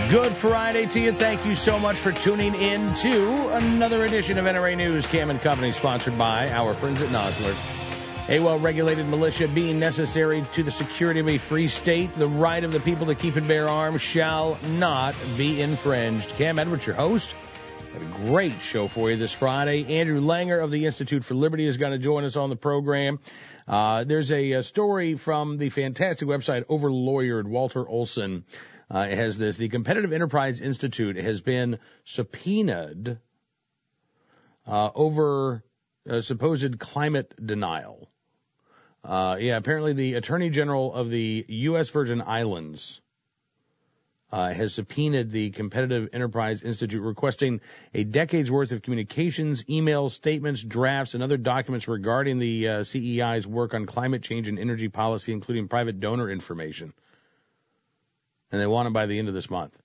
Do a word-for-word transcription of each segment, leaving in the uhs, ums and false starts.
Good Friday to you. Thank you so much for tuning in to another edition of N R A News. Cam and Company, sponsored by our friends at Nosler. A well-regulated militia being necessary to the security of a free state, the right of the people to keep and bear arms shall not be infringed. Cam Edwards, your host. Got a great show for you this Friday. Andrew Langer of the Institute for Liberty is going to join us on the program. Uh, there's a, a story from the fantastic website Overlawyered. Walter Olson uh, has this. The Competitive Enterprise Institute has been subpoenaed uh, over uh, supposed climate denial. Uh, yeah, apparently the Attorney General of the U S Virgin Islands uh, has subpoenaed the Competitive Enterprise Institute, requesting a decade's worth of communications, emails, statements, drafts, and other documents regarding the uh, C E I's work on climate change and energy policy, including private donor information. And they want it by the end of this month.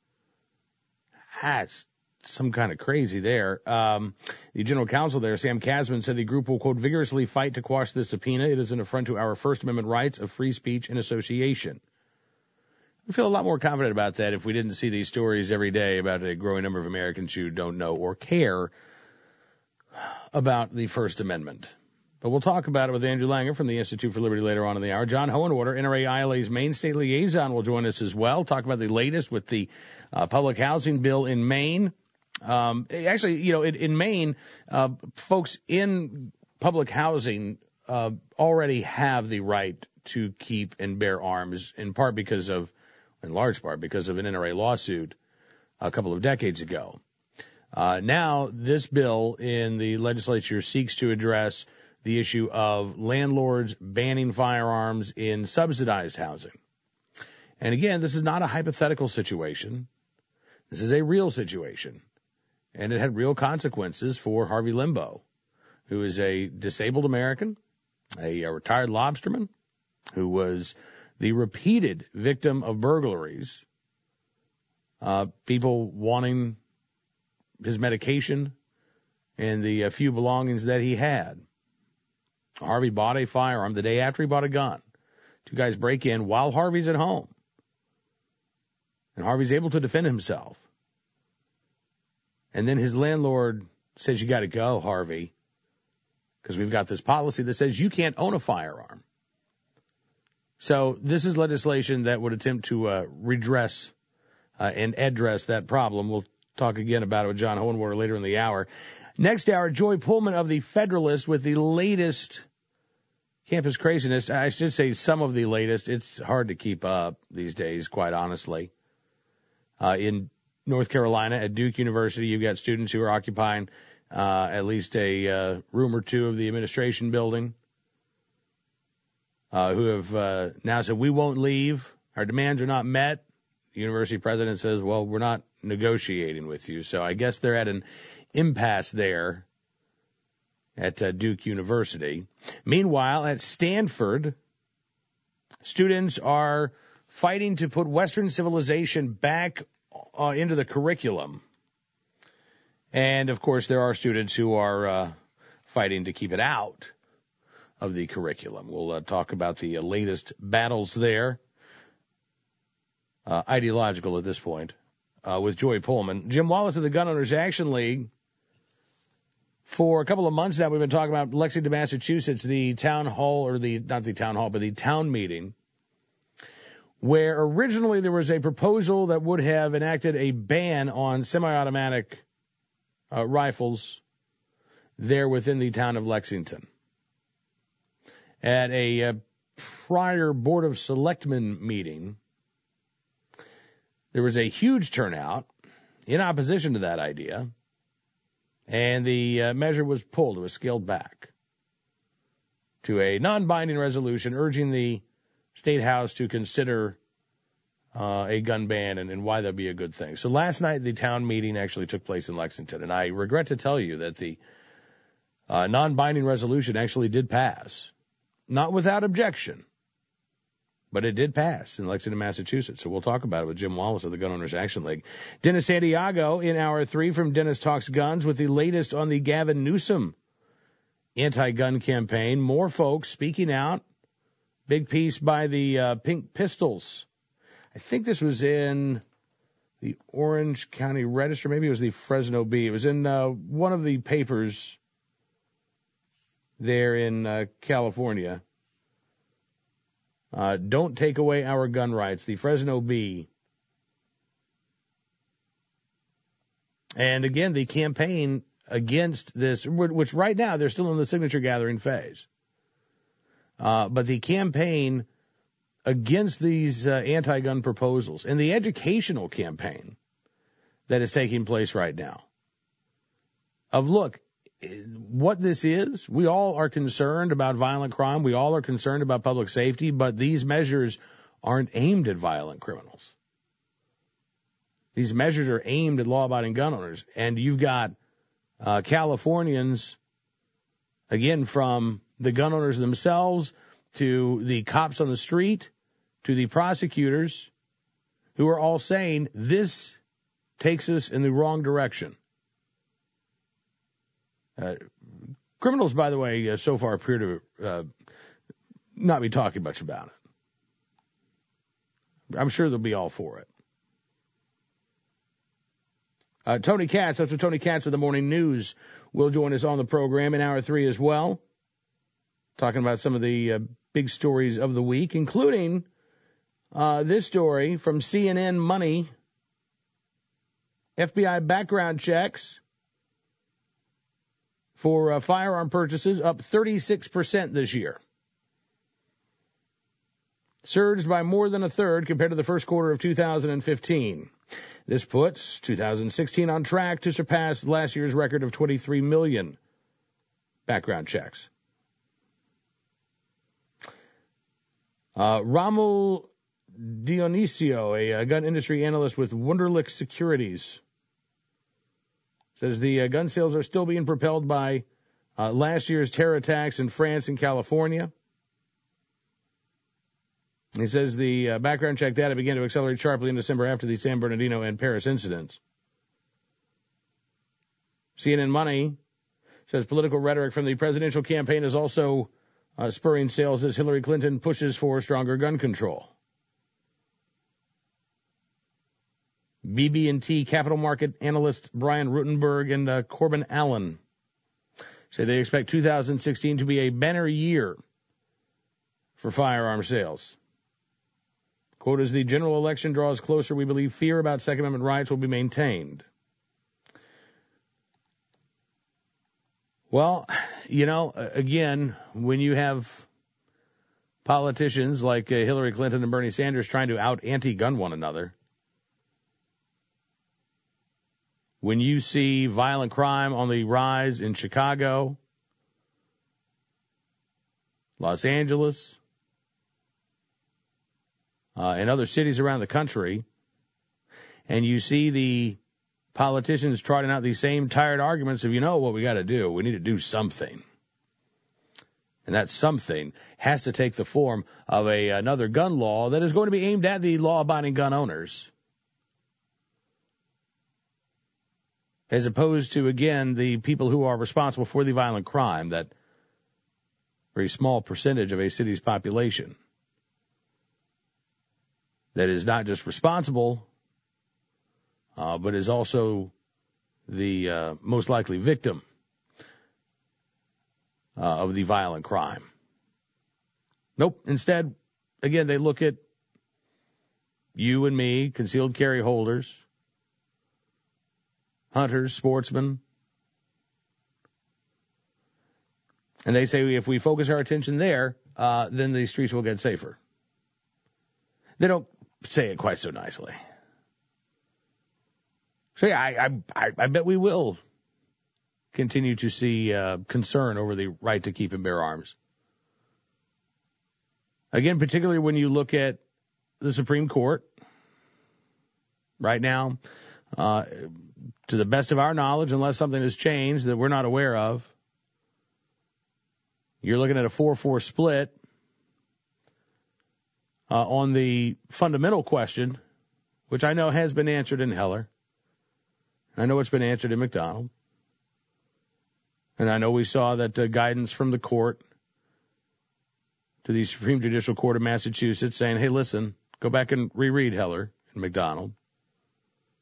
That's some kind of crazy there. Um, the general counsel there, Sam Kasman, said the group will, quote, vigorously fight to quash this subpoena. It is an affront to our First Amendment rights of free speech and association. I feel a lot more confident about that if we didn't see these stories every day about a growing number of Americans who don't know or care about the First Amendment. But we'll talk about it with Andrew Langer from the Institute for Liberty later on in the hour. John Hohenwater, N R A I L A's Maine State Liaison, will join us as well. Talk about the latest with the uh, public housing bill in Maine. Um, actually, you know, in, in Maine, uh, folks in public housing uh, already have the right to keep and bear arms, in part because of, in large part, because of an N R A lawsuit a couple of decades ago. Uh, now, this bill in the legislature seeks to address the issue of landlords banning firearms in subsidized housing. And again, this is not a hypothetical situation. This is a real situation. And it had real consequences for Harvey Limbo, who is a disabled American, a, a retired lobsterman, who was the repeated victim of burglaries, uh, people wanting his medication and the uh, few belongings that he had. Harvey bought a firearm the day after he bought a gun. Two guys break in while Harvey's at home. And Harvey's able to defend himself. And then his landlord says, you got to go, Harvey, because we've got this policy that says you can't own a firearm. So this is legislation that would attempt to uh, redress uh, and address that problem. We'll talk again about it with John Hohenwater later in the hour. Next hour, Joy Pullman of the Federalist with the latest campus craziness. I should say some of the latest. It's hard to keep up these days, quite honestly. Uh, in North Carolina at Duke University, you've got students who are occupying uh, at least a uh, room or two of the administration building, uh, who have uh, now said, we won't leave. Our demands are not met. The university president says, well, we're not negotiating with you. So I guess they're at an impasse there at uh, Duke University. Meanwhile, at Stanford, students are fighting to put Western civilization back uh, into the curriculum. And, of course, there are students who are uh, fighting to keep it out of the curriculum. We'll uh, talk about the uh, latest battles there, uh, ideological at this point, uh, with Joy Pullman. Jim Wallace of the Gun Owners Action League. For a couple of months now, we've been talking about Lexington, Massachusetts, the town hall, or the, not the town hall, but the town meeting, where originally there was a proposal that would have enacted a ban on semi-automatic uh, rifles there within the town of Lexington. At a uh, prior Board of Selectmen meeting, there was a huge turnout in opposition to that idea, and the uh, measure was pulled. It was scaled back to a non-binding resolution urging the State House to consider uh, a gun ban and, and why that would be a good thing. So last night, the town meeting actually took place in Lexington, and I regret to tell you that the uh, non-binding resolution actually did pass. Not without objection, but it did pass in Lexington, Massachusetts. So we'll talk about it with Jim Wallace of the Gun Owners Action League. Dennis Santiago in hour three from Dennis Talks Guns with the latest on the Gavin Newsom anti-gun campaign. More folks speaking out. Big piece by the uh, Pink Pistols. I think this was in the Orange County Register. Maybe it was the Fresno Bee. It was in uh, one of the papers there in uh, California. Uh, don't take away our gun rights. The Fresno Bee. And again, the campaign against this, which right now they're still in the signature gathering phase. Uh, but the campaign against these uh, anti-gun proposals and the educational campaign that is taking place right now of, look, what this is, we all are concerned about violent crime. We all are concerned about public safety, but these measures aren't aimed at violent criminals. These measures are aimed at law-abiding gun owners. And you've got uh, Californians, again, from the gun owners themselves to the cops on the street to the prosecutors, who are all saying this takes us in the wrong direction. Uh, criminals, by the way, uh, so far appear to uh, not be talking much about it. I'm sure they'll be all for it. Uh, Tony Katz, that's what Tony Katz of the Morning News will join us on the program in hour three as well, talking about some of the uh, big stories of the week, including uh, this story from C N N Money. F B I background checks for uh, firearm purchases up thirty-six percent this year. Surged by more than a third compared to the first quarter of two thousand fifteen. This puts two thousand sixteen on track to surpass last year's record of twenty-three million background checks. Uh, Rommel Dionisio, a, a gun industry analyst with Wunderlich Securities, says the uh, gun sales are still being propelled by uh, last year's terror attacks in France and California. He says the uh, background check data began to accelerate sharply in December after the San Bernardino and Paris incidents. C N N Money says political rhetoric from the presidential campaign is also uh, spurring sales as Hillary Clinton pushes for stronger gun control. B B and T capital market analysts Brian Rutenberg and uh, Corbin Allen say they expect two thousand sixteen to be a banner year for firearm sales. Quote, as the general election draws closer, we believe fear about Second Amendment rights will be maintained. Well, you know, again, when you have politicians like uh, Hillary Clinton and Bernie Sanders trying to out anti-gun one another, when you see violent crime on the rise in Chicago, Los Angeles, uh, and other cities around the country, and you see the politicians trotting out these same tired arguments of, you know what we got to do? We need to do something. And that something has to take the form of a another gun law that is going to be aimed at the law-abiding gun owners, as opposed to, again, the people who are responsible for the violent crime, that very small percentage of a city's population that is not just responsible, uh, but is also the uh, most likely victim uh, of the violent crime. Nope. Instead, again, they look at you and me, concealed carry holders, hunters, sportsmen, and they say if we focus our attention there, uh, then the streets will get safer. They don't say it quite so nicely. So yeah, I, I, I bet we will continue to see uh, concern over the right to keep and bear arms. Again, particularly when you look at the Supreme Court right now, uh, to the best of our knowledge, unless something has changed that we're not aware of, you're looking at a four four split uh, on the fundamental question, which I know has been answered in Heller. I know it's been answered in McDonald. And I know we saw that uh, guidance from the court to the Supreme Judicial Court of Massachusetts saying, hey, listen, go back and reread Heller and McDonald.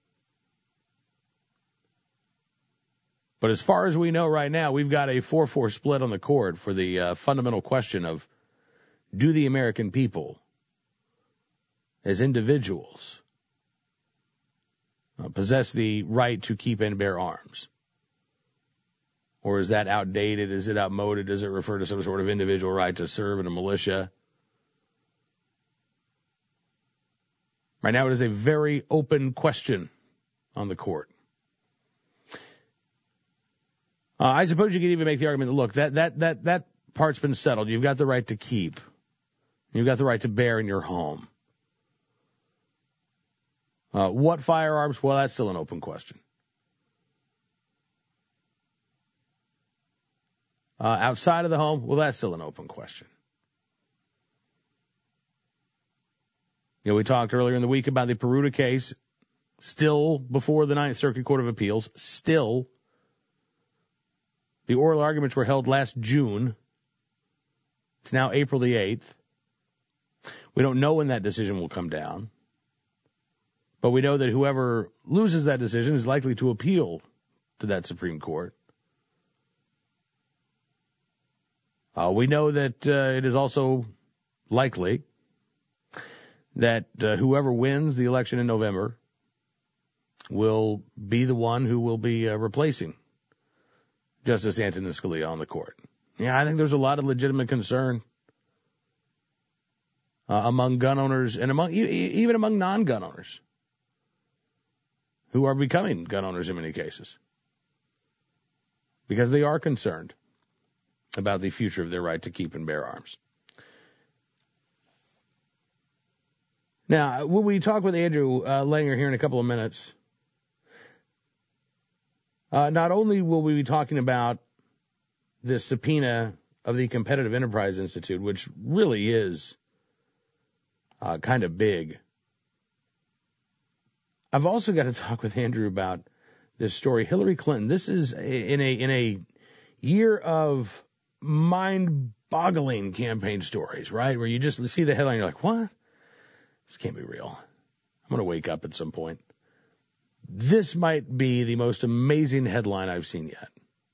But as far as we know right now, we've got a four four split on the court for the uh, fundamental question of, do the American people, as individuals, uh, possess the right to keep and bear arms? Or is that outdated? Is it outmoded? Does it refer to some sort of individual right to serve in a militia? Right now, it is a very open question on the court. Uh, I suppose you could even make the argument that, look, that, that, that, that part's been settled. You've got the right to keep. You've got the right to bear in your home. Uh, what firearms? Well, that's still an open question. Uh, outside of the home? Well, that's still an open question. You know, we talked earlier in the week about the Peruta case, still before the Ninth Circuit Court of Appeals, still. The oral arguments were held last June. It's now April the eighth. We don't know when that decision will come down. But we know that whoever loses that decision is likely to appeal to that Supreme Court. Uh, we know that uh, it is also likely that uh, whoever wins the election in November will be the one who will be uh, replacing Justice Antonin Scalia on the court. Yeah, I think there's a lot of legitimate concern uh, among gun owners and among e- even among non-gun owners who are becoming gun owners in many cases because they are concerned about the future of their right to keep and bear arms. Now, when we talk with Andrew uh, Langer here in a couple of minutes, uh, not only will we be talking about this subpoena of the Competitive Enterprise Institute, which really is uh, kind of big, I've also got to talk with Andrew about this story. Hillary Clinton, this is in a in a year of mind-boggling campaign stories, right? Where you just see the headline, you're like, what? This can't be real. I'm going to wake up at some point. This might be the most amazing headline I've seen yet.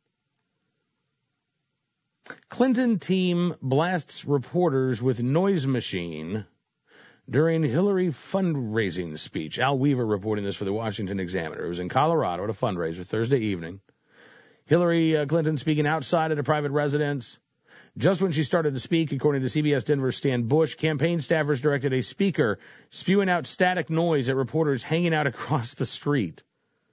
Clinton team blasts reporters with noise machine during Hillary fundraising speech. Al Weaver reporting this for the Washington Examiner. It was in Colorado at a fundraiser Thursday evening. Hillary uh, Clinton speaking outside at a private residence. Just when she started to speak, according to C B S Denver's Stan Bush, campaign staffers directed a speaker spewing out static noise at reporters hanging out across the street.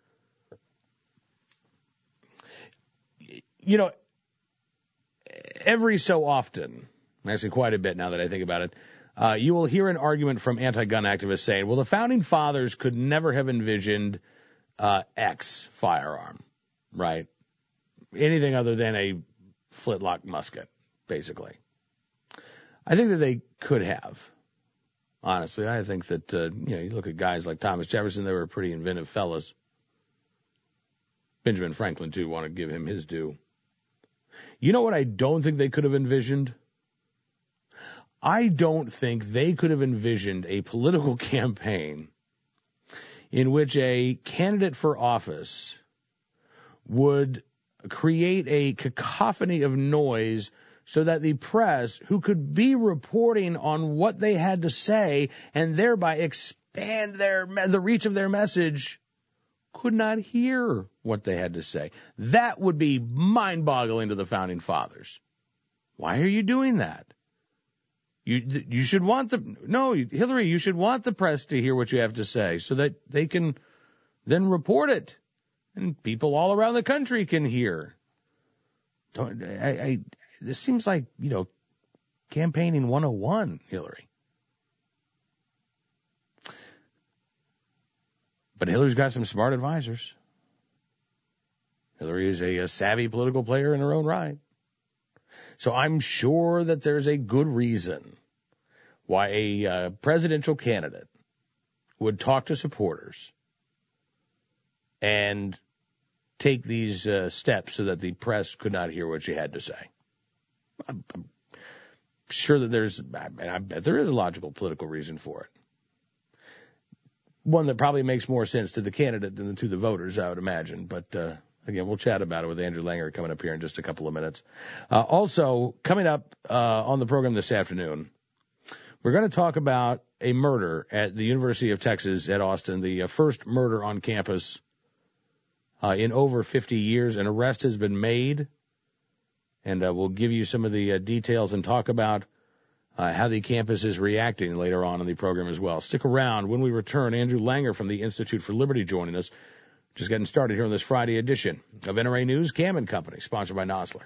You know, every so often, actually quite a bit now that I think about it, uh, you will hear an argument from anti-gun activists saying, well, the founding fathers could never have envisioned uh, X firearm, right? Anything other than a flintlock musket, basically. I think that they could have. Honestly, I think that, uh, you know, you look at guys like Thomas Jefferson, they were pretty inventive fellas. Benjamin Franklin, too, want to give him his due. You know what I don't think they could have envisioned? I don't think they could have envisioned a political campaign in which a candidate for office would create a cacophony of noise so that the press, who could be reporting on what they had to say and thereby expand their the reach of their message, could not hear what they had to say. That would be mind-boggling to the founding fathers. Why are you doing that? You you should want the no, Hillary, you should want the press to hear what you have to say so that they can then report it. And people all around the country can hear. Don't, I, I, this seems like, you know, campaigning one oh one, Hillary. But Hillary's got some smart advisors. Hillary is a, a savvy political player in her own right. So I'm sure that there's a good reason why a uh, presidential candidate would talk to supporters and take these uh, steps so that the press could not hear what she had to say. I'm, I'm sure that there's, I, I bet there is a logical political reason for it. One that probably makes more sense to the candidate than to the voters, I would imagine. But uh, Again, we'll chat about it with Andrew Langer coming up here in just a couple of minutes. Uh, also, coming up uh, on the program this afternoon, we're going to talk about a murder at the University of Texas at Austin, the uh, first murder on campus uh, in over fifty years. An arrest has been made, and uh, we'll give you some of the uh, details and talk about uh, how the campus is reacting later on in the program as well. Stick around. When we return, Andrew Langer from the Institute for Liberty joining us. Just getting started here on this Friday edition of N R A News, Cam and Company, sponsored by Nosler.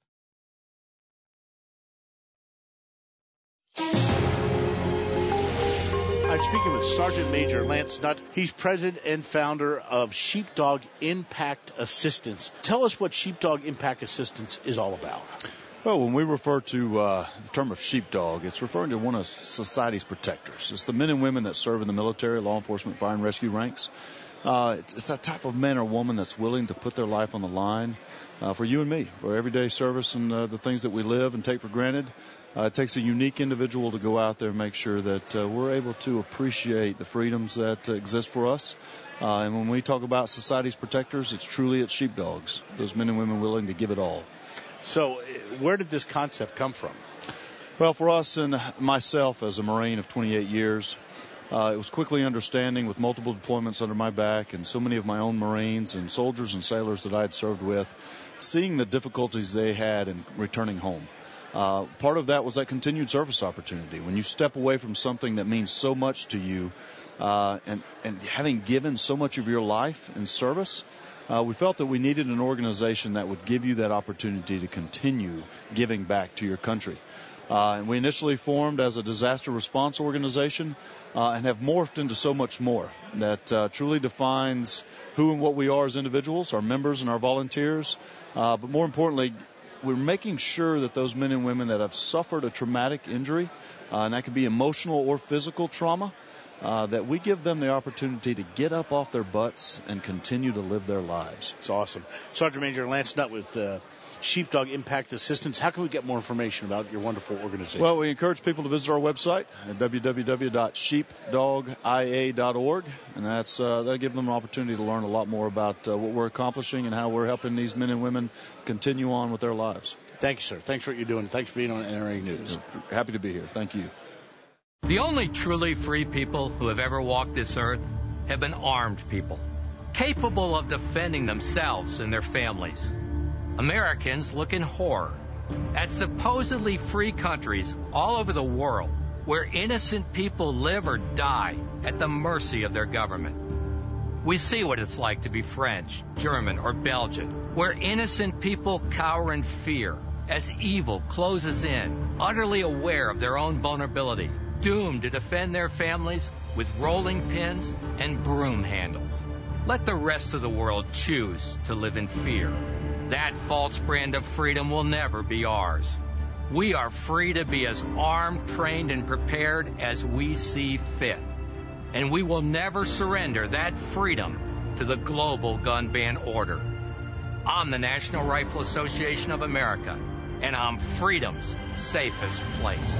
I'm speaking with Sergeant Major Lance Nutt. He's president and founder of Sheepdog Impact Assistance. Tell us what Sheepdog Impact Assistance is all about. Well, when we refer to uh, the term of sheepdog, it's referring to one of society's protectors. It's the men and women that serve in the military, law enforcement, fire and rescue ranks. Uh, it's, it's that type of man or woman that's willing to put their life on the line uh, for you and me, for everyday service and uh, the things that we live and take for granted. Uh, it takes a unique individual to go out there and make sure that uh, we're able to appreciate the freedoms that uh, exist for us. Uh, and when we talk about society's protectors, it's truly it's sheepdogs, those men and women willing to give it all. So where did this concept come from? Well, for us and myself as a Marine of twenty-eight years, Uh, it was quickly understanding with multiple deployments under my back and so many of my own Marines and soldiers and sailors that I had served with, seeing the difficulties they had in returning home. Uh, part of that was that continued service opportunity. When you step away from something that means so much to you uh, and, and having given so much of your life in service, uh, we felt that we needed an organization that would give you that opportunity to continue giving back to your country. Uh, and we initially formed as a disaster response organization uh, and have morphed into so much more that uh, truly defines who and what we are as individuals, our members and our volunteers. Uh, but more importantly, we're making sure that those men and women that have suffered a traumatic injury, uh, and that could be emotional or physical trauma, uh, that we give them the opportunity to get up off their butts and continue to live their lives. It's awesome. Sergeant Major Lance Nutt with uh, Sheepdog Impact Assistance. How can we get more information about your wonderful organization? Well, we encourage people to visit our website at w w w dot sheepdog i a dot org, and that's uh, that'll give them an opportunity to learn a lot more about uh, what we're accomplishing and how we're helping these men and women continue on with their lives. Thank you, sir. Thanks for what you're doing. Thanks for being on N R A News. Happy to be here. Thank you. The only truly free people who have ever walked this earth have been armed people, capable of defending themselves and their families. Americans look in horror at supposedly free countries all over the world where innocent people live or die at the mercy of their government. We see what it's like to be French, German, or Belgian, where innocent people cower in fear as evil closes in, utterly aware of their own vulnerability, doomed to defend their families with rolling pins and broom handles. Let the rest of the world choose to live in fear. That false brand of freedom will never be ours. We are free to be as armed, trained, and prepared as we see fit. And we will never surrender that freedom to the global gun ban order. I'm the National Rifle Association of America, and I'm freedom's safest place.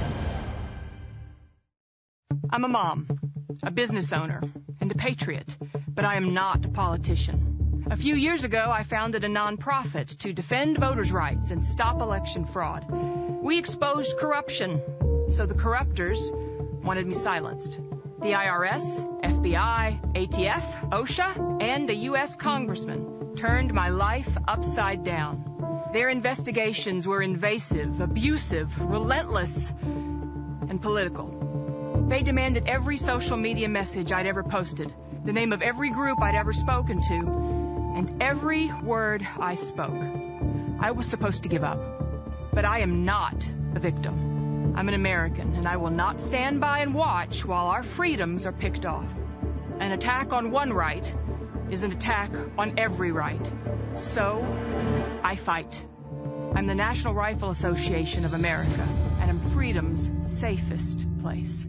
I'm a mom, a business owner, and a patriot, but I am not a politician. A few years ago, I founded a nonprofit to defend voters' rights and stop election fraud. We exposed corruption, so the corruptors wanted me silenced. The I R S, F B I, A T F, OSHA, and a U S congressman turned my life upside down. Their investigations were invasive, abusive, relentless, and political. They demanded every social media message I'd ever posted, the name of every group I'd ever spoken to, and every word I spoke. I was supposed to give up, but I am not a victim. I'm an American, and I will not stand by and watch while our freedoms are picked off. An attack on one right is an attack on every right. So, I fight. I'm the National Rifle Association of America, and I'm freedom's safest place.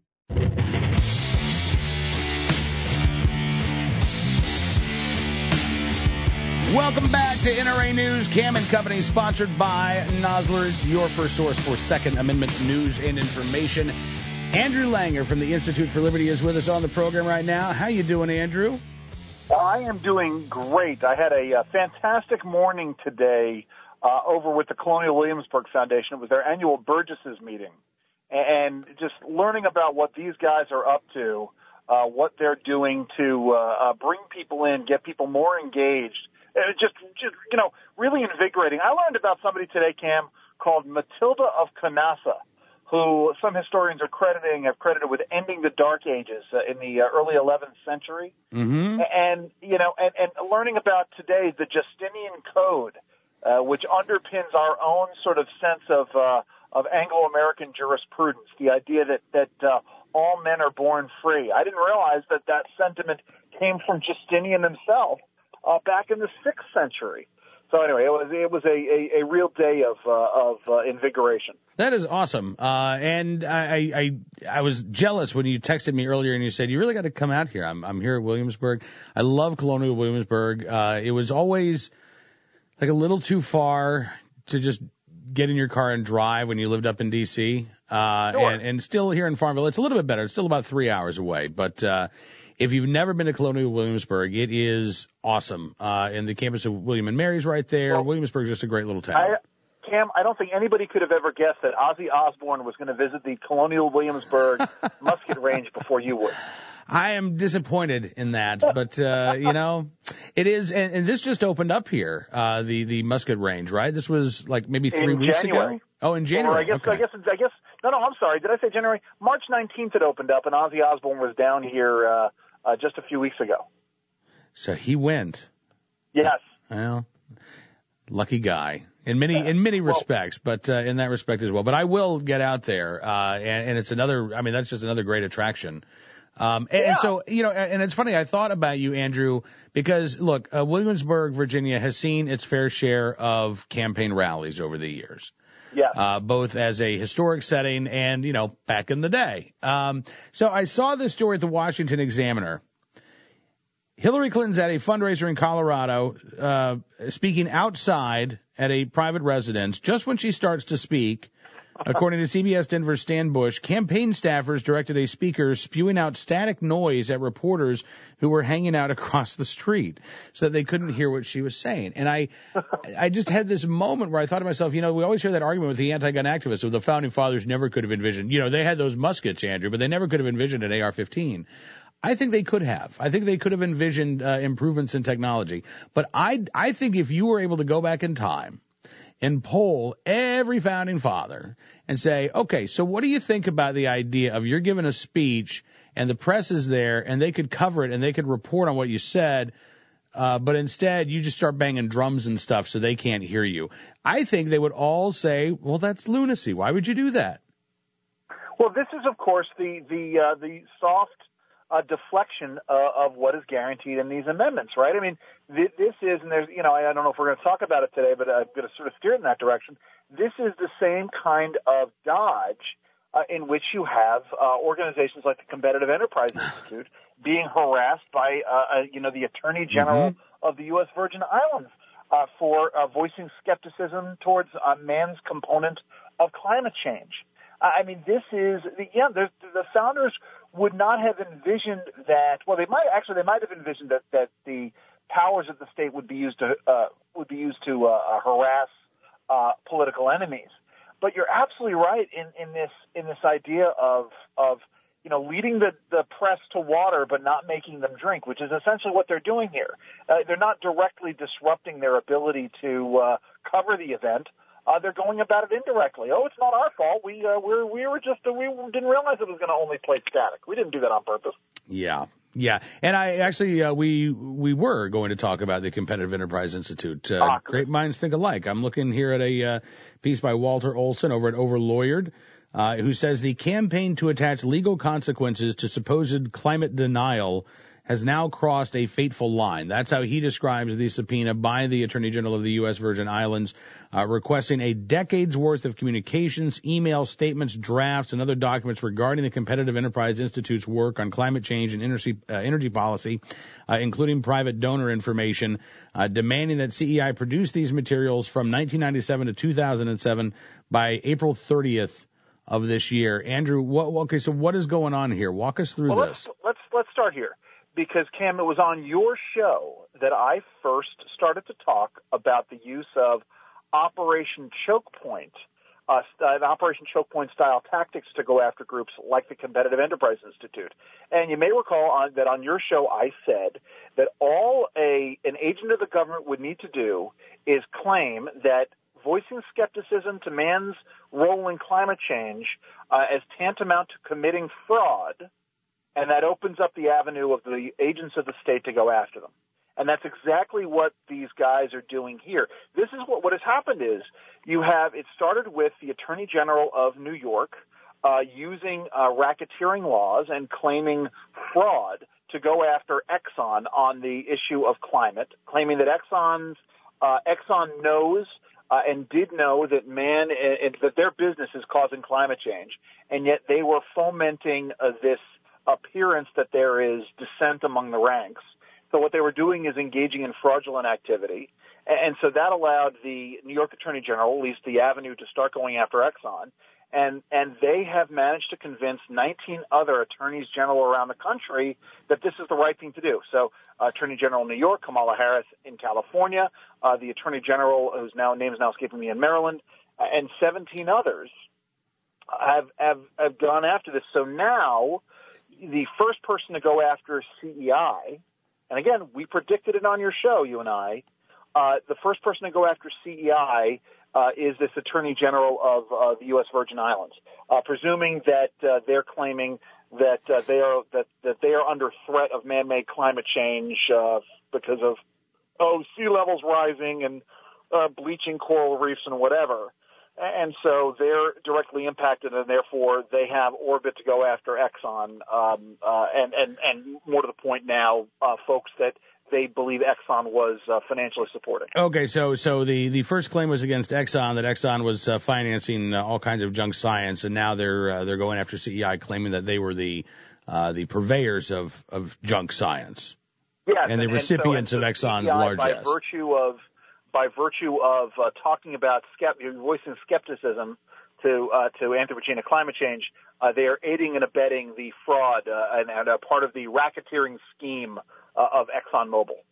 Welcome back to N R A News, Cam and Company, sponsored by Nosler, your first source for Second Amendment news and information. Andrew Langer from the Institute for Liberty is with us on the program right now. How you doing, Andrew? I am doing great. I had a, a fantastic morning today uh, over with the Colonial Williamsburg Foundation. It was their annual Burgesses meeting. And just learning about what these guys are up to, uh, what they're doing to uh, uh, bring people in, get people more engaged. It just, just, you know, really invigorating. I learned about somebody today, Cam, called Matilda of Canossa, who some historians are crediting, have credited with ending the Dark Ages uh, in the uh, early eleventh century. Mm-hmm. And, you know, and, and learning about today the Justinian Code, uh, which underpins our own sort of sense of uh, of Anglo-American jurisprudence, the idea that, that uh, all men are born free. I didn't realize that that sentiment came from Justinian himself uh, back in the sixth century. So anyway, it was it was a, a, a real day of uh, of uh, invigoration. That is awesome. Uh, and I, I I was jealous when you texted me earlier and you said, you really got to come out here. I'm I'm here at Williamsburg. I love Colonial Williamsburg. Uh, it was always like a little too far to just get in your car and drive when you lived up in D C Uh, sure. and, and still here in Farmville, it's a little bit better. It's still about three hours away. But uh, if you've never been to Colonial Williamsburg, it is awesome. Uh, and the campus of William and Mary's right there. Well, Williamsburg is just a great little town. I, Cam, I don't think anybody could have ever guessed that Ozzy Osbourne was going to visit the Colonial Williamsburg musket range before you would. I am disappointed in that, but, uh, you know, it is, and, and this just opened up here, uh, the, the musket range, right? This was like maybe three in weeks January. ago? Oh, in January. Or I guess, okay. I guess, I guess, no, no, I'm sorry. Did I say January? March nineteenth it opened up and Ozzy Osbourne was down here, uh, uh, just a few weeks ago. So he went. Yes. Well, lucky guy. In many, in many respects, but, uh, in that respect as well. But I will get out there, uh, and, and it's another, I mean, that's just another great attraction. Um, and, yeah. and so, you know, and it's funny, I thought about you, Andrew, because look, uh, Williamsburg, Virginia has seen its fair share of campaign rallies over the years. Yes. Uh, both as a historic setting and, you know, back in the day. Um, so I saw this story at the Washington Examiner. Hillary Clinton's at a fundraiser in Colorado, uh, speaking outside at a private residence. Just when she starts to speak, according to C B S Denver's Stan Bush, campaign staffers directed a speaker spewing out static noise at reporters who were hanging out across the street so that they couldn't hear what she was saying. And I, I just had this moment where I thought to myself, you know, we always hear that argument with the anti-gun activists, where the founding fathers never could have envisioned, you know, they had those muskets, Andrew, but they never could have envisioned an A R fifteen. I think they could have. I think they could have envisioned uh, improvements in technology. But I, I think if you were able to go back in time and poll every founding father and say, okay, so what do you think about the idea of you're giving a speech and the press is there and they could cover it and they could report on what you said, uh, but instead you just start banging drums and stuff so they can't hear you. I think they would all say, well, that's lunacy. Why would you do that? Well, this is, of course, the, the, uh, the soft a deflection uh, of what is guaranteed in these amendments, right? I mean, th- this is, and there's, you know, I don't know if we're going to talk about it today, but I'm going to sort of steer in that direction. This is the same kind of dodge uh, in which you have uh, organizations like the Competitive Enterprise Institute being harassed by, uh, uh, you know, the Attorney General mm-hmm. of the U S Virgin Islands uh, for uh, voicing skepticism towards uh, man's component of climate change. I mean, this is, yeah, the founders would not have envisioned that, well, they might, actually, they might have envisioned that, that the powers of the state would be used to, uh, would be used to, uh, harass, uh, political enemies. But you're absolutely right in, in this, in this idea of, of, you know, leading the, the press to water but not making them drink, which is essentially what they're doing here. Uh, they're not directly disrupting their ability to, uh, cover the event. Uh, they're going about it indirectly. Oh, it's not our fault. We uh, we're, we were just uh, we didn't realize it was going to only play static. We didn't do that on purpose. Yeah, yeah. And I actually uh, we we were going to talk about the Competitive Enterprise Institute. Uh, ah, great minds think alike. I'm looking here at a uh, piece by Walter Olson over at Overlawyered, uh, who says the campaign to attach legal consequences to supposed climate denial has now crossed a fateful line. That's how he describes the subpoena by the Attorney General of the U S Virgin Islands, uh, requesting a decade's worth of communications, emails, statements, drafts, and other documents regarding the Competitive Enterprise Institute's work on climate change and energy, uh, energy policy, uh, including private donor information, uh, demanding that C E I produce these materials from nineteen ninety-seven to two thousand seven by April thirtieth of this year. Andrew, what, okay, so what is going on here? Walk us through well, this. Let's, let's, let's start here. because, Cam, it was on your show that I first started to talk about the use of Operation Choke Point, uh, st- Operation Choke Point style tactics to go after groups like the Competitive Enterprise Institute. And you may recall on, that on your show I said that all a an agent of the government would need to do is claim that voicing skepticism to man's role in climate change uh, as tantamount to committing fraud, and that opens up the avenue of the agents of the state to go after them. And that's exactly what these guys are doing here. This is what, what has happened is you have, it started with the Attorney General of New York uh, using uh, racketeering laws and claiming fraud to go after Exxon on the issue of climate, claiming that Exxon's, uh, Exxon knows Uh, and did know that man, uh, that their business is causing climate change, and yet they were fomenting uh, this appearance that there is dissent among the ranks. So what they were doing is engaging in fraudulent activity, and so that allowed the New York Attorney General, at least the avenue, to start going after Exxon, and and they have managed to convince nineteen other attorneys general around the country that this is the right thing to do. So uh, Attorney General in New York, Kamala Harris in California, uh, the Attorney General, whose now name is now escaping me, in Maryland, uh, and seventeen others have, have have gone after this. So now the first person to go after C E I, and again, we predicted it on your show, you and I, uh, the first person to go after C E I Uh, is this Attorney General of uh, the U S Virgin Islands, uh, presuming that uh, they're claiming that uh, they are that, that they are under threat of man-made climate change uh, because of oh sea levels rising and uh, bleaching coral reefs and whatever, and so they're directly impacted, and therefore they have orbit to go after Exxon, um, uh, and and and more to the point now, uh, folks that they believe Exxon was uh, financially supporting. Okay, so so the, the first claim was against Exxon, that Exxon was uh, financing uh, all kinds of junk science, and now they're uh, they're going after C E I, claiming that they were the uh, the purveyors of, of junk science. Yes, and the and, recipients and so, and of so Exxon's C E I, largesse. By virtue of by virtue of uh, talking about skept- voicing skepticism to uh, to anthropogenic climate change, uh, they are aiding and abetting the fraud uh, and, and a part of the racketeering scheme uh, of ExxonMobil.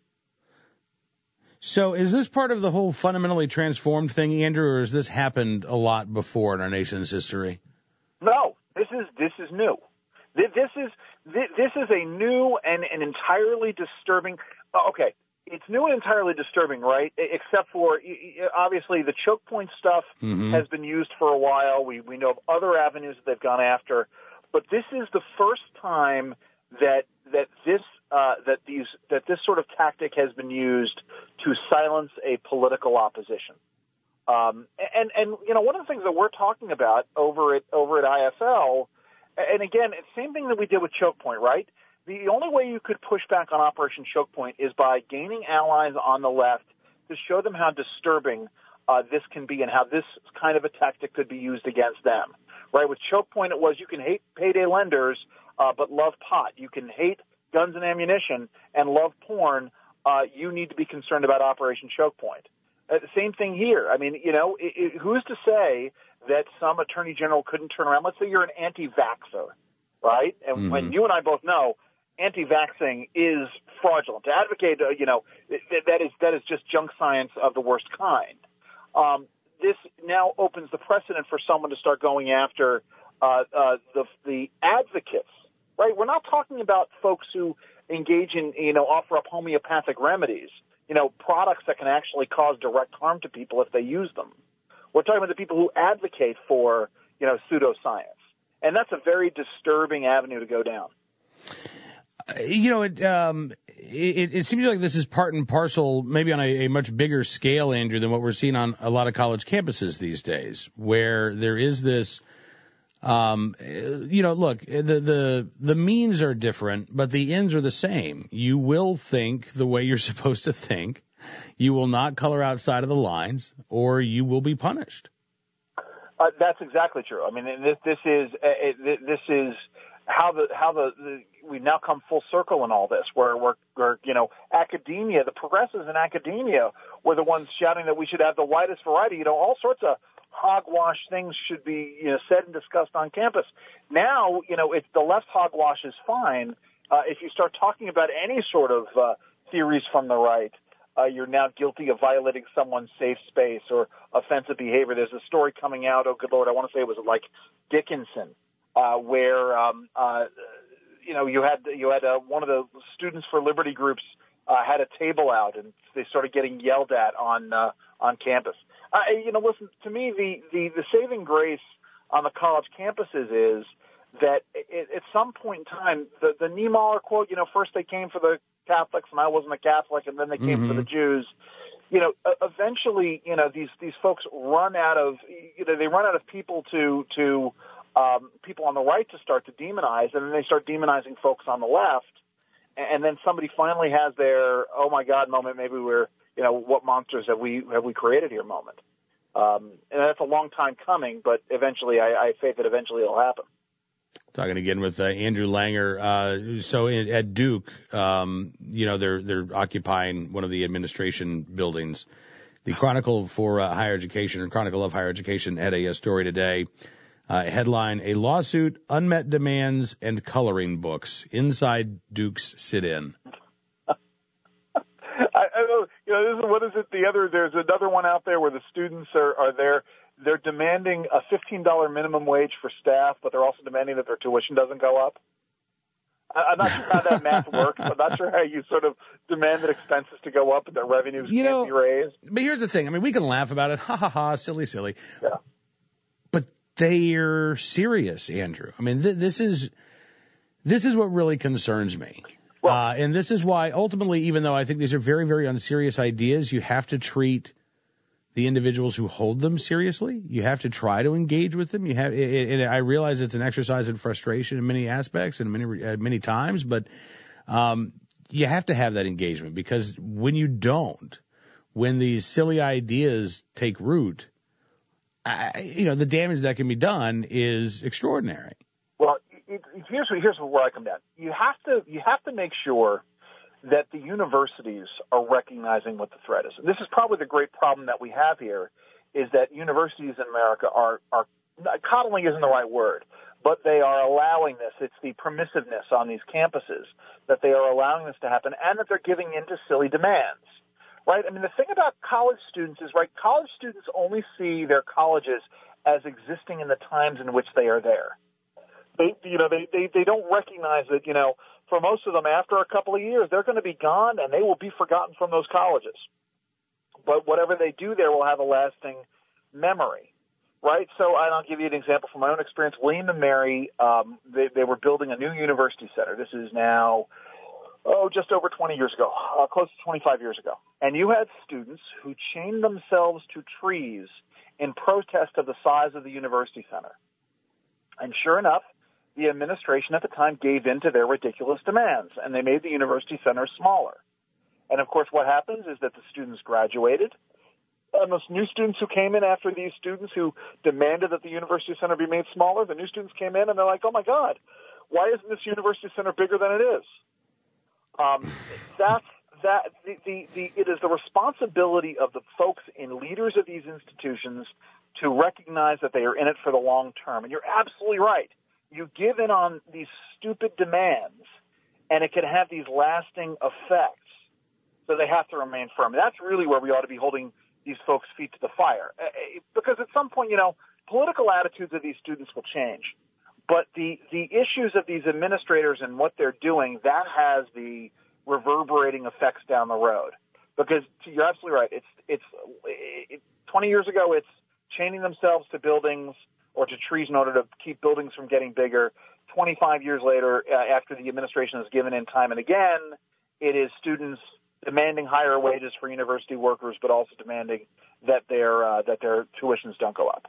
So is this part of the whole fundamentally transformed thing, Andrew, or has this happened a lot before in our nation's history? No, this is this is new. This is this is a new and an entirely disturbing. Okay, it's new and entirely disturbing, right? Except for obviously the choke point stuff mm-hmm. has been used for a while. We we know of other avenues that they've gone after, but this is the first time that that this uh, that these that this sort of tactic has been used to silence a political opposition. Um, and and you know, one of the things that we're talking about over at over at I F L, and again, it's the same thing that we did with Choke Point, right? The only way you could push back on Operation Choke Point is by gaining allies on the left to show them how disturbing uh, this can be and how this kind of a tactic could be used against them. Right? With Choke Point, it was you can hate payday lenders, uh, but love pot. You can hate guns and ammunition and love porn. Uh, you need to be concerned about Operation Choke Point. Uh, the same thing here. I mean, you know, it, it, who's to say that some attorney general couldn't turn around? Let's say you're an anti-vaxxer, right? And mm-hmm. when you and I both know anti-vaxxing is fraudulent. To advocate, uh, you know, th- that is that is just junk science of the worst kind. Um, this now opens the precedent for someone to start going after uh, uh, the the advocates, right? We're not talking about folks who engage in, you know, offer up homeopathic remedies, you know, products that can actually cause direct harm to people if they use them. We're talking about the people who advocate for, you know, pseudoscience. And that's a very disturbing avenue to go down. You know, it, um, it, it seems like this is part and parcel, maybe on a, a much bigger scale, Andrew, than what we're seeing on a lot of college campuses these days, where there is this, um, you know, look, the, the, the means are different, but the ends are the same. You will think the way you're supposed to think. You will not color outside of the lines, or you will be punished. Uh, that's exactly true. I mean, this, this is, uh, this is, how the how the, the we've now come full circle in all this, where we're, where you know academia, the progressives in academia were the ones shouting that we should have the widest variety. You know, all sorts of hogwash things should be you know said and discussed on campus. Now, you know, it's the left hogwash is fine, Uh, if you start talking about any sort of uh, theories from the right, uh, you're now guilty of violating someone's safe space or offensive behavior. There's a story coming out, oh, good Lord, I want to say it was like Dickinson, uh, where, um, uh, you know, you had you had uh, one of the Students for Liberty groups uh, had a table out, and they started getting yelled at on uh, on campus. Uh, you know, listen, to me, the, the, the saving grace on the college campuses is that it, at some point in time, the, the Niemöller quote, you know, first they came for the Catholics and I wasn't a Catholic, and then they came mm-hmm. for the Jews. You know, eventually, you know, these, these folks run out of, you know, they run out of people to, to, um, people on the right to start to demonize, and then they start demonizing folks on the left. And then somebody finally has their, oh my God moment, maybe we're, you know, what monsters have we, have we created here moment. Um, and that's a long time coming, but eventually, I, I have faith that eventually it'll happen. Talking again with uh, Andrew Langer. Uh, so in, at Duke, um, you know, they're they're occupying one of the administration buildings. The Chronicle for uh, Higher Education, or Chronicle of Higher Education, had a, a story today. Uh, headline: A lawsuit, unmet demands, and coloring books inside Duke's sit-in. I, I know, you know, this is, what is it? The other, there's another one out there where the students are, are there. They're demanding a fifteen dollars minimum wage for staff, but they're also demanding that their tuition doesn't go up. I, I'm not sure how that math works. I'm not sure how you sort of demand that expenses to go up and that revenues you can't know, be raised. But here's the thing. I mean, we can laugh about it. Ha, ha, ha, silly, silly. Yeah. But they're serious, Andrew. I mean, th- this is this is what really concerns me. Well, uh, and this is why, ultimately, even though I think these are very, very unserious ideas, you have to treat the individuals who hold them seriously. You have to try to engage with them. You have, and I realize it's an exercise in frustration in many aspects and many, uh, many times, but um, you have to have that engagement, because when you don't, when these silly ideas take root, I, you know, the damage that can be done is extraordinary. Well, it, here's here's where I come down. You have to you have to make sure that the universities are recognizing what the threat is. And this is probably the great problem that we have here, is that universities in America are are coddling isn't the right word, but they are allowing this. It's the permissiveness on these campuses that they are allowing this to happen, and that they're giving in to silly demands. Right? I mean, the thing about college students is, right, college students only see their colleges as existing in the times in which they are there. They, you know, they, they, they don't recognize that, you know, for most of them, after a couple of years, they're going to be gone and they will be forgotten from those colleges. But whatever they do there will have a lasting memory, right? So and I'll give you an example from my own experience. William and Mary, um, they, they were building a new university center. This is now, oh, just over twenty years ago, uh, close to twenty-five years ago. And you had students who chained themselves to trees in protest of the size of the university center. And sure enough, the administration at the time gave in to their ridiculous demands, and they made the university center smaller. And, of course, what happens is that the students graduated, and those new students who came in after these students who demanded that the university center be made smaller, the new students came in, and they're like, oh, my God, why isn't this university center bigger than it is? Um, that's that the, the, the, it is the responsibility of the folks in leaders of these institutions to recognize that they are in it for the long term. And you're absolutely right. You give in on these stupid demands, and it can have these lasting effects. So they have to remain firm. That's really where we ought to be holding these folks' feet to the fire. Because at some point, you know, political attitudes of these students will change. But the, the issues of these administrators and what they're doing, that has the reverberating effects down the road. Because you're absolutely right. It's, it's, it, twenty years ago, it's chaining themselves to buildings or to trees in order to keep buildings from getting bigger. twenty-five years later, uh, after the administration has given in time and again, it is students demanding higher wages for university workers, but also demanding that their uh, that their tuitions don't go up.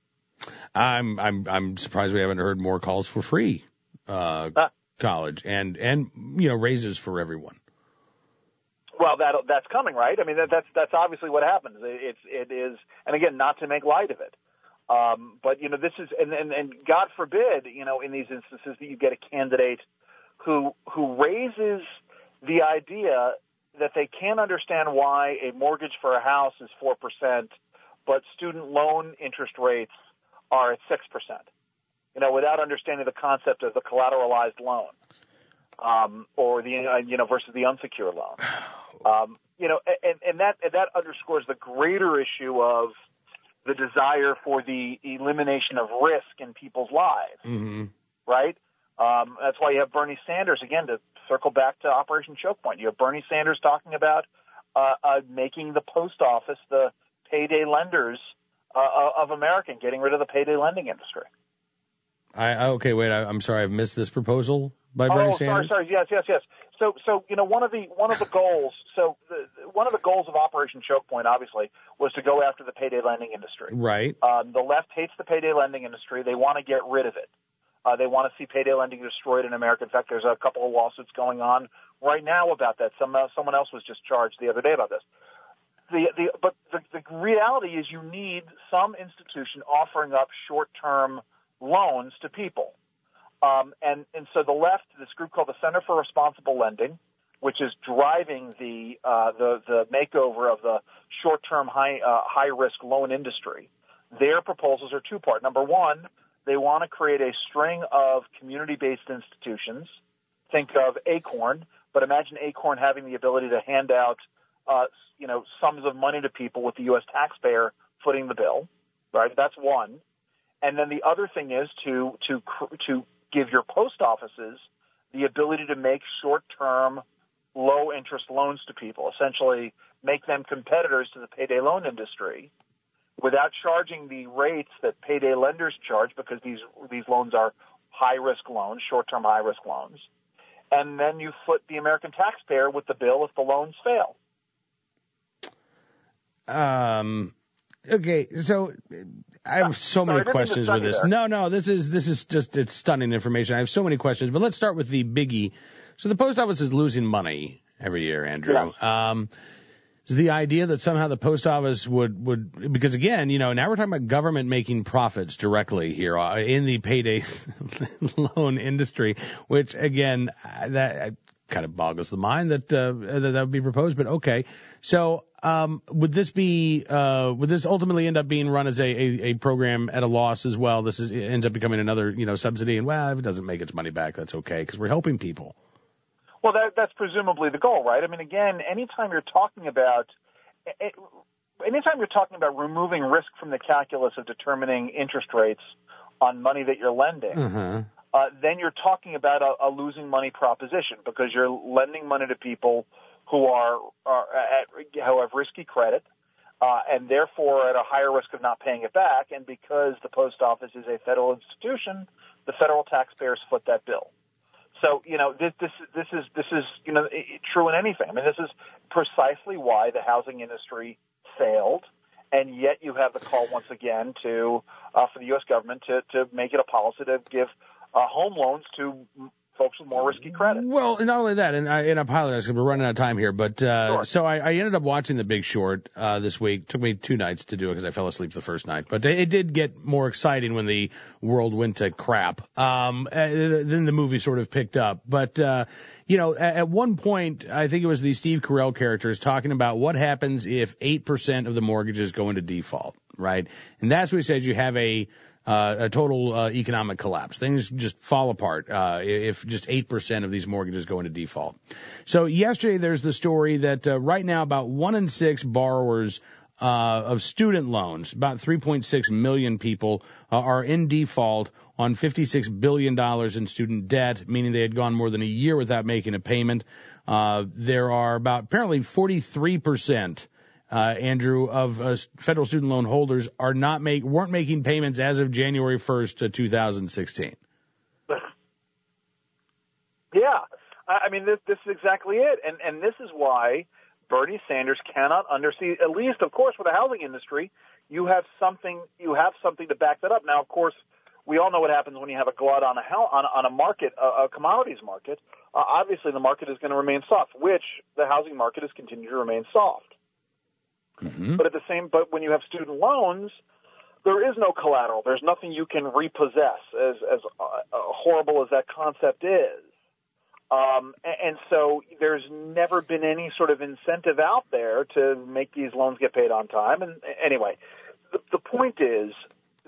I'm I'm I'm surprised we haven't heard more calls for free uh, ah. college and and you know raises for everyone. Well, that that's coming, right? I mean, that, that's that's obviously what happens. It's it is, and again, not to make light of it. Um, but, you know, this is, and, and, and God forbid, you know, in these instances that you get a candidate who, who raises the idea that they can't understand why a mortgage for a house is four percent, but student loan interest rates are at six percent, you know, without understanding the concept of the collateralized loan. um, or the uh, you know versus the unsecured loan. Um, you know, and, and that and that underscores the greater issue of the desire for the elimination of risk in people's lives, mm-hmm. right? Um, that's why you have Bernie Sanders, again, to circle back to Operation Choke Point. You have Bernie Sanders talking about uh, uh, making the post office the payday lenders uh, of America and getting rid of the payday lending industry. I, okay, wait, I, I'm sorry, I've missed this proposal by Bernie oh, Sanders. Oh, sorry, sorry, yes, yes, yes. So, so you know, one of the one of the goals, so the, one of the goals of Operation Choke Point, obviously, was to go after the payday lending industry. Right. Um, the left hates the payday lending industry. They want to get rid of it. Uh, they want to see payday lending destroyed in America. In fact, there's a couple of lawsuits going on right now about that. Some uh, someone else was just charged the other day about this. The, the, but the, the reality is, you need some institution offering up short-term loans to people. Um, and, and so the left, this group called the Center for Responsible Lending, which is driving the uh, the, the makeover of the short-term high uh, high-risk loan industry. Their proposals are two-part. Number one, they want to create a string of community-based institutions. Think of Acorn, but imagine Acorn having the ability to hand out, uh, you know, sums of money to people with the U S taxpayer footing the bill. Right, that's one. And then the other thing is to to to give your post offices the ability to make short-term, low-interest loans to people, essentially make them competitors to the payday loan industry without charging the rates that payday lenders charge, because these these loans are high-risk loans, short-term high-risk loans. And then you foot the American taxpayer with the bill if the loans fail. Um. Okay, so I have so many Sorry, questions with this. There. No, no, this is this is just it's stunning information. I have so many questions, but let's start with the biggie. So the post office is losing money every year, Andrew. Yeah. Um, is the idea that somehow the post office would would because again, you know, now we're talking about government making profits directly here in the payday loan industry, which again that kind of boggles the mind that uh, that, that would be proposed. But okay, so. Um, would this be, uh, would this ultimately end up being run as a, a, a program at a loss as well? This is, it ends up becoming another, you know, subsidy, and well, if it doesn't make its money back, that's okay, because we're helping people. Well, that, that's presumably the goal, right? I mean, again, anytime you're talking about, anytime you're talking about removing risk from the calculus of determining interest rates on money that you're lending, uh-huh. uh, then you're talking about a, a losing money proposition, because you're lending money to people who are, are at, who have risky credit, uh, and therefore at a higher risk of not paying it back. And because the post office is a federal institution, the federal taxpayers foot that bill. So, you know, this, this, this is, this is, you know, true in anything. I mean, this is precisely why the housing industry failed. And yet you have the call once again to, uh, for the U S government to, to make it a policy to give, uh, home loans to folks with more risky credit. Well, not only that, and I, and I apologize because we're running out of time here, but uh, sure. so I, I ended up watching The Big Short uh, this week. It took me two nights to do it because I fell asleep the first night, but it did get more exciting when the world went to crap. Um, then the movie sort of picked up, but uh, you know, at, at one point, I think it was the Steve Carell characters talking about what happens if eight percent of the mortgages go into default, right? And that's what he said. You have a Uh, a total uh, economic collapse. Things just fall apart uh, if just eight percent of these mortgages go into default. So yesterday there's the story that uh, right now about one in six borrowers uh, of student loans, about three point six million people, uh, are in default on fifty-six billion dollars in student debt, meaning they had gone more than a year without making a payment. Uh, there are about apparently forty-three percent Uh, Andrew, of uh, federal student loan holders are not make weren't making payments as of January first, two thousand sixteen. Yeah, I mean this this is exactly it, and and this is why Bernie Sanders cannot undersee. At least, of course, for the housing industry, you have something you have something to back that up. Now, of course, we all know what happens when you have a glut on a on, on a market, a, a commodities market. Uh, obviously, the market is going to remain soft, which the housing market has continued to remain soft. Mm-hmm. But at the same, but when you have student loans, there is no collateral. There's nothing you can repossess, as as uh, horrible as that concept is. Um, and, and so there's never been any sort of incentive out there to make these loans get paid on time. And anyway, the, the point is,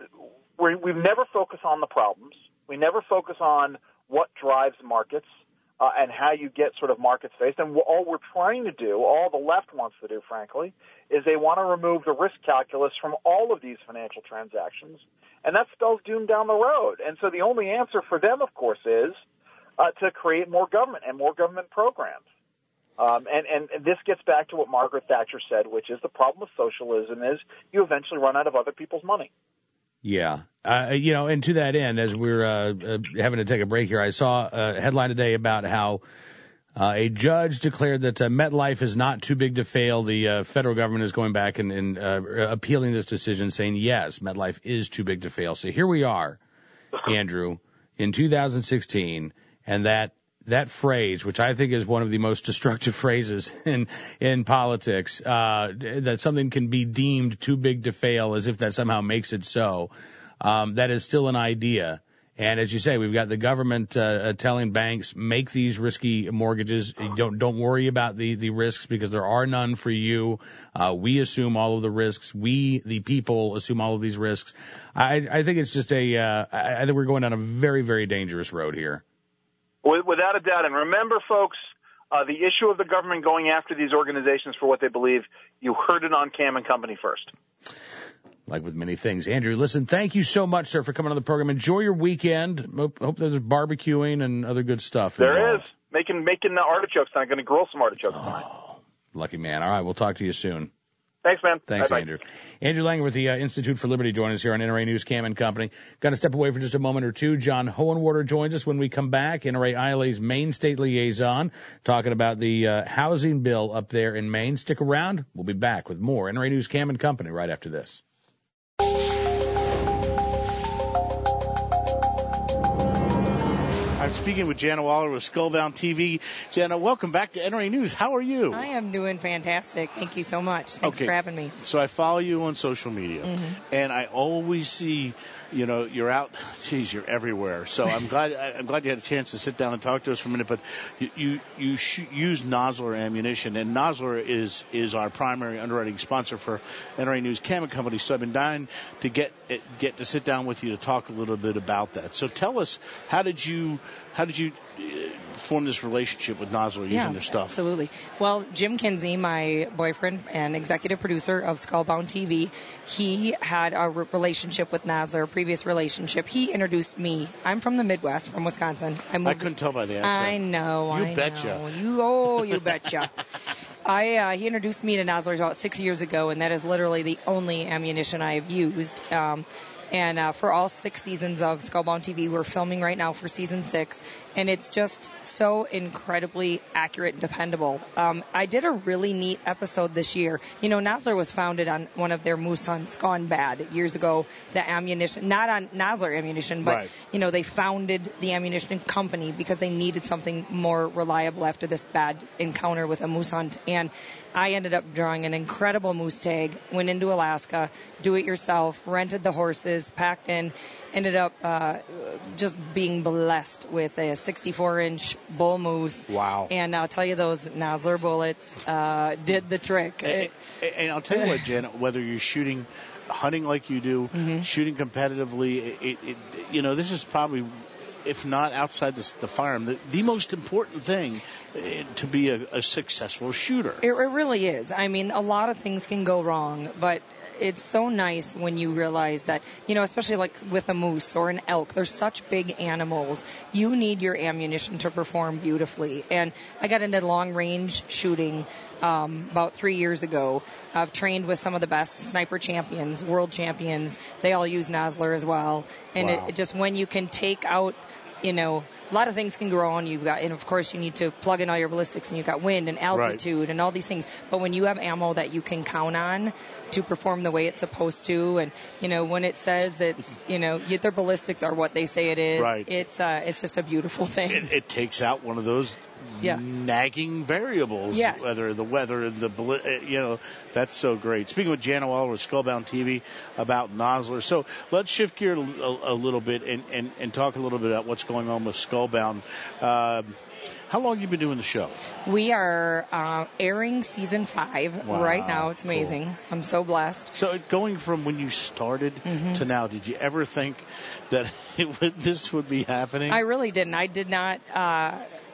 we're, we've never focused on the problems. We never focus on what drives markets. uh, and how you get sort of markets-based. And all we're trying to do, all the left wants to do, frankly, is they want to remove the risk calculus from all of these financial transactions, and that spells doom down the road. And so the only answer for them, of course, is uh, to create more government and more government programs. Um, and, and, and this gets back to what Margaret Thatcher said, which is the problem with socialism is you eventually run out of other people's money. Yeah. Uh, you know, and to that end, as we're uh, uh, having to take a break here, I saw a headline today about how uh, a judge declared that uh, MetLife is not too big to fail. The uh, federal government is going back and, and uh, appealing this decision, saying, yes, MetLife is too big to fail. So here we are, Andrew, in two thousand sixteen, and that That phrase, which I think is one of the most destructive phrases in in politics, uh, that something can be deemed too big to fail, as if that somehow makes it so, um, that is still an idea. And as you say, we've got the government uh, telling banks, make these risky mortgages. Don't don't worry about the, the risks because there are none for you. Uh, we assume all of the risks. We, the people, assume all of these risks. I, I think it's just a. Uh, I think we're going down a very, very dangerous road here. Without a doubt. And remember, folks, uh, the issue of the government going after these organizations for what they believe, you heard it on Cam and Company first. Like with many things. Andrew, listen, thank you so much, sir, for coming on the program. Enjoy your weekend. Hope, hope there's barbecuing and other good stuff. There involved. is. Making, making the artichokes. I'm going to grill some artichokes oh, tonight. Lucky man. All right, we'll talk to you soon. Thanks, man. Thanks, Bye-bye. Andrew. Andrew Langer with the uh, Institute for Liberty joining us here on N R A News, Cam and Company. Got to step away for just a moment or two. John Hohenwarter joins us when we come back. N R A I L A's Maine State Liaison, talking about the uh, housing bill up there in Maine. Stick around. We'll be back with more N R A News, Cam and Company right after this. I'm speaking with Jana Waller with Skullbound T V. Jana, welcome back to N R A News. How are you? I am doing fantastic. Thank you so much. Thanks okay. for having me. So I follow you on social media, mm-hmm. and I always see, you know, you're out. Geez, you're everywhere. So I'm glad I'm glad you had a chance to sit down and talk to us for a minute. But you you, you sh- use Nosler ammunition, and Nosler is is our primary underwriting sponsor for N R A News Cam and Company. So I've been dying to get get to sit down with you to talk a little bit about that. So tell us, how did you how did you form this relationship with Nosler using yeah, their stuff? Absolutely. Well, Jim Kinsey, my boyfriend and executive producer of Skullbound T V, he had a re- relationship with Nosler, a previous relationship. He introduced me. I'm from the Midwest, from Wisconsin. I, moved I couldn't tell by the accent. I know. You I betcha. Know. You, oh, you betcha. I, uh, he introduced me to Nosler about six years ago, and that is literally the only ammunition I have used. Um, And uh, for all six seasons of Skullbound T V, we're filming right now for season six, and it's just so incredibly accurate and dependable. Um, I did a really neat episode this year. You know, Nosler was founded on one of their moose hunts gone bad years ago. The ammunition, not on Nosler ammunition, but, right. you know, they founded the ammunition company because they needed something more reliable after this bad encounter with a moose hunt. And I ended up drawing an incredible moose tag, went into Alaska, do it yourself, rented the horses, packed in, ended up uh, just being blessed with a sixty-four inch bull moose. Wow. And I'll tell you, those Nosler bullets uh, did the trick. And, and I'll tell you what, Janet, whether you're shooting, hunting like you do, mm-hmm. shooting competitively, it, it, you know, this is probably, if not outside the, the firearm, the, the most important thing to be a, a successful shooter. It, it really is. I mean, a lot of things can go wrong, but it's so nice when you realize that, you know, especially like with a moose or an elk, they're such big animals. You need your ammunition to perform beautifully. And I got into long range shooting um, about three years ago. I've trained with some of the best sniper champions, world champions. They all use Nosler as well. And wow. it, it just when you can take out, you know, a lot of things can go wrong. You've got, and of course, you need to plug in all your ballistics, and you've got wind and altitude right. and all these things. But when you have ammo that you can count on to perform the way it's supposed to, and you know when it says it's, you know, their ballistics are what they say it is. Right. It's uh, it's just a beautiful thing. It, it takes out one of those yeah. nagging variables, yes. whether the weather, the you know, that's so great. Speaking with Jana Waller with Skullbound T V about Nosler. So let's shift gear a, a, a little bit and, and, and talk a little bit about what's going on with Skullbound. Uh, how long have you been doing the show? We are uh, airing season five wow, right now. It's amazing. Cool. I'm so blessed. So going from when you started mm-hmm. to now, did you ever think that it would, this would be happening? I really didn't. I did not. Uh,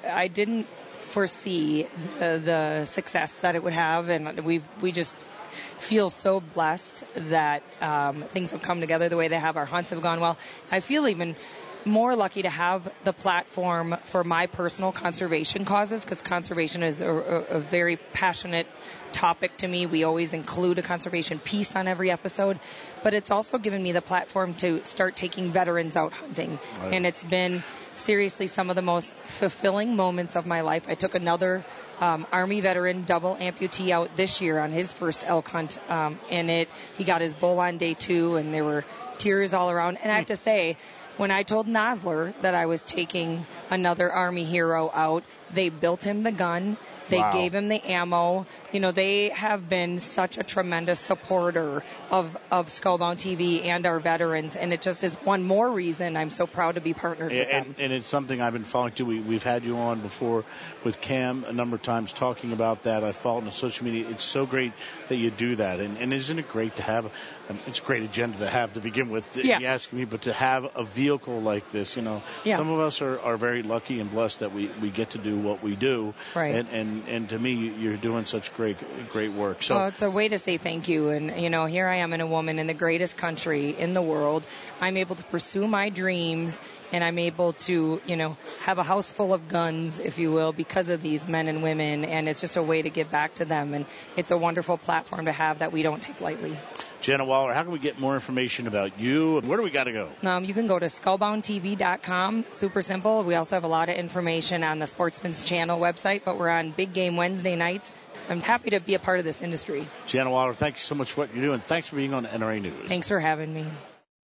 I didn't foresee the, the success that it would have, and we we just feel so blessed that um, things have come together the way they have. Our hunts have gone well. I feel even more lucky to have the platform for my personal conservation causes, because conservation is a, a, a very passionate topic to me. We always include a conservation piece on every episode, but it's also given me the platform to start taking veterans out hunting. Right. And it's been seriously some of the most fulfilling moments of my life. I took another um, Army veteran double amputee out this year on his first elk hunt, um, and it he got his bull on day two, and there were tears all around. And I have to say, when I told Nosler that I was taking another Army hero out, they built him the gun. They wow. gave him the ammo. You know, they have been such a tremendous supporter of, of Skullbound T V and our veterans, and it just is one more reason I'm so proud to be partnered and, with them. And, and it's something I've been following too. We, we've had you on before with Cam a number of times talking about that. I followed on social media. It's so great that you do that, and, and isn't it great to have? Um, it's a great agenda to have to begin with. Yeah. You ask me, but to have a vehicle like this, you know, yeah. some of us are, are very lucky and blessed that we, we get to do what we do. Right. And, and and to me, you're doing such great great work. So well, it's a way to say thank you. And you know, here I am, in a woman in the greatest country in the world. I'm able to pursue my dreams, and I'm able to, you know, have a house full of guns, if you will, because of these men and women. And it's just a way to give back to them. And it's a wonderful platform to have that we don't take lightly. Jenna Waller, how can we get more information about you, and where do we got to go? Um, you can go to skullbound T V dot com. Super simple. We also have a lot of information on the Sportsman's Channel website, but we're on Big Game Wednesday nights. I'm happy to be a part of this industry. Jenna Waller, thank you so much for what you're doing. Thanks for being on N R A News. Thanks for having me.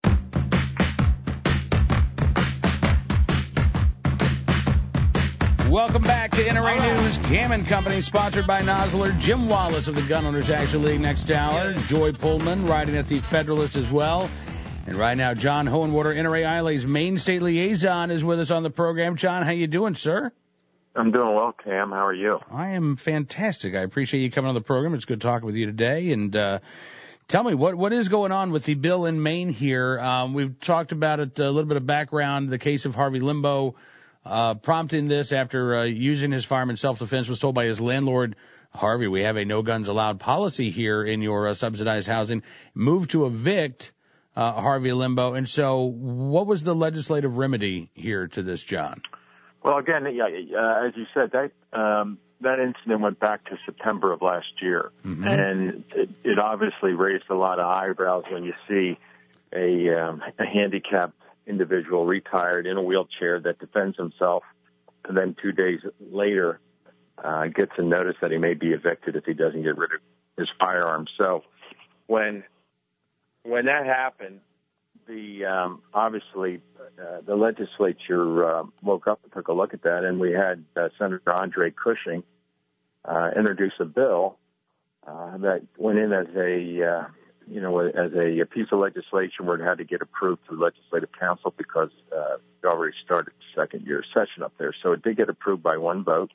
Welcome back to N R A News. Cam and Company, sponsored by Nosler. Jim Wallace of the Gun Owners Action League next hour. Joy Pullman riding at the Federalist as well. And right now, John Hohenwater, N R A I L A's Maine State Liaison, is with us on the program. John, how you doing, sir? I'm doing well, Cam. How are you? I am fantastic. I appreciate you coming on the program. It's good talking with you today. And uh tell me, what what is going on with the bill in Maine here? Um, we've talked about it, a little bit of background, the case of Harvey Limbo. Uh, prompting this after uh, using his firearm in self-defense, was told by his landlord, Harvey, we have a no guns allowed policy here in your uh, subsidized housing, moved to evict uh, Harvey Limbo. And so what was the legislative remedy here to this, John? Well, again, yeah, uh, as you said, that um, that incident went back to September of last year. Mm-hmm. And it, it obviously raised a lot of eyebrows when you see a, um, a handicapped individual retired in a wheelchair that defends himself, and then two days later uh, gets a notice that he may be evicted if he doesn't get rid of his firearm. So when when that happened, the um, obviously uh, the legislature uh, woke up and took a look at that, and we had uh, Senator Andre Cushing uh, introduce a bill uh, that went in as a uh, you know, as a, a piece of legislation where it had to get approved through Legislative Council because uh, it already started the second year session up there. So it did get approved by one vote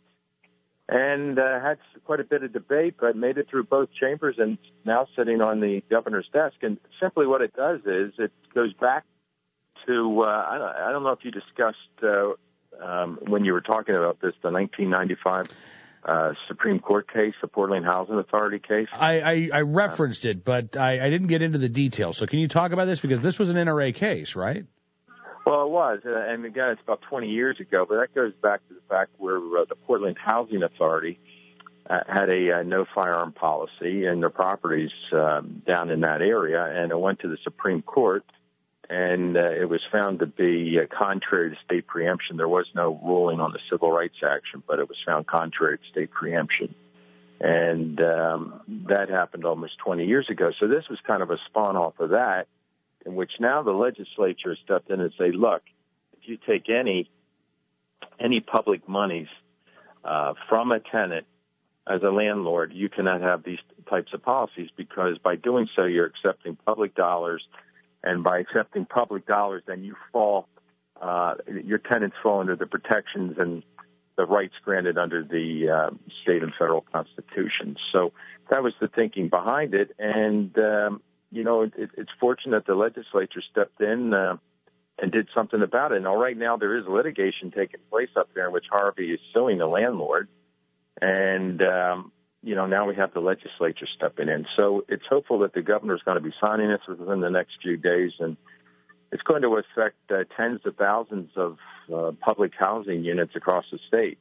and uh, had quite a bit of debate, but made it through both chambers and now sitting on the governor's desk. And simply what it does is it goes back to, uh, I, don't, I don't know if you discussed uh, um, when you were talking about this, the nineteen ninety-five Uh, Supreme Court case, the Portland Housing Authority case. I, I, I referenced it, but I, I didn't get into the details. So can you talk about this? Because this was an N R A case, right? Well, it was. Uh, and again, it's about twenty years ago, but that goes back to the fact where uh, the Portland Housing Authority uh, had a uh, no firearm policy in their properties um, down in that area, and it went to the Supreme Court. And uh, it was found to be uh, contrary to state preemption. There was no ruling on the civil rights action, but it was found contrary to state preemption. And um, that happened almost twenty years ago. So this was kind of a spawn off of that, in which now the legislature stepped in and say, look, if you take any any public monies uh, from a tenant as a landlord, you cannot have these types of policies, because by doing so, you're accepting public dollars. And by accepting public dollars, then you fall, uh, your tenants fall under the protections and the rights granted under the uh, state and federal constitutions. So that was the thinking behind it. And, um, you know, it, it's fortunate the legislature stepped in uh, and did something about it. Now, right now, there is litigation taking place up there in which Harvey is suing the landlord. And, um, you know, now we have the legislature stepping in. So it's hopeful that the governor is going to be signing this within the next few days. And it's going to affect uh, tens of thousands of uh, public housing units across the state.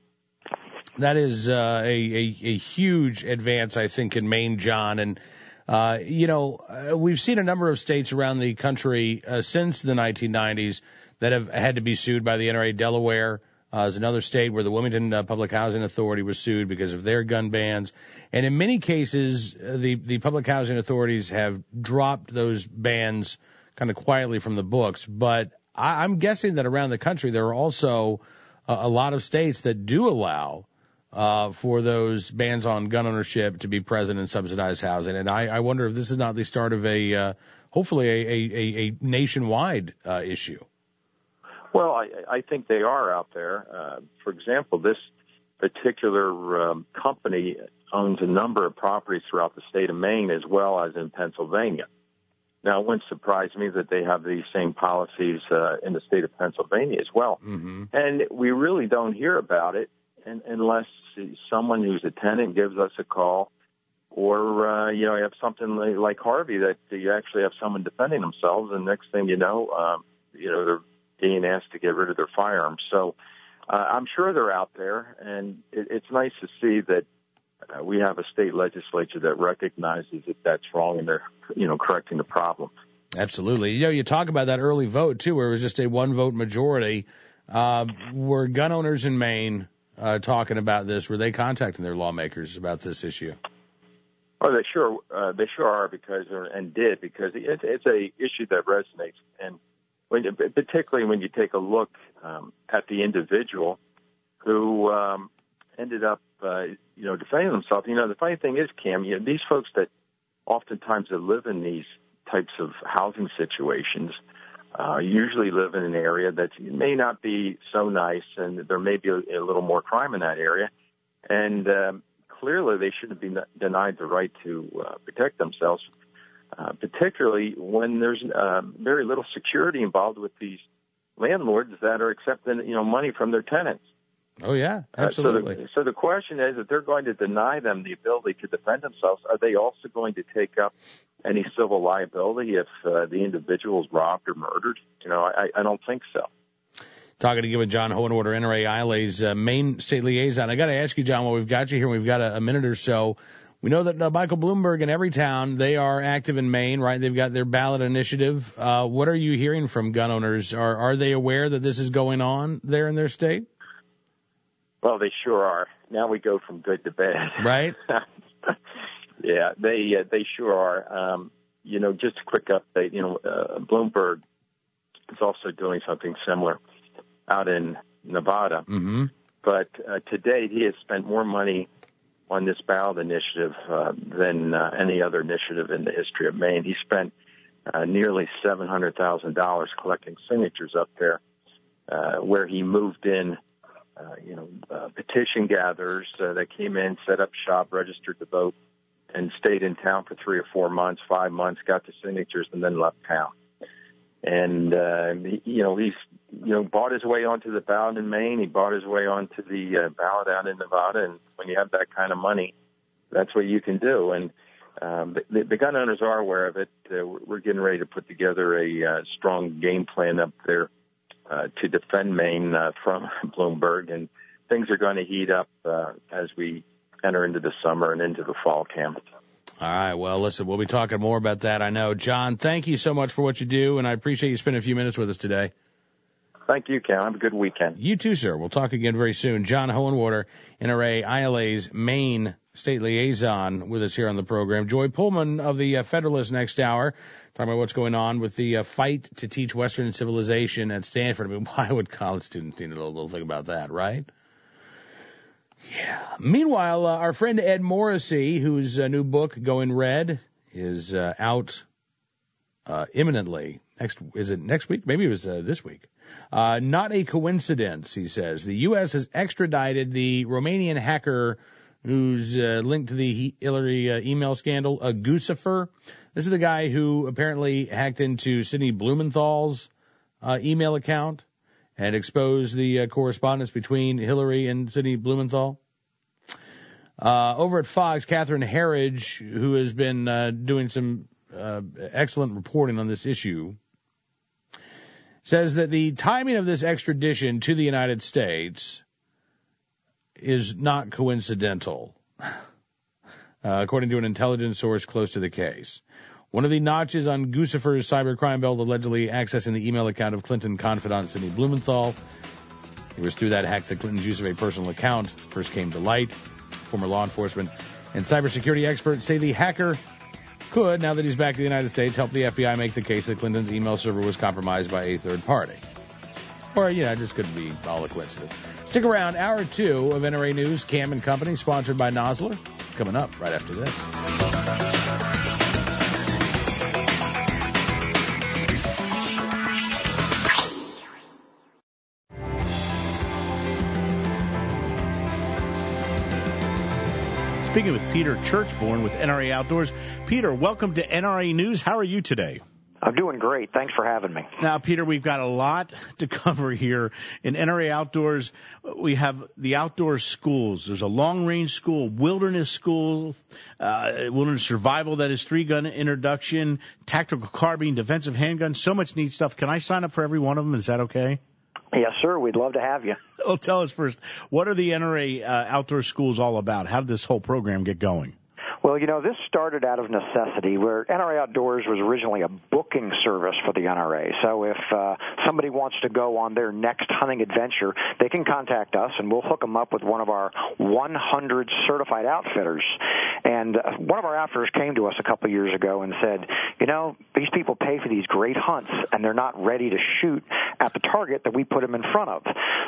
That is uh, a, a, a huge advance, I think, in Maine, John. And, uh, you know, uh, we've seen a number of states around the country uh, since the nineteen nineties that have had to be sued by the N R A. Delaware uh, is another state where the Wilmington uh, Public Housing Authority was sued because of their gun bans. And in many cases, uh, the, the public housing authorities have dropped those bans kind of quietly from the books. But I, I'm guessing that around the country there are also uh, a lot of states that do allow Uh, for those bans on gun ownership to be present in subsidized housing. And I, I wonder if this is not the start of a, uh, hopefully a, a, a nationwide uh, issue. Well, I, I think they are out there. Uh, for example, this particular um, company owns a number of properties throughout the state of Maine as well as in Pennsylvania. Now, it wouldn't surprise me that they have these same policies uh, in the state of Pennsylvania as well. Mm-hmm. And we really don't hear about it unless someone who's a tenant gives us a call, or, uh, you know, you have something like Harvey that you actually have someone defending themselves, and next thing you know, um, you know, they're being asked to get rid of their firearms. So uh, I'm sure they're out there, and it, it's nice to see that uh, we have a state legislature that recognizes that that's wrong and they're, you know, correcting the problem. Absolutely. You know, you talk about that early vote, too, where it was just a one-vote majority. Uh, were gun owners in Maine Uh, talking about this? Were they contacting their lawmakers about this issue? Oh, they sure, uh, they sure are because, and did because it's, it's a issue that resonates, and when, particularly when you take a look um, at the individual who um, ended up, uh, you know, defending themselves. You know, the funny thing is, Cam, you know, these folks that oftentimes that live in these types of housing situations Uh, usually live in an area that may not be so nice, and there may be a, a little more crime in that area. And um, clearly, they shouldn't be denied the right to uh, protect themselves, uh, particularly when there's uh, very little security involved with these landlords that are accepting, you know, money from their tenants. Oh yeah, absolutely. Uh, so, the, so the question is, if they're going to deny them the ability to defend themselves, are they also going to take up any civil liability if uh, the individual is robbed or murdered? You know, I, I don't think so. Talking again with John Hohenwarter, N R A I L A's uh, Maine State Liaison. I got to ask you, John, while we've got you here, we've got a, a minute or so. We know that uh, Michael Bloomberg in Everytown, they are active in Maine, right? They've got their ballot initiative. Uh, what are you hearing from gun owners? Are, are they aware that this is going on there in their state? Well, they sure are. Now we go from good to bad. Right? Yeah, they uh, they sure are. Um, you know, just a quick update. You know, uh, Bloomberg is also doing something similar out in Nevada. Mm-hmm. But uh, to date, he has spent more money on this ballot initiative uh, than uh, any other initiative in the history of Maine. He spent uh, nearly seven hundred thousand dollars collecting signatures up there, uh, where he moved in, uh, you know, uh, petition gatherers uh, that came in, set up shop, registered to vote, and stayed in town for three or four months, five months, got the signatures, and then left town. And, uh, he, you know, he's, you know, bought his way onto the ballot in Maine. He bought his way onto the uh, ballot out in Nevada. And when you have that kind of money, that's what you can do. And um, the, the gun owners are aware of it. Uh, we're getting ready to put together a uh, strong game plan up there uh, to defend Maine uh, from Bloomberg. And things are going to heat up uh, as we enter into the summer and into the fall camp. All right. Well, listen, we'll be talking more about that, I know. John, thank you so much for what you do, and I appreciate you spending a few minutes with us today. Thank you, Ken. Have a good weekend. You too, sir. We'll talk again very soon. John Hohenwarter, N R A I L A's Maine State Liaison, with us here on the program. Joy Pullman of the uh, Federalist next hour, talking about what's going on with the uh, fight to teach Western civilization at Stanford. I mean, why would college students need a little, little thing about that, right? Yeah. Meanwhile, uh, our friend Ed Morrissey, whose uh, new book, Going Red, is uh, out uh, imminently. Next, is it next week? Maybe it was uh, this week. Uh, not a coincidence, he says. The U S has extradited the Romanian hacker who's uh, linked to the Hillary uh, email scandal, uh, Guccifer. This is the guy who apparently hacked into Sidney Blumenthal's uh, email account and expose the uh, correspondence between Hillary and Sidney Blumenthal. Uh, over at Fox, Catherine Herridge, who has been uh, doing some uh, excellent reporting on this issue, says that the timing of this extradition to the United States is not coincidental, uh, according to an intelligence source close to the case. One of the notches on Guccifer's cybercrime belt allegedly accessing the email account of Clinton confidant Sidney Blumenthal. It was through that hack that Clinton's use of a personal account first came to light. Former law enforcement and cybersecurity experts say the hacker could, now that he's back in the United States, help the F B I make the case that Clinton's email server was compromised by a third party. Or, you know, it just could be all a coincidence. Stick around. Hour two of N R A News, Cam and Company, sponsored by Nosler. Coming up right after this. Speaking with Peter Churchborn with N R A Outdoors. Peter, welcome to N R A News. How are you today? I'm doing great. Thanks for having me. Now, Peter, we've got a lot to cover here. In N R A Outdoors, we have the outdoor schools. There's a long-range school, wilderness school, uh, wilderness survival, that is three-gun introduction, tactical carbine, defensive handgun, so much neat stuff. Can I sign up for every one of them? Is that okay? Yes, sir. We'd love to have you. Well, tell us first, what are the N R A uh, outdoor schools all about? How did this whole program get going? Well, you know, this started out of necessity, where N R A Outdoors was originally a booking service for the N R A. So if uh, somebody wants to go on their next hunting adventure, they can contact us, and we'll hook them up with one of our one hundred certified outfitters. And uh, one of our outfitters came to us a couple of years ago and said, you know, these people pay for these great hunts, and they're not ready to shoot at the target that we put them in front of.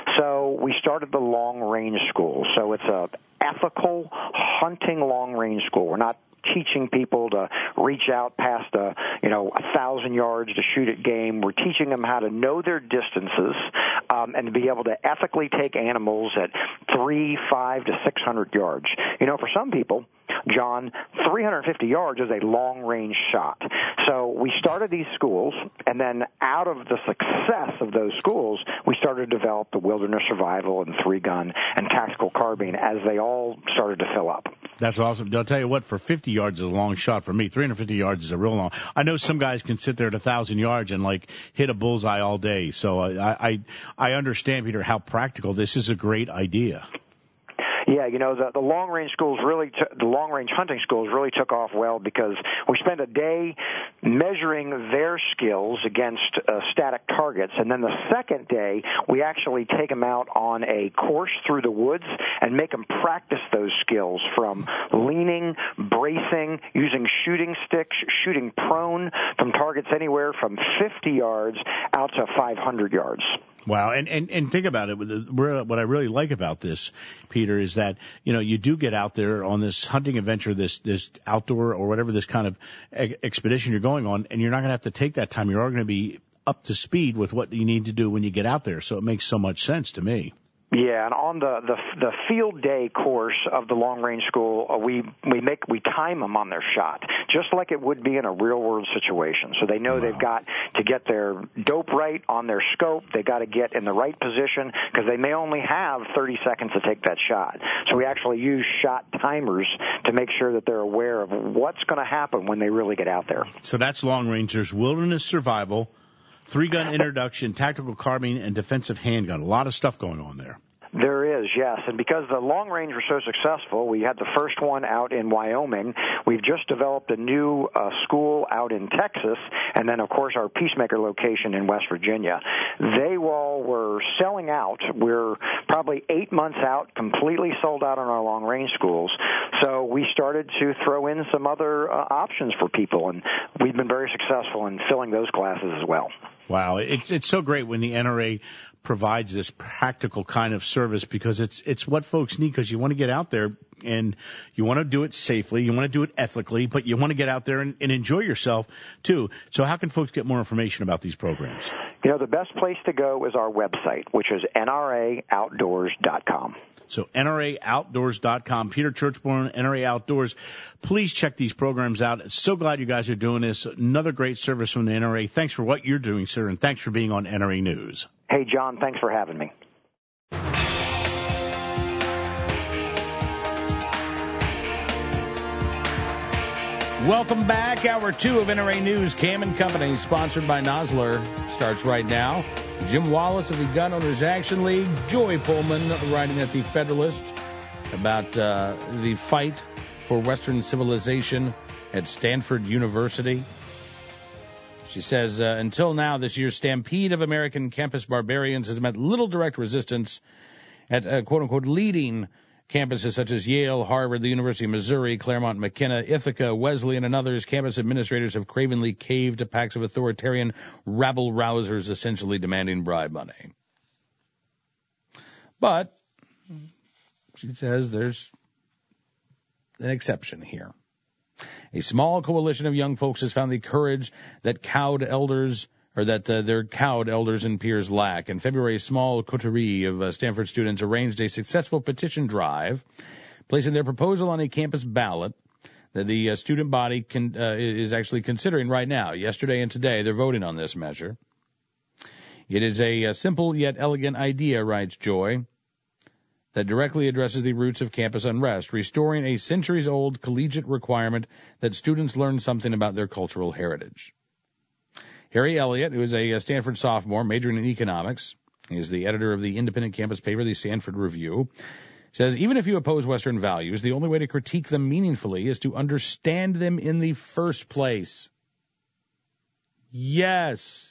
So we started the long-range school. So it's a ethical hunting long-range school. We're not teaching people to reach out past a, you know, a thousand yards to shoot at game. We're teaching them how to know their distances um, and to be able to ethically take animals at three, five to six hundred yards. You know, for some people, John, three hundred fifty yards is a long-range shot. So we started these schools, and then out of the success of those schools, we started to develop the wilderness survival and three-gun and tactical carbine as they all started to fill up. That's awesome. I'll tell you what, for fifty yards is a long shot. For me, three hundred fifty yards is a real long. I know some guys can sit there at one thousand yards and, like, hit a bullseye all day. So I, I, I understand, Peter, how practical this is. A great idea. Yeah, you know, the, the long-range schools really, t- the long-range hunting schools really took off well because we spent a day measuring their skills against uh, static targets, and then the second day we actually take them out on a course through the woods and make them practice those skills from leaning, bracing, using shooting sticks, shooting prone from targets anywhere from fifty yards out to five hundred yards. Wow, and, and, and think about it. What I really like about this, Peter, is that, you know, you do get out there on this hunting adventure, this this outdoor or whatever this kind of expedition you're going on, and you're not going to have to take that time. You're all going to be up to speed with what you need to do when you get out there. So it makes so much sense to me. Yeah, and on the, the the field day course of the long range school, uh, we we make we time them on their shot, just like it would be in a real world situation. So they know wow. they've got to get their dope right on their scope. They got to get in the right position because they may only have thirty seconds to take that shot. So we actually use shot timers to make sure that they're aware of what's going to happen when they really get out there. So that's long range. There's wilderness survival, three-gun introduction, tactical carbine, and defensive handgun. A lot of stuff going on there. There is, yes. And because the long range were so successful, we had the first one out in Wyoming. We've just developed a new uh, school out in Texas, and then, of course, our Peacemaker location in West Virginia. They all were selling out. We're probably eight months out, completely sold out on our long range schools. So we started to throw in some other uh, options for people, and we've been very successful in filling those classes as well. Wow, it's it's so great when the N R A provides this practical kind of service because it's it's what folks need because you want to get out there and you want to do it safely, you want to do it ethically, but you want to get out there and, and enjoy yourself too. So how can folks get more information about these programs? You know, the best place to go is our website, which is N R A outdoors dot com. So N R A outdoors dot com. Peter Churchborn, N R A Outdoors. Please check these programs out. So glad you guys are doing this. Another great service from the N R A. Thanks for what you're doing. sir, and thanks for being on N R A News. Hey, John, thanks for having me. Welcome back. Hour two of N R A News, Cam and Company, sponsored by Nosler, starts right now. Jim Wallace of the Gun Owners Action League, Joy Pullman writing at the Federalist about uh, the fight for Western civilization at Stanford University. She says, uh, until now, this year's stampede of American campus barbarians has met little direct resistance at uh, quote-unquote leading campuses such as Yale, Harvard, the University of Missouri, Claremont, McKenna, Ithaca, Wesleyan, and others. Campus administrators have cravenly caved to packs of authoritarian rabble-rousers essentially demanding bribe money. But she says there's an exception here. A small coalition of young folks has found the courage that cowed elders or that uh, their cowed elders and peers lack. In February, a small coterie of uh, Stanford students arranged a successful petition drive, placing their proposal on a campus ballot that the uh, student body can, uh, is actually considering right now. Yesterday and today, they're voting on this measure. It is a, a simple yet elegant idea, writes Joy, that directly addresses the roots of campus unrest, restoring a centuries-old collegiate requirement that students learn something about their cultural heritage. Harry Elliott, who is a Stanford sophomore majoring in economics, he is the editor of the independent campus paper, the Stanford Review, says, even if you oppose Western values, the only way to critique them meaningfully is to understand them in the first place. Yes.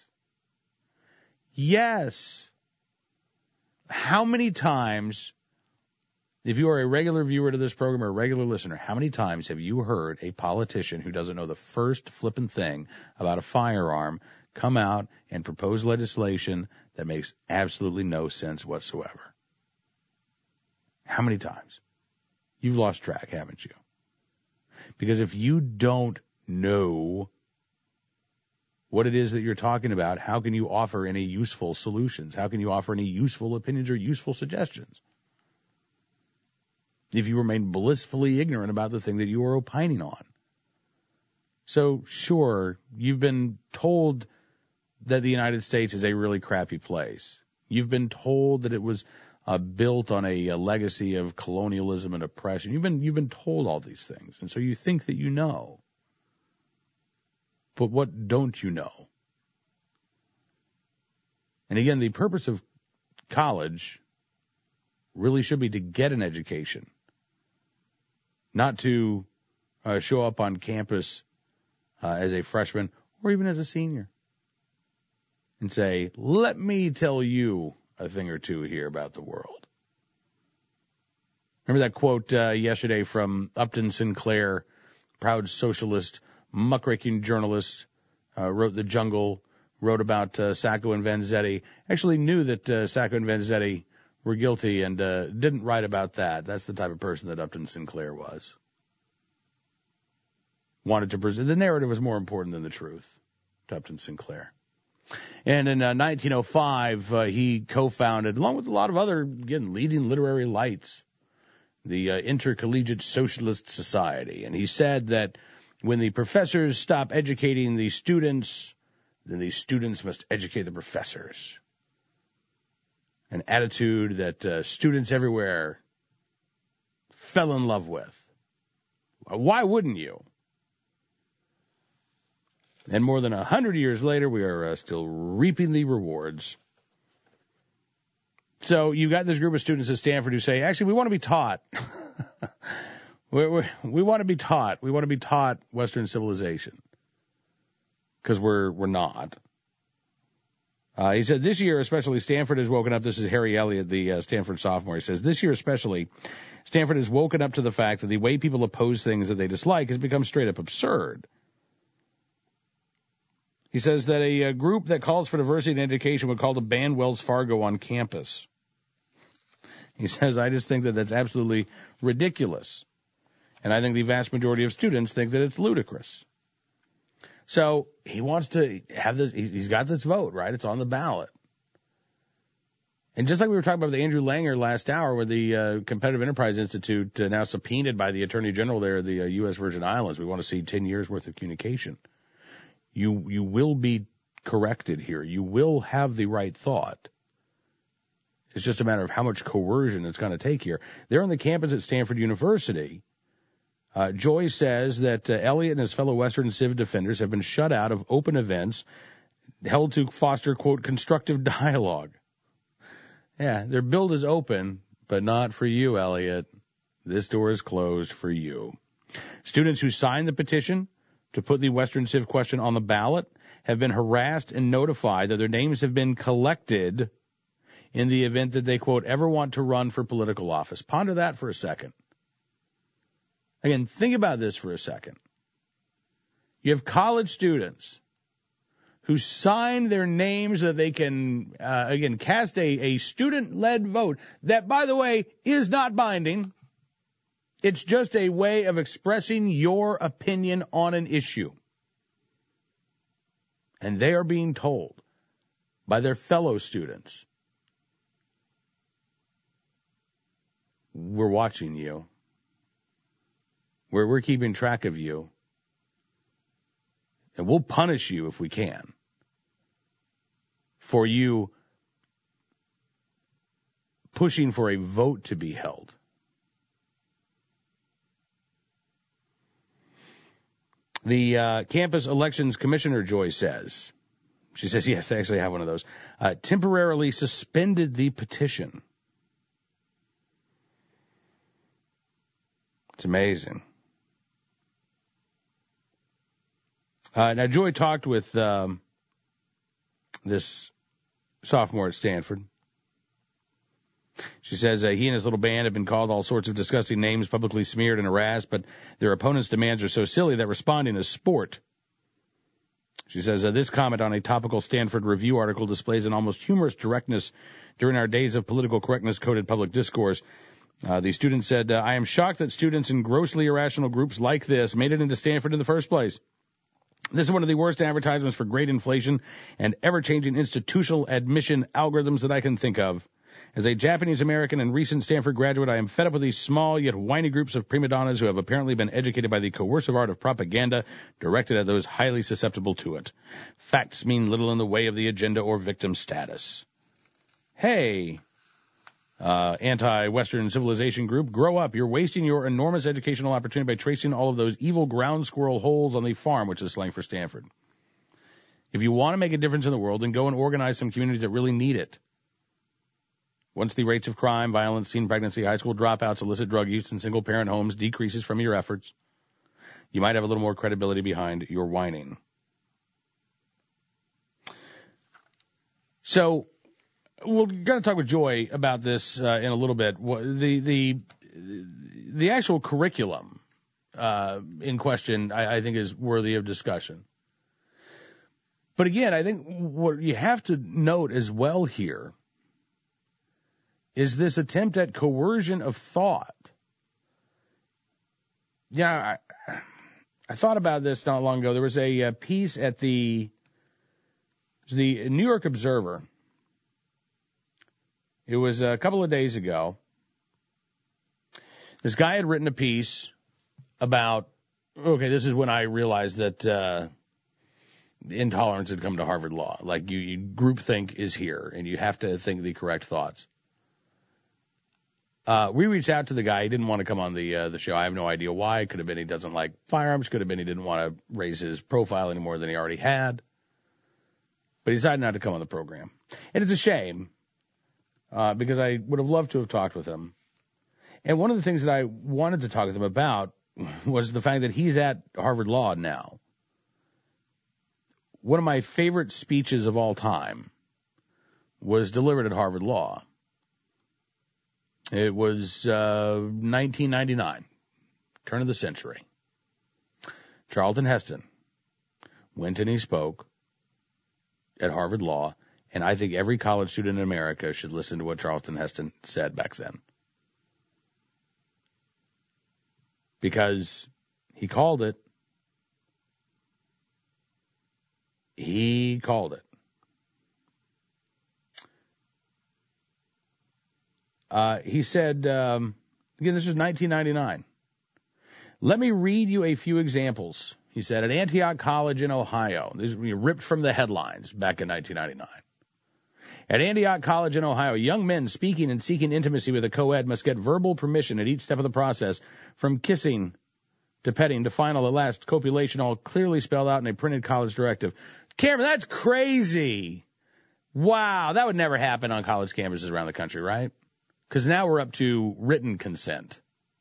Yes. How many times, if you are a regular viewer to this program or a regular listener, how many times have you heard a politician who doesn't know the first flippin' thing about a firearm come out and propose legislation that makes absolutely no sense whatsoever? How many times? You've lost track, haven't you? Because if you don't know what it is that you're talking about, how can you offer any useful solutions? How can you offer any useful opinions or useful suggestions? If you remain blissfully ignorant about the thing that you are opining on. So, sure, you've been told that the United States is a really crappy place. You've been told that it was uh, built on a, a legacy of colonialism and oppression. You've been you've been told all these things, and so you think that you know. But what don't you know? And again, the purpose of college really should be to get an education, not to uh, show up on campus uh, as a freshman or even as a senior and say, let me tell you a thing or two here about the world. Remember that quote uh, yesterday from Upton Sinclair, proud socialist, muckraking journalist, uh, wrote The Jungle, wrote about uh, Sacco and Vanzetti, actually knew that uh, Sacco and Vanzetti were guilty and uh, didn't write about that. That's the type of person that Upton Sinclair was. Wanted to present, the narrative was more important than the truth to Upton Sinclair. And in uh, nineteen oh five, uh, he co-founded, along with a lot of other, again, leading literary lights, the uh, Intercollegiate Socialist Society. And he said that when the professors stop educating the students, then the students must educate the professors. An attitude that uh, students everywhere fell in love with. Why wouldn't you? And more than a hundred years later, we are uh, still reaping the rewards. So you've got this group of students at Stanford who say, actually, we want to be taught. we, we, we want to be taught. We want to be taught Western civilization. Because we're, we're not. Uh, he said, this year especially, Stanford has woken up. This is Harry Elliott, the uh, Stanford sophomore. He says, this year especially, Stanford has woken up to the fact that the way people oppose things that they dislike has become straight up absurd. He says that a, a group that calls for diversity in education would call to ban Wells Fargo on campus. He says, I just think that that's absolutely ridiculous. And I think the vast majority of students think that it's ludicrous. So he wants to have this, he's got this vote, right? It's on the ballot. And just like we were talking about the Andrew Langer last hour, where the uh, Competitive Enterprise Institute uh, now subpoenaed by the Attorney General there of the uh, U S Virgin Islands. We want to see ten years worth of communication. You you will be corrected here. You will have the right thought. It's just a matter of how much coercion it's going to take here. They're on the campus at Stanford University. Uh, Joy says that uh, Elliott and his fellow Western Civ defenders have been shut out of open events held to foster, quote, constructive dialogue. Yeah, their build is open, but not for you, Elliott. This door is closed for you. Students who signed the petition to put the Western Civ question on the ballot have been harassed and notified that their names have been collected in the event that they, quote, ever want to run for political office. Ponder that for a second. Again, think about this for a second. You have college students who sign their names so that they can, uh, again, cast a, a student-led vote that, by the way, is not binding. It's just a way of expressing your opinion on an issue. And they are being told by their fellow students, we're watching you. We're, we're keeping track of you. And we'll punish you if we can for you pushing for a vote to be held. The uh, campus elections commissioner, Joy, says, she says, yes, they actually have one of those, uh, temporarily suspended the petition. It's amazing. Uh, now, Joy talked with um, this sophomore at Stanford. She says uh, he and his little band have been called all sorts of disgusting names, publicly smeared and harassed, but their opponents' demands are so silly that responding is sport. She says uh, this comment on a topical Stanford Review article displays an almost humorous directness during our days of political correctness-coded public discourse. Uh, the student said, uh, I am shocked that students in grossly irrational groups like this made it into Stanford in the first place. This is one of the worst advertisements for great inflation and ever-changing institutional admission algorithms that I can think of. As a Japanese-American and recent Stanford graduate, I am fed up with these small yet whiny groups of prima donnas who have apparently been educated by the coercive art of propaganda directed at those highly susceptible to it. Facts mean little in the way of the agenda or victim status. Hey, uh, anti-Western civilization group, grow up. You're wasting your enormous educational opportunity by tracing all of those evil ground squirrel holes on the farm, which is slang for Stanford. If you want to make a difference in the world, then go and organize some communities that really need it. Once the rates of crime, violence, teen pregnancy, high school dropouts, illicit drug use, and single-parent homes decreases from your efforts, you might have a little more credibility behind your whining. So we're going to talk with Joy about this uh, in a little bit. The the the actual curriculum uh, in question, I, I think, is worthy of discussion. But again, I think what you have to note as well here is this attempt at coercion of thought. Yeah, I, I thought about this not long ago. There was a, a piece at the the New York Observer. It was a couple of days ago. This guy had written a piece about, okay, this is when I realized that uh, intolerance had come to Harvard Law. Like, you, you groupthink is here, and you have to think the correct thoughts. Uh, we reached out to the guy. He didn't want to come on the uh, the show. I have no idea why. It could have been he doesn't like firearms. Could have been he didn't want to raise his profile any more than he already had. But he decided not to come on the program. And it's a shame, uh, because I would have loved to have talked with him. And one of the things that I wanted to talk with him about was the fact that he's at Harvard Law now. One of my favorite speeches of all time was delivered at Harvard Law. It was uh, nineteen ninety-nine, turn of the century. Charlton Heston went and he spoke at Harvard Law, and I think every college student in America should listen to what Charlton Heston said back then. Because he called it. He called it. Uh, he said, um, again, this is nineteen ninety-nine. Let me read you a few examples He said, at Antioch College in Ohio, this is ripped from the headlines back in nineteen ninety-nine. At Antioch College in Ohio, young men speaking and seeking intimacy with a co-ed must get verbal permission at each step of the process, from kissing to petting to final at last copulation, all clearly spelled out in a printed college directive. Cameron, that's crazy. Wow, that would never happen on college campuses around the country, right? Because now we're up to written consent.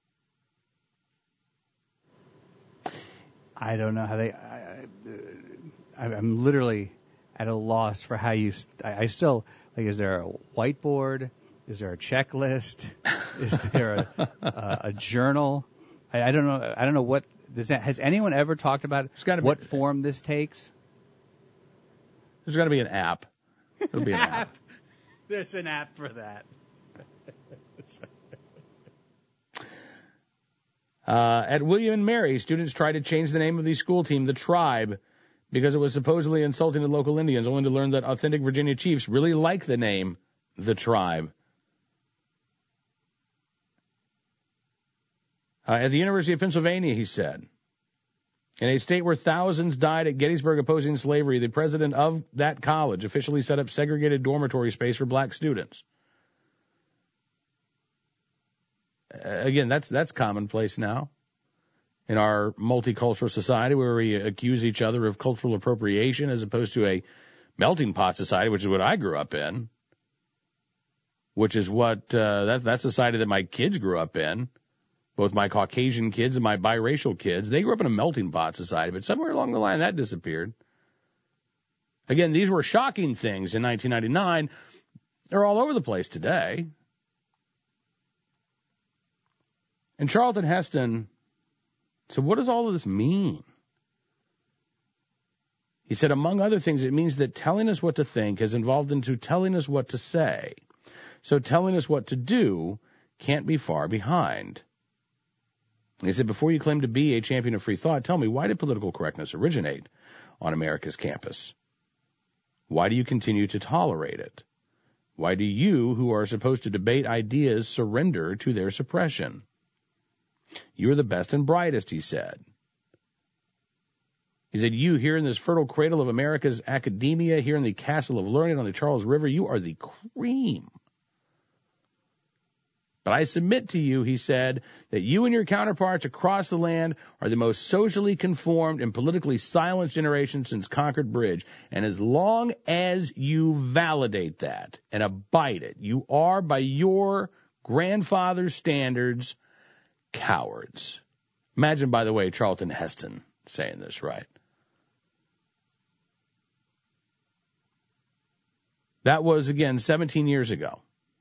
I don't know how they. I, I, I'm literally at a loss for how you. I, I still like. Is there a whiteboard? Is there a checklist? Is there a, a, a journal? I, I don't know. I don't know what. Does that, has anyone ever talked about what be, form this takes? There's got to be an app. It'll be an app. There's an app for that. Uh, at William and Mary, students tried to change the name of the school team, the Tribe, because it was supposedly insulting to local Indians, only to learn that authentic Virginia Chiefs really like the name, the Tribe. Uh, at the University of Pennsylvania, he said, in a state where thousands died at Gettysburg opposing slavery, the president of that college officially set up segregated dormitory space for black students. Again, that's that's commonplace now in our multicultural society, where we accuse each other of cultural appropriation as opposed to a melting pot society, which is what I grew up in, which is what uh, that's that's the society that my kids grew up in, both my Caucasian kids and my biracial kids. They grew up in a melting pot society, but somewhere along the line that disappeared. Again, these were shocking things in nineteen ninety-nine. They're all over the place today. And Charlton Heston said, what does all of this mean? He said, among other things, it means that telling us what to think has evolved into telling us what to say. So telling us what to do can't be far behind. He said, before you claim to be a champion of free thought, tell me, why did political correctness originate on America's campus? Why do you continue to tolerate it? Why do you, who are supposed to debate ideas, surrender to their suppression? You're the best and brightest, he said. He said, you here in this fertile cradle of America's academia, here in the castle of learning on the Charles River, you are the cream. But I submit to you, he said, that you and your counterparts across the land are the most socially conformed and politically silenced generation since Concord Bridge. And as long as you validate that and abide it, you are, by your grandfather's standards, cowards. Imagine, by the way, Charlton Heston saying this, right? That was, again, seventeen years ago.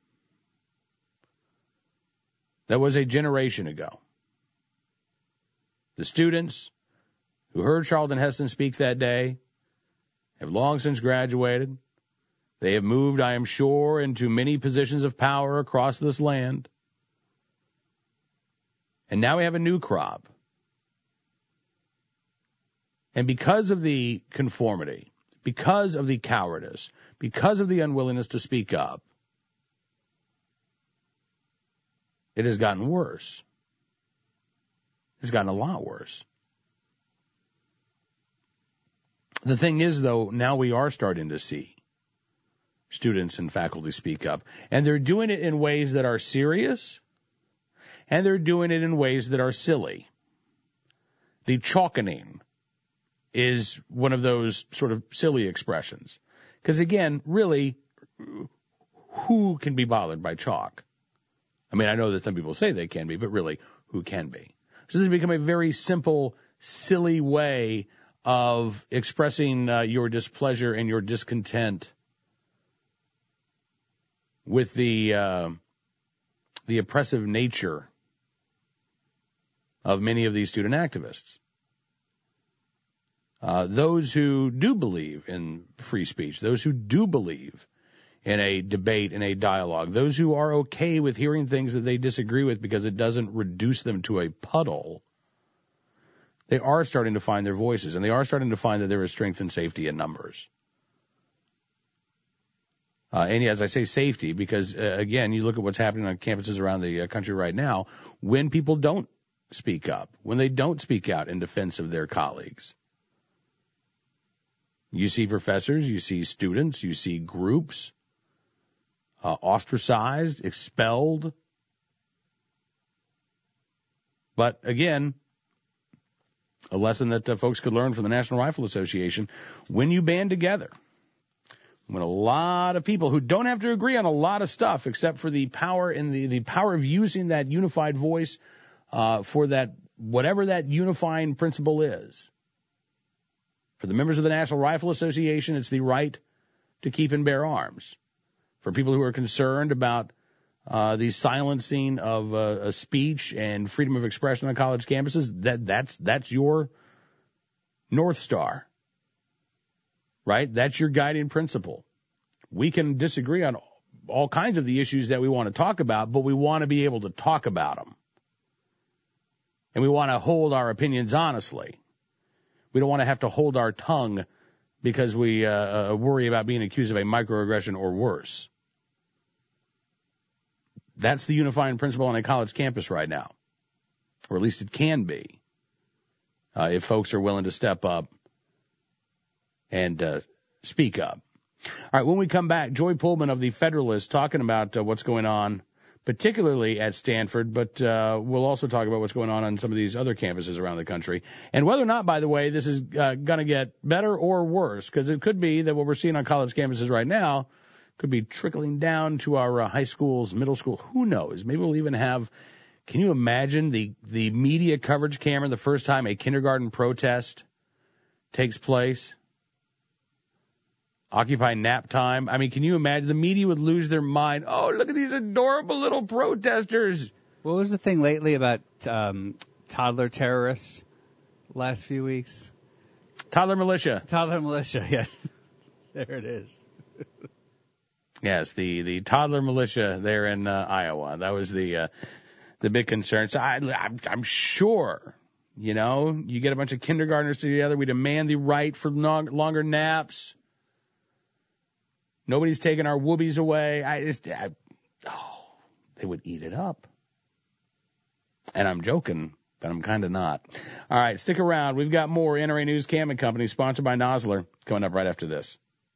That was a generation ago. The students who heard Charlton Heston speak that day have long since graduated. They have moved, I am sure, into many positions of power across this land. And now we have a new crop. And because of the conformity, because of the cowardice, because of the unwillingness to speak up, it has gotten worse. It's gotten a lot worse. The thing is, though, now we are starting to see students and faculty speak up. And they're doing it in ways that are serious, and they're doing it in ways that are silly. The chalkening is one of those sort of silly expressions. Because, again, really, who can be bothered by chalk? I mean, I know that some people say they can be, but really, who can be? So this has become a very simple, silly way of expressing uh, your displeasure and your discontent with the uh, the oppressive nature of many of these student activists. Uh, those who do believe in free speech, those who do believe in a debate, in a dialogue, those who are okay with hearing things that they disagree with because it doesn't reduce them to a puddle, they are starting to find their voices, and they are starting to find that there is strength and safety in numbers. Uh, and as I say safety, because, uh, again, you look at what's happening on campuses around the uh, country right now, when people don't speak up, when they don't speak out in defense of their colleagues. You see professors, you see students, you see groups uh, ostracized, expelled. But again, a lesson that uh, folks could learn from the National Rifle Association, when you band together, when a lot of people who don't have to agree on a lot of stuff except for the power and the, the power of using that unified voice uh, for that, whatever that unifying principle is. For the members of the National Rifle Association, it's the right to keep and bear arms. For people who are concerned about uh, the silencing of uh, a speech and freedom of expression on college campuses, that that's that's your North Star, right? That's your guiding principle. We can disagree on all kinds of the issues that we want to talk about, but we want to be able to talk about them. And we want to hold our opinions honestly. We don't want to have to hold our tongue because we uh, worry about being accused of a microaggression or worse. That's the unifying principle on a college campus right now, or at least it can be, uh, if folks are willing to step up and uh, speak up. All right, when we come back, Joy Pullman of the Federalist talking about uh, what's going on, particularly at Stanford, but uh, we'll also talk about what's going on on some of these other campuses around the country, and whether or not, by the way, this is uh, going to get better or worse, because it could be that what we're seeing on college campuses right now could be trickling down to our uh, high schools, middle school. Who knows? Maybe we'll even have, can you imagine the, the media coverage, Cameron, the first time a kindergarten protest takes place? Occupy nap time. I mean, can you imagine? The media would lose their mind. Oh, look at these adorable little protesters. What was the thing lately about um, toddler terrorists last few weeks? Toddler militia. Toddler militia, yeah. There it is. Yes, the, the toddler militia there in uh, Iowa. That was the uh, the big concern. So I, I'm, I'm sure, you know, you get a bunch of kindergartners together. We demand the right for long, longer naps. Nobody's taking our whoobies away. I just, I, oh, they would eat it up. And I'm joking, but I'm kind of not. All right, stick around. We've got more N R A News Cam and Company, sponsored by Nosler, coming up right after this.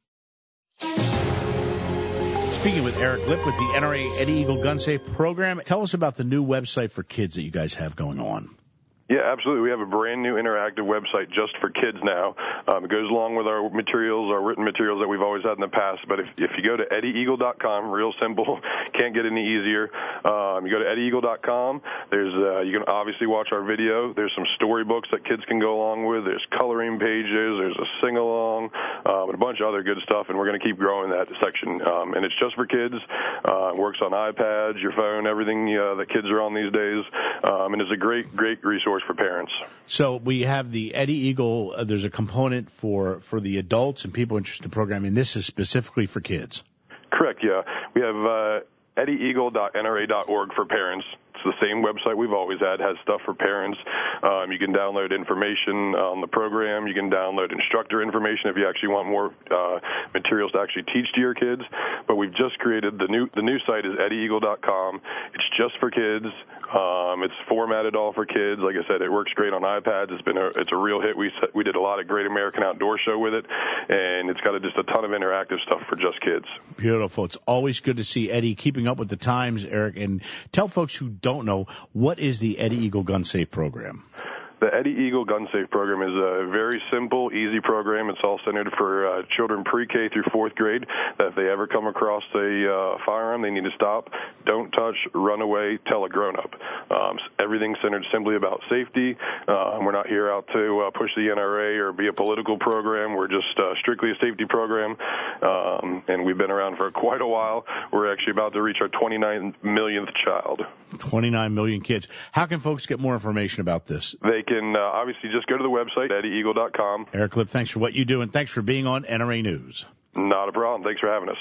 Speaking with Eric Lipp with the N R A Eddie Eagle Gun Safe program, tell us about the new website for kids that you guys have going on. Yeah, absolutely. We have a brand new interactive website just for kids now. Um, it goes along with our materials, our written materials that we've always had in the past. But if, if you go to eddie eagle dot com, real simple, can't get any easier. Um, you go to eddie eagle dot com. There's uh, you can obviously watch our video. There's some storybooks that kids can go along with. There's coloring pages. There's a sing along, um, and a bunch of other good stuff. And we're going to keep growing that section. Um, and it's just for kids. Uh, it works on iPads, your phone, everything uh, that kids are on these days. Um, and it's a great, great resource for parents. So we have the Eddie Eagle. Uh, there's a component for, for the adults and people interested in programming. This is specifically for kids. Correct, yeah. We have uh, eddie eagle dot n r a dot org for parents. It's the same website we've always had, has stuff for parents. Um, you can download information on the program. You can download instructor information if you actually want more uh, materials to actually teach to your kids. But we've just created the new the new site is eddie eagle dot com. It's just for kids. Um, it's formatted all for kids. Like I said, it works great on iPads. It's been a, it's a real hit. We we did a lot of Great American Outdoor Show with it, and it's got a, just a ton of interactive stuff for just kids. Beautiful. It's always good to see Eddie keeping up with the times, Eric. And tell folks who don't know, what is the Eddie Eagle Gun Safe program? The Eddie Eagle Gun Safe program is a very simple, easy program. It's all centered for uh, children pre-K through fourth grade. That if they ever come across a uh, firearm, they need to stop, don't touch, run away, tell a grown-up. Um, everything's centered simply about safety. Uh, we're not here out to uh, push the N R A or be a political program. We're just uh, strictly a safety program, um, and we've been around for quite a while. We're actually about to reach our twenty-nine millionth child. twenty-nine million kids. How can folks get more information about this? They can uh, obviously just go to the website, eddie eagle dot com. Eric Lipp, thanks for what you do, and thanks for being on N R A News. Not a problem. Thanks for having us.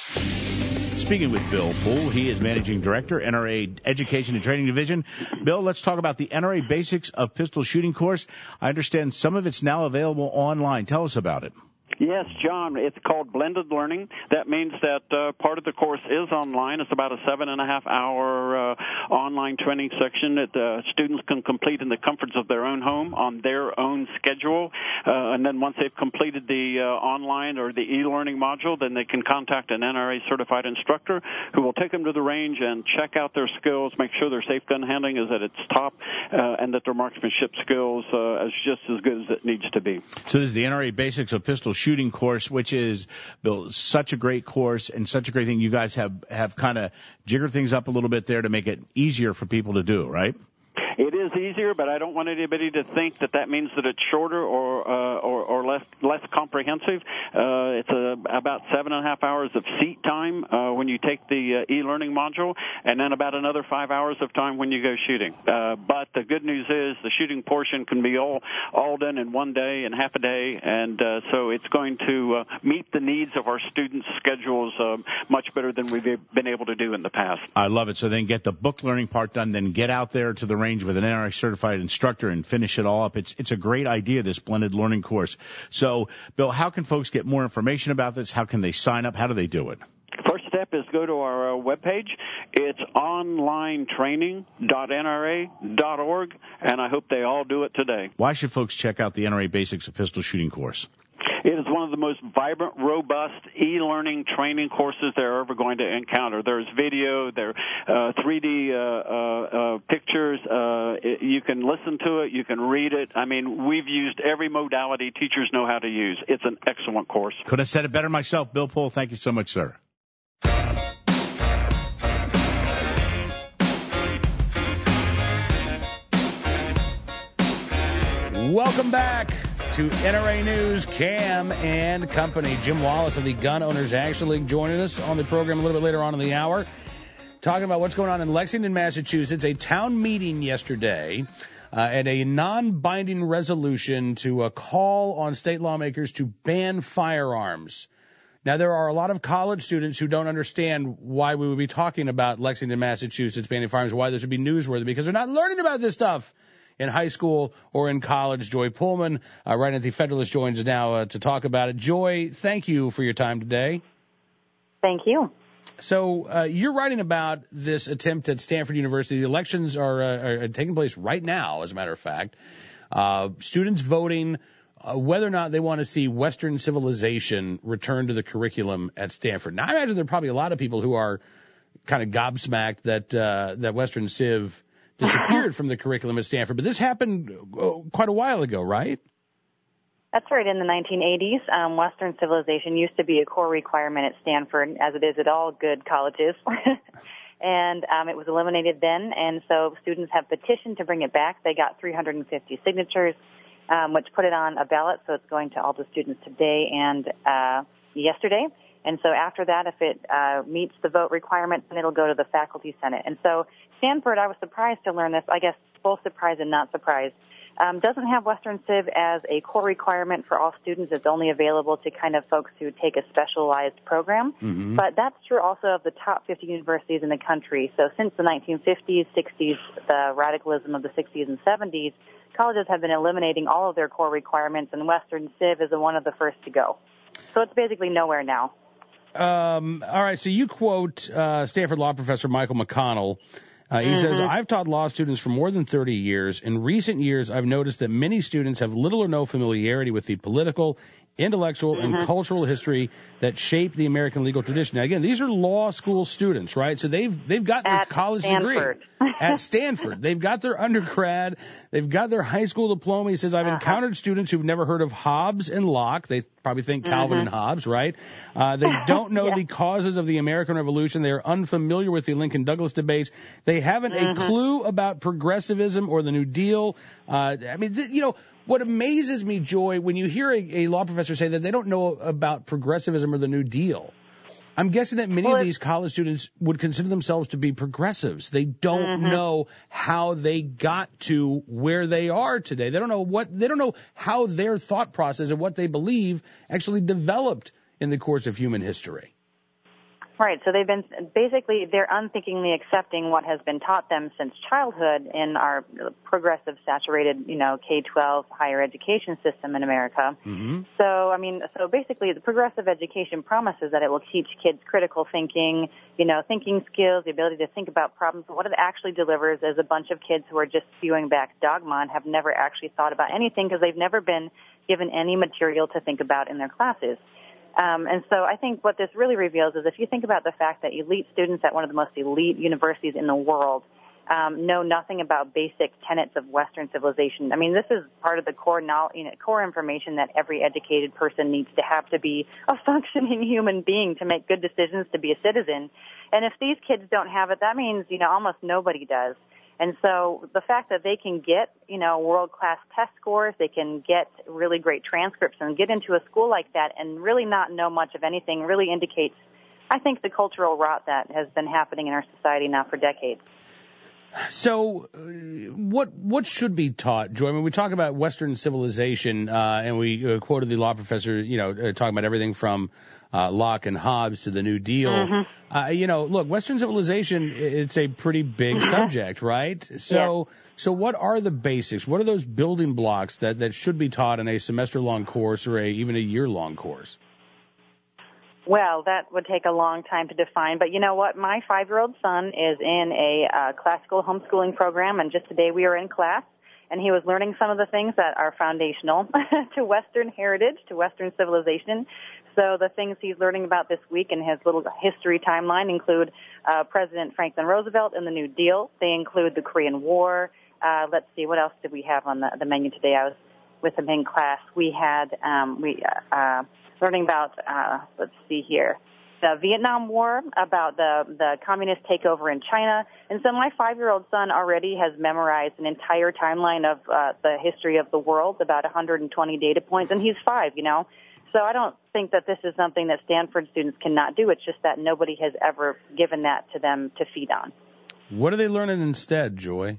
Speaking with Bill Poole, he is Managing Director, N R A Education and Training Division. Bill, let's talk about the N R A Basics of Pistol Shooting course. I understand some of it's now available online. Tell us about it. Yes, John, it's called blended learning. That means that uh, part of the course is online. It's about a seven and a half hour uh, online training section that uh, students can complete in the comforts of their own home on their own schedule. Uh, and then once they've completed the uh, online or the e-learning module, then they can contact an N R A certified instructor who will take them to the range and check out their skills, make sure their safe gun handling is at its top, uh, and that their marksmanship skills uh, is just as good as it needs to be. So this is the N R A Basics of Pistol Shooting course, which is, Bill, such a great course and such a great thing. You guys have, have kind of jiggered things up a little bit there to make it easier for people to do, right? It is easier, but I don't want anybody to think that that means that it's shorter or uh, or, or less less comprehensive. Uh, it's a, about seven and a half hours of seat time uh, when you take the uh, e-learning module, and then about another five hours of time when you go shooting. Uh, but the good news is the shooting portion can be all all done in one day and half a day, and uh, so it's going to uh, meet the needs of our students' schedules uh, much better than we've been able to do in the past. I love it. So then get the book learning part done, then get out there to the range with an N R A certified instructor and finish it all up. It's it's a great idea, this blended learning course. So, Bill, how can folks get more information about this? How can they sign up? How do they do it? First step is go to our uh, webpage. It's online training dot N R A dot org, and I hope they all do it today. Why should folks check out the N R A Basics of Pistol Shooting course? It is one of the most vibrant, robust e-learning training courses they're ever going to encounter. There's video, there are uh, three D uh, uh, uh, pictures. Uh, it, you can listen to it. You can read it. I mean, we've used every modality teachers know how to use. It's an excellent course. Could have said it better myself. Bill Pohl, thank you so much, sir. Welcome back to N R A News, Cam and Company. Jim Wallace of the Gun Owners Action League joining us on the program a little bit later on in the hour, talking about what's going on in Lexington, Massachusetts. A town meeting yesterday uh, and a non-binding resolution to uh, call on state lawmakers to ban firearms. Now, there are a lot of college students who don't understand why we would be talking about Lexington, Massachusetts banning firearms, why this would be newsworthy, because they're not learning about this stuff in high school or in college. Joy Pullman, uh, right at the Federalist, joins us now uh, to talk about it. Joy, thank you for your time today. Thank you. So uh, you're writing about this attempt at Stanford University. The elections are, uh, are taking place right now, as a matter of fact. Uh, students voting uh, whether or not they want to see Western civilization return to the curriculum at Stanford. Now, I imagine there are probably a lot of people who are kind of gobsmacked that uh, that Western Civ disappeared from the curriculum at Stanford, but this happened quite a while ago, right? That's right. In the nineteen eighties, um, Western civilization used to be a core requirement at Stanford, as it is at all good colleges. and um, it was eliminated then, and so students have petitioned to bring it back. They got three hundred fifty signatures, um, which put it on a ballot, so it's going to all the students today and uh, yesterday. And so after that, if it uh, meets the vote requirements, then it'll go to the faculty senate. And so Stanford, I was surprised to learn this, I guess both surprised and not surprised, um, doesn't have Western Civ as a core requirement for all students. It's only available to kind of folks who take a specialized program. Mm-hmm. But that's true also of the top fifty universities in the country. So since the nineteen fifties, sixties, the radicalism of the sixties and seventies, colleges have been eliminating all of their core requirements, and Western Civ is one of the first to go. So it's basically nowhere now. Um, all right, so you quote uh, Stanford law professor Michael McConnell. Uh, he mm-hmm. says, I've taught law students for more than thirty years. In recent years, I've noticed that many students have little or no familiarity with the political, intellectual, mm-hmm. and cultural history that shaped the American legal tradition. Now, again, these are law school students, right? So they've they've got their At college Stanford. degree at Stanford. They've got their undergrad. They've got their high school diploma. He says, I've uh-huh. encountered students who've never heard of Hobbes and Locke. They probably think Calvin mm-hmm. and Hobbes, right? Uh, they don't know yeah. the causes of the American Revolution. They are unfamiliar with the Lincoln-Douglas debates. They haven't mm-hmm. a clue about progressivism or the New Deal. Uh, I mean, th- you know, what amazes me, Joy, when you hear a, a law professor say that they don't know about progressivism or the New Deal, I'm guessing that many well, of these college students would consider themselves to be progressives. They don't mm-hmm. know how they got to where they are today. They don't know what, they don't know how their thought process and what they believe actually developed in the course of human history. Right. So they've been basically they're unthinkingly accepting what has been taught them since childhood in our progressive, saturated, you know, K twelve higher education system in America. Mm-hmm. So I mean, so basically, the progressive education promises that it will teach kids critical thinking, you know, thinking skills, the ability to think about problems. But what it actually delivers is a bunch of kids who are just spewing back dogma and have never actually thought about anything because they've never been given any material to think about in their classes. Um, and so I think what this really reveals is if you think about the fact that elite students at one of the most elite universities in the world um, know nothing about basic tenets of Western civilization. I mean, this is part of the core knowledge, you know, core information that every educated person needs to have to be a functioning human being to make good decisions, to be a citizen. And if these kids don't have it, that means, you know, almost nobody does. And so the fact that they can get, you know, world-class test scores, they can get really great transcripts and get into a school like that and really not know much of anything really indicates, I think, the cultural rot that has been happening in our society now for decades. So uh, what what should be taught, Joy? I mean, we talk about Western civilization, uh, and we uh, quoted the law professor, you know, uh, talking about everything from uh, Locke and Hobbes to the New Deal. Mm-hmm. Uh, you know, look, Western civilization, it's a pretty big subject, right? So, yeah. so what are the basics? What are those building blocks that, that should be taught in a semester-long course or a even a year-long course? Well, that would take a long time to define, but you know what? My five-year-old son is in a uh, classical homeschooling program, and just today we were in class, and he was learning some of the things that are foundational to Western heritage, to Western civilization. So the things he's learning about this week in his little history timeline include uh, President Franklin Roosevelt and the New Deal. They include the Korean War. Uh, let's see, what else did we have on the, the menu today? I was with him in class. We had um, we uh, learning about, uh, let's see here, the Vietnam War, about the, the communist takeover in China. And so my five-year-old son already has memorized an entire timeline of uh, the history of the world, about one hundred twenty data points, and he's five, you know. So I don't think that this is something that Stanford students cannot do. It's just that nobody has ever given that to them to feed on. What are they learning instead, Joy?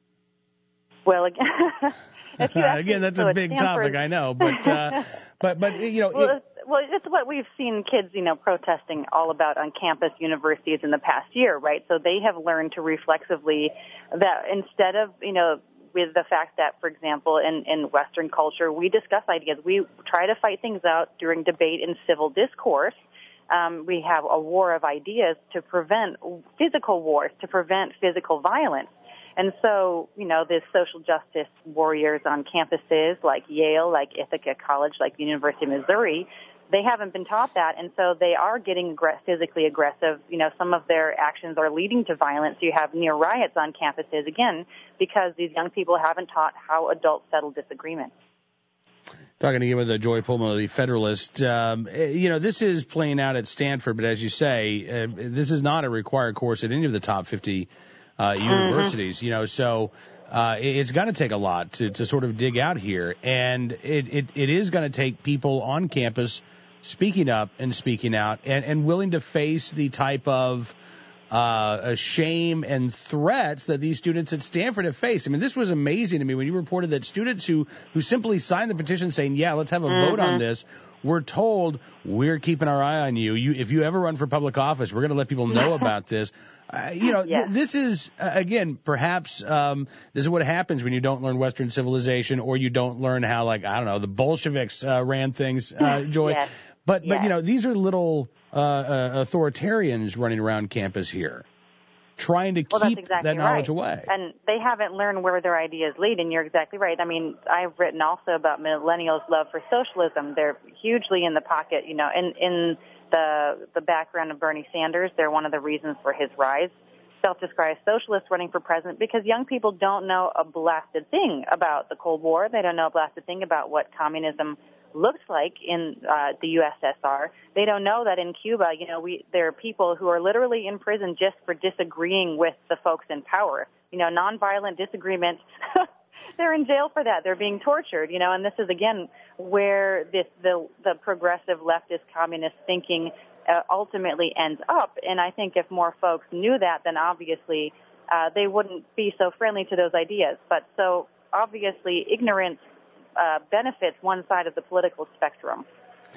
Well, again, if you ask again, that's so a big Stanford, topic, I know, but uh, but but you know. Well, it, it's, well, it's what we've seen kids, you know, protesting all about on campus universities in the past year, right? So they have learned to reflexively that instead of, you know, with the fact that, for example, in, in Western culture, we discuss ideas. We try to fight things out during debate and civil discourse. Um, we have a war of ideas to prevent physical wars, to prevent physical violence. And so, you know, there's social justice warriors on campuses like Yale, like Ithaca College, like the University of Missouri. They haven't been taught that, and so they are getting aggress- physically aggressive. You know, some of their actions are leading to violence. You have near riots on campuses, again, because these young people haven't taught how adults settle disagreements. Talking again with uh, Joy Pullman of the Federalist. Um, you know, this is playing out at Stanford, but as you say, uh, this is not a required course at any of the top fifty uh, mm-hmm. universities. You know, so uh, it, it's going to take a lot to, to sort of dig out here, and it, it, it is going to take people on campus speaking up and speaking out and, and willing to face the type of uh, shame and threats that these students at Stanford have faced. I mean, this was amazing to me when you reported that students who, who simply signed the petition saying, yeah, let's have a mm-hmm. vote on this, were told, we're keeping our eye on you. You, if you ever run for public office, we're going to let people know about this. Uh, you know, yes. th- this is, uh, again, perhaps um, this is what happens when you don't learn Western civilization or you don't learn how, like, I don't know, the Bolsheviks uh, ran things, uh, Joy. Yes. But, yes. but you know, these are little uh, uh, authoritarians running around campus here, trying to well, keep exactly that knowledge right. away. And they haven't learned where their ideas lead, and you're exactly right. I mean, I've written also about millennials' love for socialism. They're hugely in the pocket, you know, in, in the the background of Bernie Sanders. They're one of the reasons for his rise. Self-described socialists running for president because young people don't know a blasted thing about the Cold War. They don't know a blasted thing about what communism looks like in uh, the U S S R. They don't know that in Cuba, you know, we there are people who are literally in prison just for disagreeing with the folks in power. You know, nonviolent disagreement. They're in jail for that. They're being tortured, you know, and this is, again, where this, the, the progressive leftist communist thinking uh, ultimately ends up. And I think if more folks knew that, then obviously uh, they wouldn't be so friendly to those ideas. But so obviously ignorance uh, benefits one side of the political spectrum.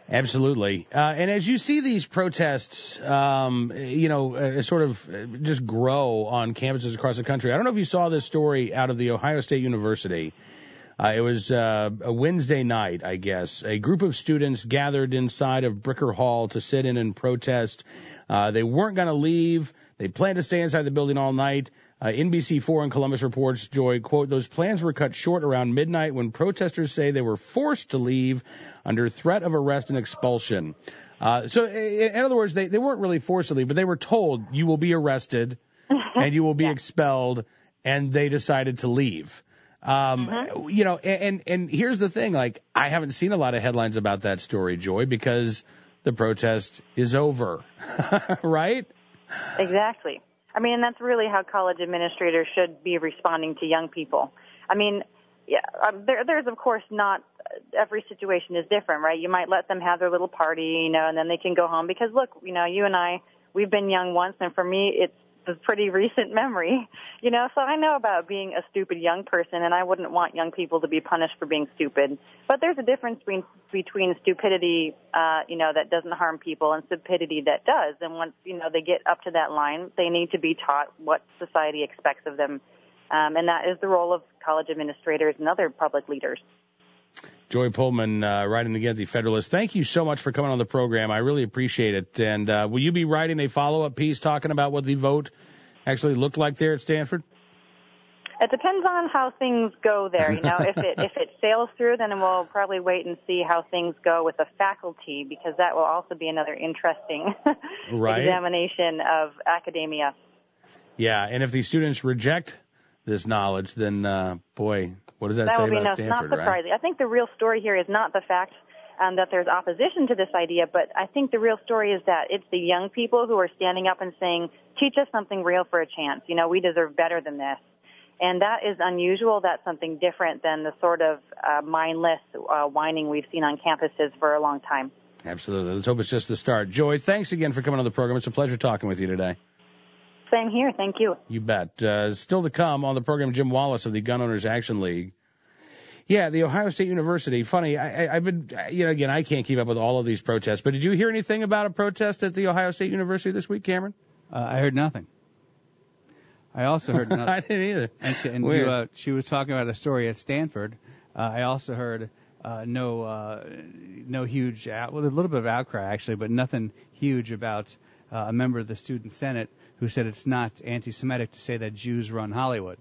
Absolutely. Uh, and as you see these protests, um, you know, uh, sort of just grow on campuses across the country, I don't know if you saw this story out of the Ohio State University. Uh, it was uh, a Wednesday night, I guess. A group of students gathered inside of Bricker Hall to sit in and protest. Uh, they weren't going to leave. They planned to stay inside the building all night. Uh, N B C four in Columbus reports, Joy, quote, those plans were cut short around midnight when protesters say they were forced to leave under threat of arrest and expulsion. Uh, so in, in other words, they, they weren't really forced to leave, but they were told you will be arrested and you will be yeah. expelled, and they decided to leave. Um, mm-hmm. You know, and, and here's the thing, like, I haven't seen a lot of headlines about that story, Joy, because the protest is over, right? Exactly. I mean, that's really how college administrators should be responding to young people. I mean, yeah, um, there, there's, of course, not every situation is different, right? You might let them have their little party, you know, and then they can go home because, look, you know, you and I, we've been young once, and for me, it's a pretty recent memory, you know, so I know about being a stupid young person, and I wouldn't want young people to be punished for being stupid. But there's a difference between, between stupidity, uh, you know, that doesn't harm people and stupidity that does. And once, you know, they get up to that line, they need to be taught what society expects of them. Um, and that is the role of college administrators and other public leaders. Joy Pullman, uh, writing the Gensey Federalist. Thank you so much for coming on the program. I really appreciate it. And uh, will you be writing a follow-up piece talking about what the vote actually looked like there at Stanford? It depends on how things go there. You know, if it if it sails through, then we'll probably wait and see how things go with the faculty, because that will also be another interesting right. examination of academia. Yeah, and if the students reject this knowledge, then uh, boy, what does that, that say will be about no, Stanford? Not surprising. Right? I think the real story here is not the fact um, that there's opposition to this idea, but I think the real story is that it's the young people who are standing up and saying, teach us something real for a chance. You know, we deserve better than this. And that is unusual. That's something different than the sort of uh, mindless uh, whining we've seen on campuses for a long time. Absolutely. Let's hope it's just the start. Joy, thanks again for coming on the program. It's a pleasure talking with you today. Same here. Thank you. You bet. Uh, still to come on the program, Jim Wallace of the Gun Owners Action League. Yeah, the Ohio State University. Funny, I, I, I've been, you know, again, I can't keep up with all of these protests, but did you hear anything about a protest at the Ohio State University this week, Cameron? Uh, I heard nothing. I also heard nothing. I didn't either. And, she, and you, uh, she was talking about a story at Stanford. Uh, I also heard uh, no uh, no huge, out, well, a little bit of outcry, actually, but nothing huge about uh, a member of the Student Senate who said it's not anti-Semitic to say that Jews run Hollywood.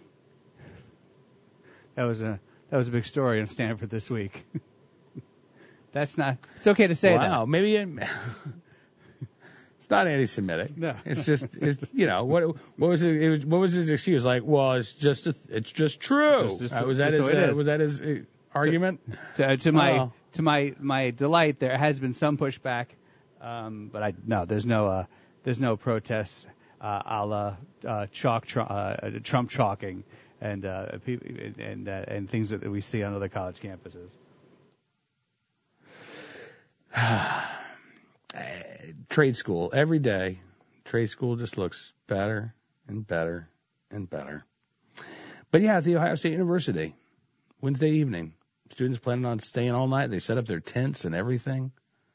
That was a that was a big story in Stanford this week. That's not. It's okay to say wow, that. Wow, maybe it, it's not anti-Semitic. No, it's just it's, you know what what was it, it was, what was his excuse? Like, well, it's just a, it's just true. It's just, just, uh, was, that his, uh, was that his uh, argument? To, to my oh. to my my delight, there has been some pushback, um, but I no, there's no uh, there's no protests uh, a la uh, chalk tr- uh, Trump chalking and uh, and uh, and things that we see on other college campuses. Trade school every day. Trade school just looks better and better and better. But yeah, at the Ohio State University, Wednesday evening, students planning on staying all night. They set up their tents and everything.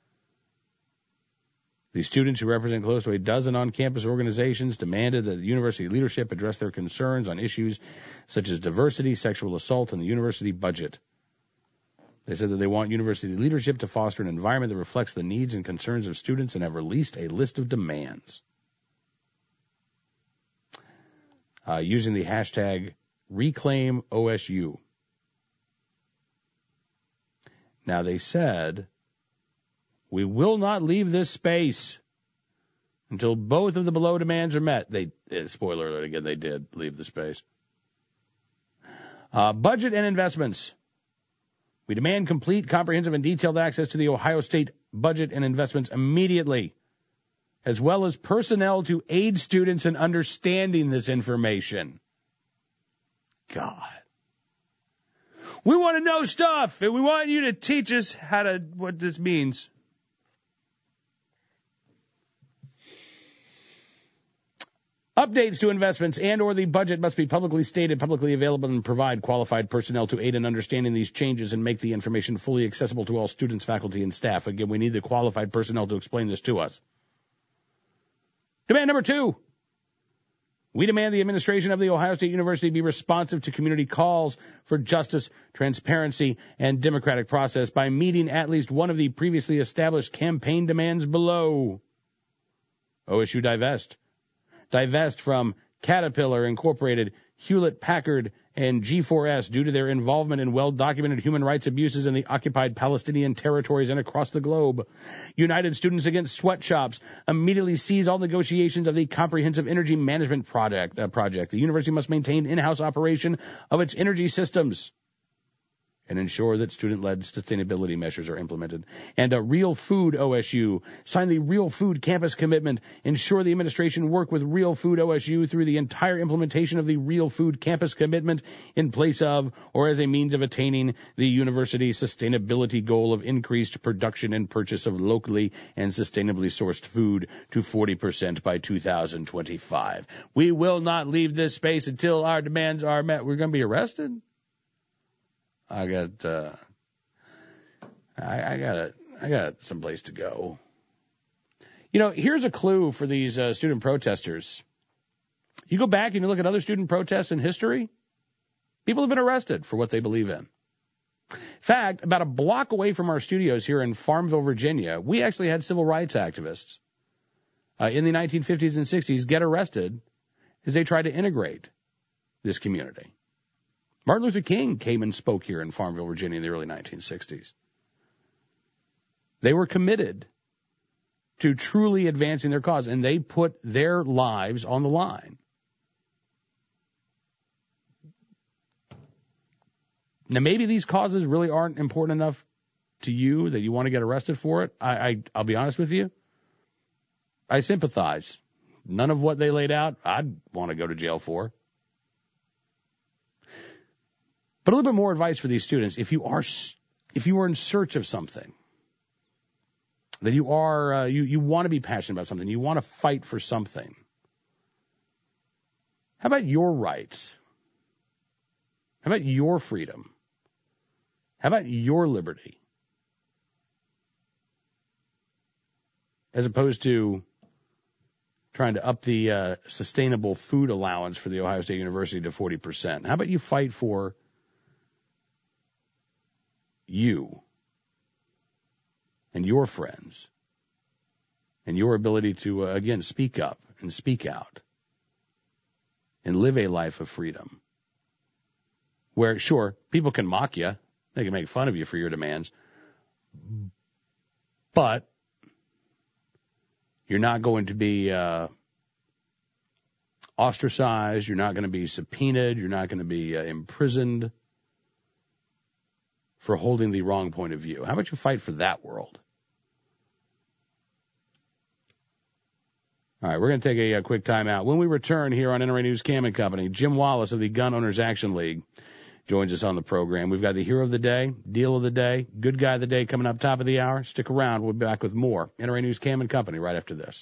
The students, who represent close to a dozen on-campus organizations, demanded that the university leadership address their concerns on issues such as diversity, sexual assault, and the university budget. They said that they want university leadership to foster an environment that reflects the needs and concerns of students and have released a list of demands. Uh, using the hashtag Reclaim O S U. Now, they said, we will not leave this space until both of the below demands are met. They, spoiler alert again, they did leave the space. Uh, budget and investments. We demand complete, comprehensive, and detailed access to the Ohio State budget and investments immediately, as well as personnel to aid students in understanding this information. God. We want to know stuff, and we want you to teach us how to, what this means. Updates to investments and or the budget must be publicly stated, publicly available, and provide qualified personnel to aid in understanding these changes and make the information fully accessible to all students, faculty, and staff. Again, we need the qualified personnel to explain this to us. Demand number two. We demand the administration of The Ohio State University be responsive to community calls for justice, transparency, and democratic process by meeting at least one of the previously established campaign demands below. O S U divest. Divest from Caterpillar Incorporated, Hewlett-Packard, and G four S due to their involvement in well-documented human rights abuses in the occupied Palestinian territories and across the globe. United Students Against Sweatshops immediately seize all negotiations of the Comprehensive Energy Management Project. Uh, project. The university must maintain in-house operation of its energy systems and ensure that student-led sustainability measures are implemented. And a Real Food O S U. Sign the Real Food Campus Commitment. Ensure the administration work with Real Food O S U through the entire implementation of the Real Food Campus Commitment in place of or as a means of attaining the university's sustainability goal of increased production and purchase of locally and sustainably sourced food to forty percent by two thousand twenty-five. We will not leave this space until our demands are met. We're going to be arrested? I got, uh, I, I got a, I got someplace to go. You know, here's a clue for these uh, student protesters. You go back and you look at other student protests in history, people have been arrested for what they believe in. In fact, about a block away from our studios here in Farmville, Virginia, we actually had civil rights activists uh, in the nineteen fifties and sixties get arrested as they tried to integrate this community. Martin Luther King came and spoke here in Farmville, Virginia in the early nineteen sixties. They were committed to truly advancing their cause, and they put their lives on the line. Now, maybe these causes really aren't important enough to you that you want to get arrested for it. I, I, I'll be honest with you. I sympathize. None of what they laid out, I'd want to go to jail for. But a little bit more advice for these students. If you are, if you are in search of something, that you are, uh, you, you want to be passionate about something, you want to fight for something. How about your rights? How about your freedom? How about your liberty? As opposed to trying to up the uh, sustainable food allowance for the Ohio State University to forty percent. How about you fight for you and your friends and your ability to, uh, again, speak up and speak out and live a life of freedom where, sure, people can mock you. They can make fun of you for your demands, but you're not going to be uh, ostracized. You're not going to be subpoenaed. You're not going to be uh, imprisoned for holding the wrong point of view. How about you fight for that world? All right, we're going to take a, a quick time out. When we return here on N R A News Cam and Company, Jim Wallace of the Gun Owners Action League joins us on the program. We've got the hero of the day, deal of the day, good guy of the day coming up top of the hour. Stick around. We'll be back with more N R A News Cam and Company right after this.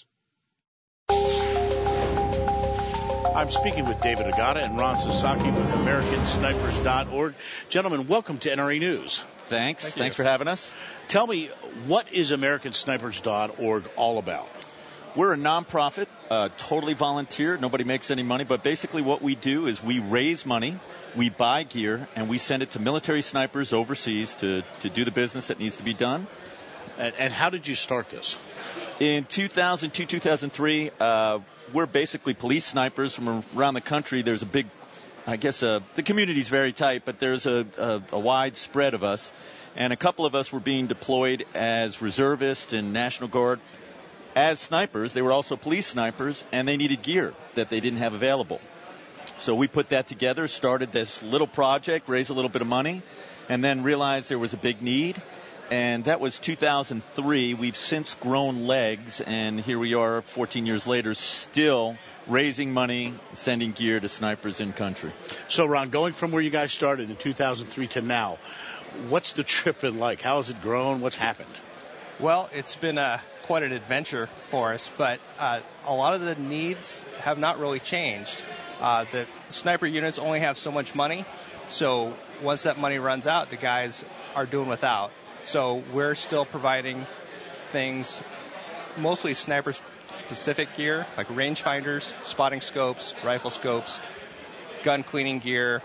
I'm speaking with David Agata and Ron Sasaki with American Snipers dot org. Gentlemen, welcome to N R A News. Thanks. Thank Thanks for having us. Tell me, what is American Snipers dot org all about? We're a nonprofit, uh, totally volunteer. Nobody makes any money, but basically what we do is we raise money, we buy gear, and we send it to military snipers overseas to, to do the business that needs to be done. And, and how did you start this? In two thousand two, two thousand three, uh, we're basically police snipers from around the country. There's a big, I guess, uh, the community's very tight, but there's a, a, a wide spread of us. And a couple of us were being deployed as reservists and National Guard. As snipers, they were also police snipers, and they needed gear that they didn't have available. So we put that together, started this little project, raised a little bit of money, and then realized there was a big need. And that was two thousand three. We've since grown legs, and here we are fourteen years later, still raising money, sending gear to snipers in country. So, Ron, going from where you guys started in two thousand three to now, what's the trip been like? How has it grown? What's happened? Well, it's been uh, quite an adventure for us, but uh, a lot of the needs have not really changed. Uh, the sniper units only have so much money, so once that money runs out, the guys are doing without. So we're still providing things, mostly sniper-specific gear, like rangefinders, spotting scopes, rifle scopes, gun cleaning gear,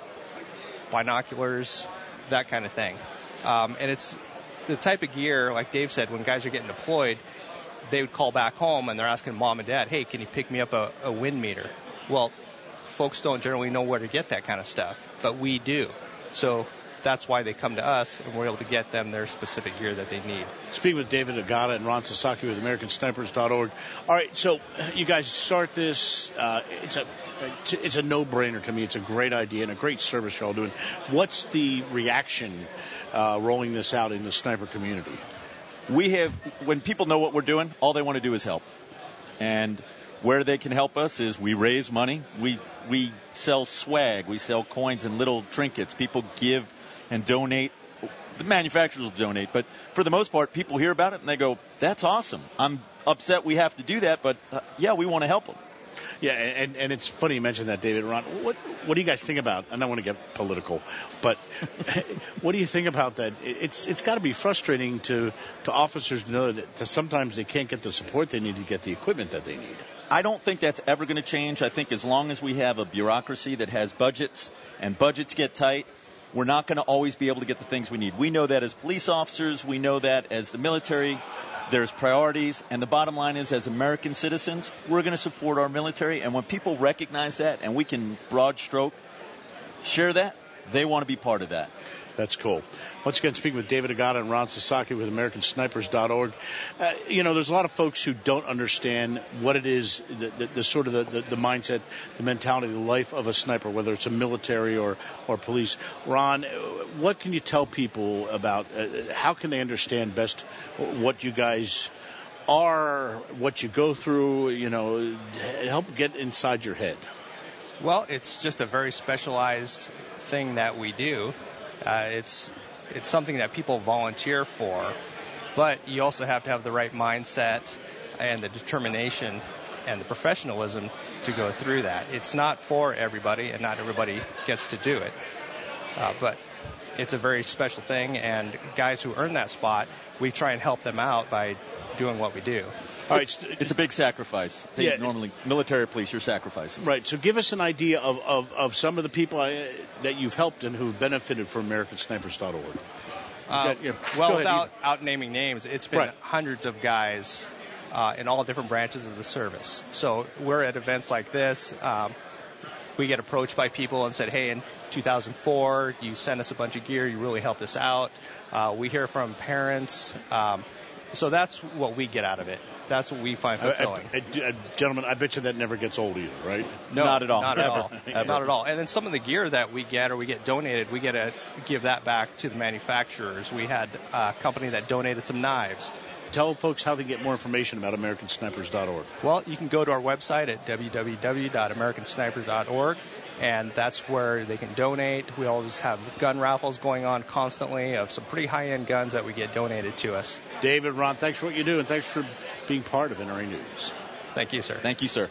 binoculars, that kind of thing. Um, and it's the type of gear, like Dave said, when guys are getting deployed, they would call back home and they're asking mom and dad, hey, can you pick me up a, a wind meter? Well, folks don't generally know where to get that kind of stuff, but we do. So that's why they come to us, and we're able to get them their specific gear that they need. Speaking with David Agata and Ron Sasaki with American Snipers dot org. All right, so you guys start this. Uh, it's a it's a no-brainer to me. It's a great idea and a great service you're all doing. What's the reaction uh, rolling this out in the sniper community? We have, when people know what we're doing, all they want to do is help. And where they can help us is we raise money. We we sell swag. We sell coins and little trinkets. People give and donate. The manufacturers will donate, but for the most part, people hear about it and they go, that's awesome. I'm upset we have to do that, but uh, yeah, we want to help them. Yeah, and, and it's funny you mentioned that, David. Ron, what what do you guys think about, I don't want to get political, but what do you think about that? It's It's got to be frustrating to, to officers to know that sometimes they can't get the support they need to get the equipment that they need. I don't think that's ever going to change. I think as long as we have a bureaucracy that has budgets and budgets get tight, we're not going to always be able to get the things we need. We know that as police officers. We know that as the military. There's priorities. And the bottom line is, as American citizens, we're going to support our military. And when people recognize that and we can broad stroke share that, they want to be part of that. That's cool. Once again, speaking with David Agata and Ron Sasaki with American Snipers dot org. Uh, you know, there's a lot of folks who don't understand what it is, the, the, the sort of the, the, the mindset, the mentality, the life of a sniper, whether it's a military or, or police. Ron, what can you tell people about, uh, how can they understand best what you guys are, what you go through, you know, help get inside your head? Well, it's just a very specialized thing that we do. Uh, it's it's something that people volunteer for, but you also have to have the right mindset and the determination and the professionalism to go through that. It's not for everybody, and not everybody gets to do it, uh, but it's a very special thing, and guys who earn that spot, we try and help them out by doing what we do. All right, it's, it's a big sacrifice. They yeah, normally, military police, you're sacrificing. Right. So give us an idea of, of, of some of the people I, that you've helped and who've benefited from American Snipers dot org. Uh, yeah, well, without out naming names, it's been right. hundreds of guys uh, in all different branches of the service. So we're at events like this. Um, we get approached by people and said, hey, in two thousand four, you sent us a bunch of gear. You really helped us out. Uh, we hear from parents. Um, So that's what we get out of it. That's what we find fulfilling. I, I, I, gentlemen, I bet you that never gets old either, right? No, not at all. Not at all. Ever. Not at all. And then some of the gear that we get or we get donated, we get to give that back to the manufacturers. We had a company that donated some knives. Tell folks how they get more information about American Snipers dot org. Well, you can go to our website at w w w dot American Snipers dot org, and that's where they can donate. We always have gun raffles going on constantly of some pretty high-end guns that we get donated to us. David, Ron, thanks for what you do, and thanks for being part of N R A News. Thank you, sir. Thank you, sir.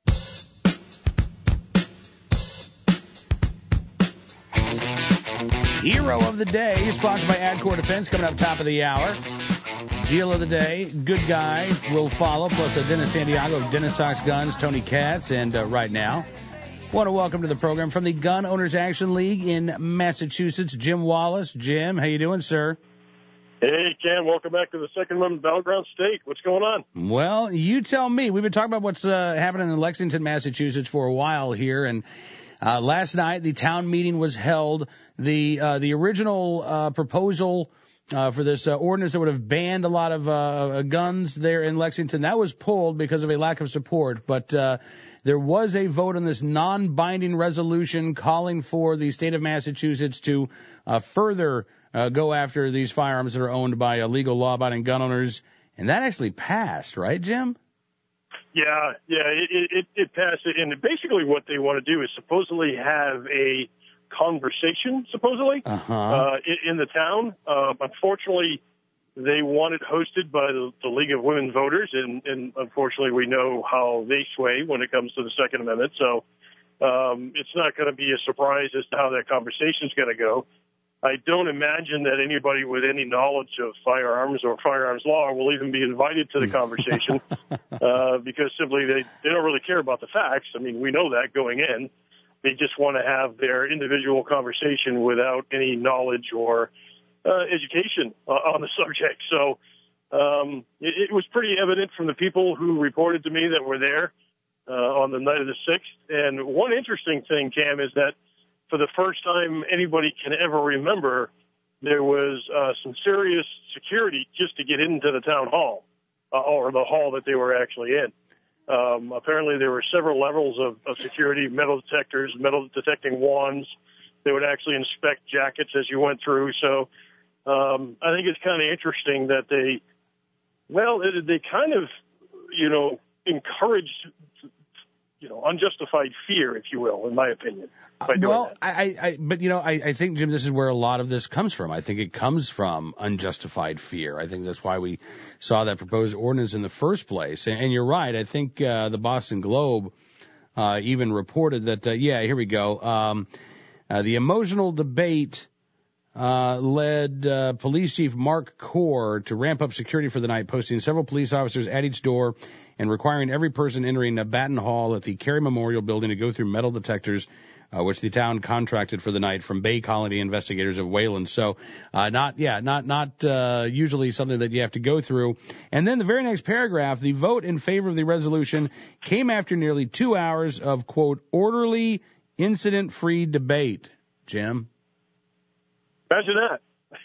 Hero of the Day, sponsored by Adcore Defense, coming up top of the hour. Deal of the day, good guy will follow, plus uh, Dennis Santiago of Dennis Talks Guns, Tony Katz, and uh, right now, want to welcome to the program from the Gun Owners Action League in Massachusetts, Jim Wallace. Jim, how you doing, sir? Hey, Ken, welcome back to the Second Amendment Battleground State. What's going on? Well, you tell me. We've been talking about what's uh, happening in Lexington, Massachusetts for a while here, and uh, last night the town meeting was held. The uh, the original uh, proposal Uh, for this uh, ordinance that would have banned a lot of uh, guns there in Lexington, that was pulled because of a lack of support. But uh, there was a vote on this non-binding resolution calling for the state of Massachusetts to uh, further uh, go after these firearms that are owned by uh, legal law-abiding gun owners. And that actually passed, right, Jim? Yeah, yeah, it, it, it passed. And basically what they want to do is supposedly have a conversation, supposedly, uh-huh. uh, in, in the town. Uh, unfortunately, they want it hosted by the, the League of Women Voters, and, and unfortunately we know how they sway when it comes to the Second Amendment. So um, it's not going to be a surprise as to how that conversation is going to go. I don't imagine that anybody with any knowledge of firearms or firearms law will even be invited to the conversation uh, because simply they, they don't really care about the facts. I mean, we know that going in. They just want to have their individual conversation without any knowledge or uh, education uh, on the subject. So um, it, it was pretty evident from the people who reported to me that were there uh, on the night of the sixth. And one interesting thing, Cam, is that for the first time anybody can ever remember, there was uh, some serious security just to get into the town hall uh, or the hall that they were actually in. Um, apparently there were several levels of, of security, metal detectors, metal detecting wands. They would actually inspect jackets as you went through. So um, I think it's kind of interesting that they, well, it, they kind of, you know, encouraged, you know, unjustified fear, if you will, in my opinion. By doing well, that. I, I, but you know, I, I think, Jim, this is where a lot of this comes from. I think it comes from unjustified fear. I think that's why we saw that proposed ordinance in the first place. And, and you're right. I think uh, the Boston Globe uh, even reported that. Uh, yeah, here we go. Um, uh, the emotional debate uh, led uh, Police Chief Mark Core to ramp up security for the night, posting several police officers at each door and requiring every person entering a Batten Hall at the Cary Memorial Building to go through metal detectors, Uh, which the town contracted for the night from Bay Colony investigators of Wayland. So, uh, not, yeah, not, not, uh, usually something that you have to go through. And then the very next paragraph, the vote in favor of the resolution came after nearly two hours of, quote, orderly, incident-free debate. Jim? Imagine that.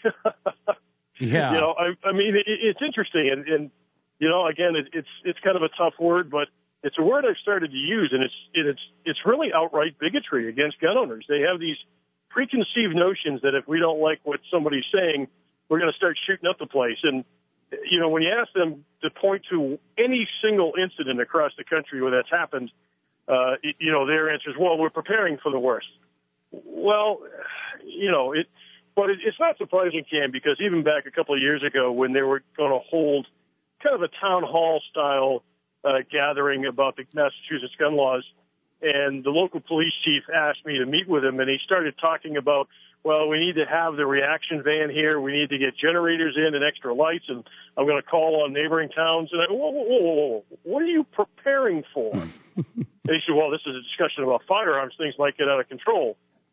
Yeah. You know, I, I mean, it, it's interesting. And, and, you know, again, it, it's, it's kind of a tough word, but it's a word I've started to use, and it's it's it's really outright bigotry against gun owners. They have these preconceived notions that if we don't like what somebody's saying, we're going to start shooting up the place. And, you know, when you ask them to point to any single incident across the country where that's happened, uh, you know, their answer is, well, we're preparing for the worst. Well, you know, it, but it, it's not surprising, Cam, because even back a couple of years ago when they were going to hold kind of a town hall style Uh, gathering about the Massachusetts gun laws, and the local police chief asked me to meet with him, and he started talking about, well, we need to have the reaction van here, we need to get generators in and extra lights, and I'm going to call on neighboring towns. And I, whoa, whoa, whoa, whoa, what are you preparing for? And he said, well, this is a discussion about firearms, things might get out of control.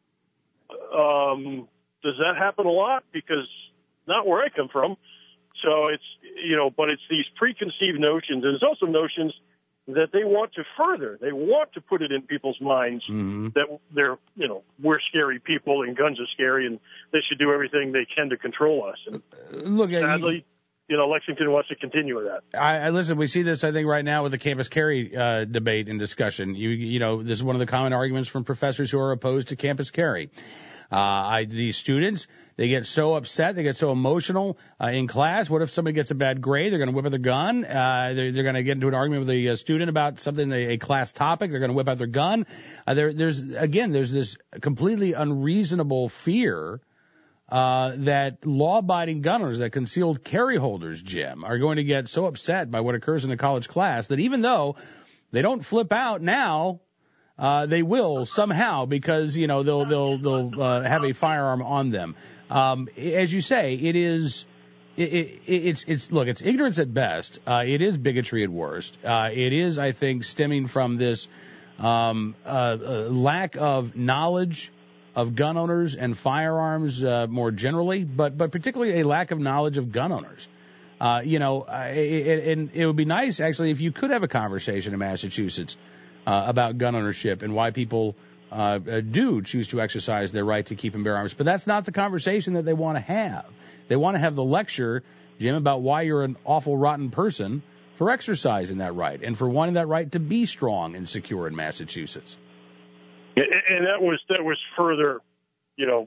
Um, does that happen a lot? Because not where I come from. So it's, you know, but it's these preconceived notions, and it's also notions that they want to further. They want to put it in people's minds mm-hmm. that they're, you know, we're scary people and guns are scary and they should do everything they can to control us. And Look, sadly, you, you know, Lexington wants to continue with that. I, I listen. We see this, I think, right now with the campus carry uh, debate and discussion. You, you know, this is one of the common arguments from professors who are opposed to campus carry. Uh, I, these students, they get so upset, they get so emotional uh, in class. What if somebody gets a bad grade? They're going to whip out their gun. Uh, they're, they're going to get into an argument with a, a student about something, a, a class topic. They're going to whip out their gun. Uh, there, there's, again, there's this completely unreasonable fear uh, that law-abiding gun owners, that concealed carry holders, Jim, are going to get so upset by what occurs in a college class that even though they don't flip out now, Uh, they will somehow because, you know, they'll, they'll, they'll, uh, have a firearm on them. Um, as you say, it is, it, it, it's, it's, look, it's ignorance at best. Uh, it is bigotry at worst. Uh, it is, I think, stemming from this, um, uh, uh, lack of knowledge of gun owners and firearms, uh, more generally, but, but particularly a lack of knowledge of gun owners. Uh, you know, uh, it, and it would be nice, actually, if you could have a conversation in Massachusetts Uh, about gun ownership and why people uh, do choose to exercise their right to keep and bear arms. But that's not the conversation that they want to have. They want to have the lecture, Jim, about why you're an awful, rotten person for exercising that right and for wanting that right to be strong and secure in Massachusetts. And that was that was further, you know,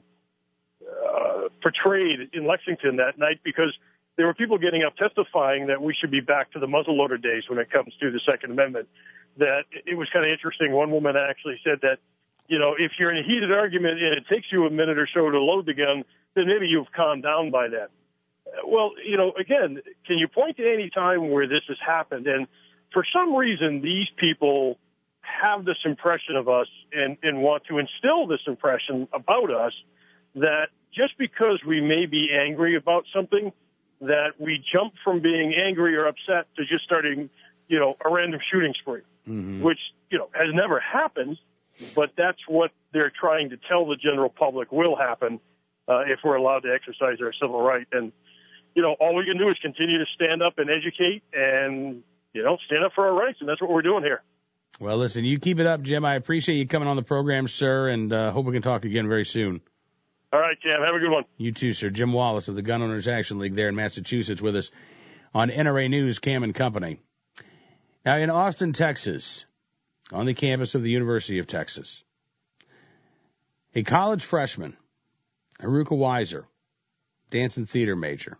uh, portrayed in Lexington that night because there were people getting up testifying that we should be back to the muzzleloader days when it comes to the Second Amendment. That it was kind of interesting. One woman actually said that, you know, if you're in a heated argument and it takes you a minute or so to load the gun, then maybe you've calmed down by that. Well, you know, again, can you point to any time where this has happened? And for some reason, these people have this impression of us and, and want to instill this impression about us that just because we may be angry about something, that we jump from being angry or upset to just starting, you know, a random shooting spree, mm-hmm. which, you know, has never happened, but that's what they're trying to tell the general public will happen uh, if we're allowed to exercise our civil right. And, you know, all we can do is continue to stand up and educate and, you know, stand up for our rights, and that's what we're doing here. Well, listen, you keep it up, Jim. I appreciate you coming on the program, sir, and uh, hope we can talk again very soon. All right, Cam. Have a good one. You too, sir. Jim Wallace of the Gun Owners Action League there in Massachusetts with us on N R A News, Cam and Company. Now, in Austin, Texas, on the campus of the University of Texas, a college freshman, Haruka Weiser, dance and theater major,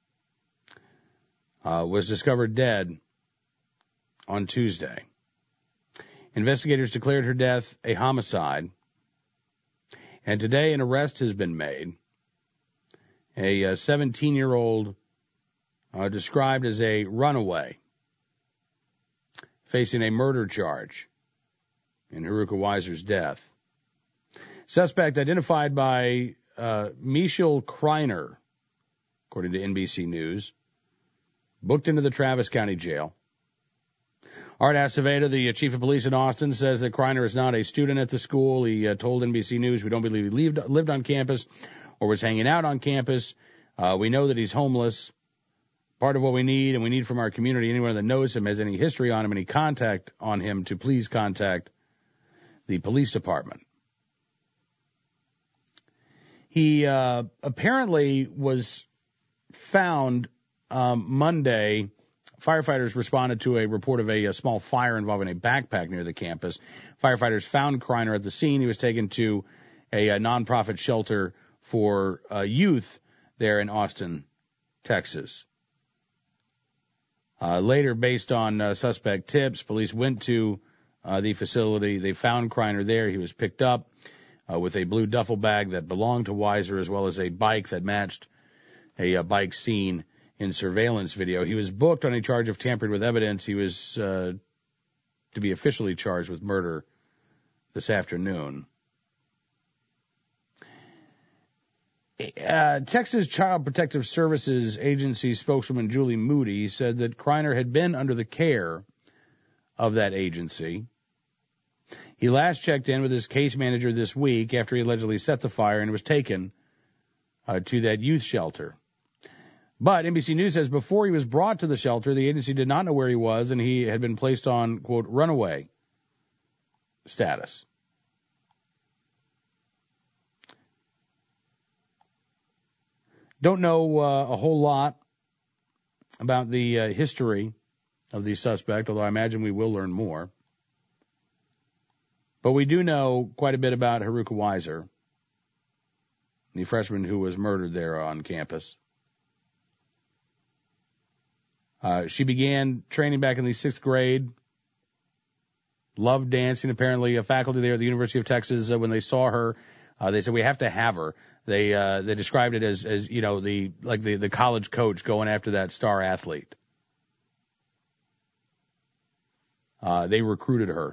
uh, was discovered dead on Tuesday. Investigators declared her death a homicide. And today an arrest has been made. A seventeen-year-old uh, described as a runaway facing a murder charge in Haruka Weiser's death. Suspect identified by uh, Michelle Kreiner, according to N B C News, booked into the Travis County Jail. Art Aceveda, the chief of police in Austin, says that Kreiner is not a student at the school. He uh, told N B C News, we don't believe he lived, lived on campus or was hanging out on campus. Uh, we know that he's homeless. Part of what we need, and we need from our community, anyone that knows him, has any history on him, any contact on him, to please contact the police department. He uh, apparently was found um, Monday. Firefighters responded to a report of a, a small fire involving a backpack near the campus. Firefighters found Kreiner at the scene. He was taken to a, a nonprofit shelter for uh, youth there in Austin, Texas. Uh, later, based on uh, suspect tips, police went to uh, the facility. They found Kreiner there. He was picked up uh, with a blue duffel bag that belonged to Weiser, as well as a bike that matched a, a bike seen in surveillance video. He was booked on a charge of tampering with evidence. He was uh, to be officially charged with murder this afternoon. Uh, Texas Child Protective Services Agency spokeswoman Julie Moody said that Kreiner had been under the care of that agency. He last checked in with his case manager this week after he allegedly set the fire and was taken uh, to that youth shelter. But N B C News says before he was brought to the shelter, the agency did not know where he was, and he had been placed on, quote, runaway status. Don't know uh, a whole lot about the uh, history of the suspect, although I imagine we will learn more. But we do know quite a bit about Haruka Weiser, the freshman who was murdered there on campus. Uh, she began training back in the sixth grade, loved dancing. Apparently, a faculty there at the University of Texas, uh, when they saw her, uh, they said, we have to have her. They, uh, they described it as, as, you know, the, like the, the college coach going after that star athlete. Uh, they recruited her.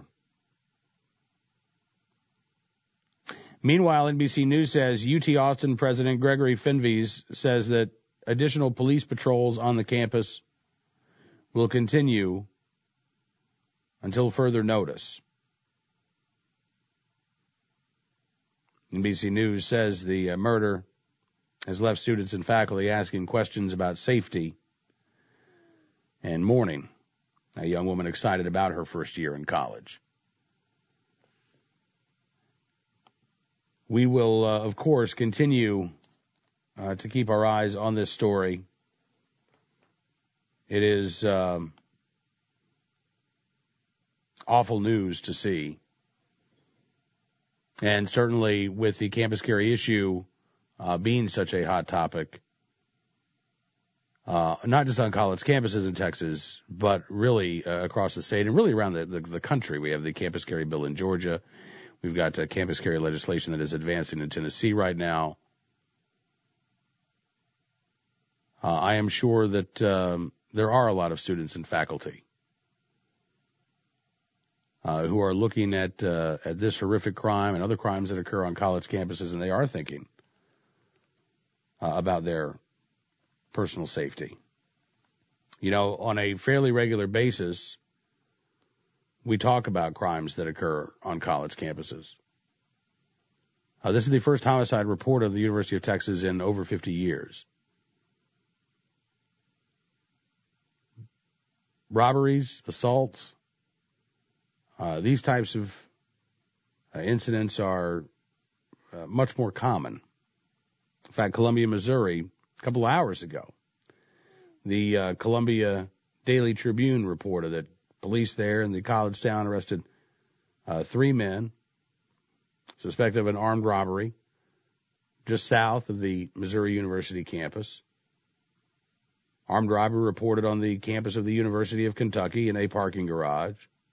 Meanwhile, N B C News says U T Austin President Gregory Finvies says that additional police patrols on the campus will continue until further notice. N B C News says the uh, murder has left students and faculty asking questions about safety and mourning a young woman excited about her first year in college. We will, uh, of course, continue uh, to keep our eyes on this story. It is um, awful news to see. And certainly with the campus carry issue uh, being such a hot topic, uh, not just on college campuses in Texas, but really uh, across the state and really around the, the, the country. We have the campus carry bill in Georgia. We've got uh, campus carry legislation that is advancing in Tennessee right now. Uh, I am sure that um, there are a lot of students and faculty uh, who are looking at uh, at this horrific crime and other crimes that occur on college campuses, and they are thinking uh, about their personal safety. You know, on a fairly regular basis, we talk about crimes that occur on college campuses. Uh, this is the first homicide report of the University of Texas in over fifty years. Robberies, assaults, uh, these types of uh, incidents are uh, much more common. In fact, Columbia, Missouri, a couple of hours ago, the uh, Columbia Daily Tribune reported that police there in the college town arrested uh, three men suspected of an armed robbery just south of the Missouri University campus. Armed robbery reported on the campus of the University of Kentucky in a parking garage.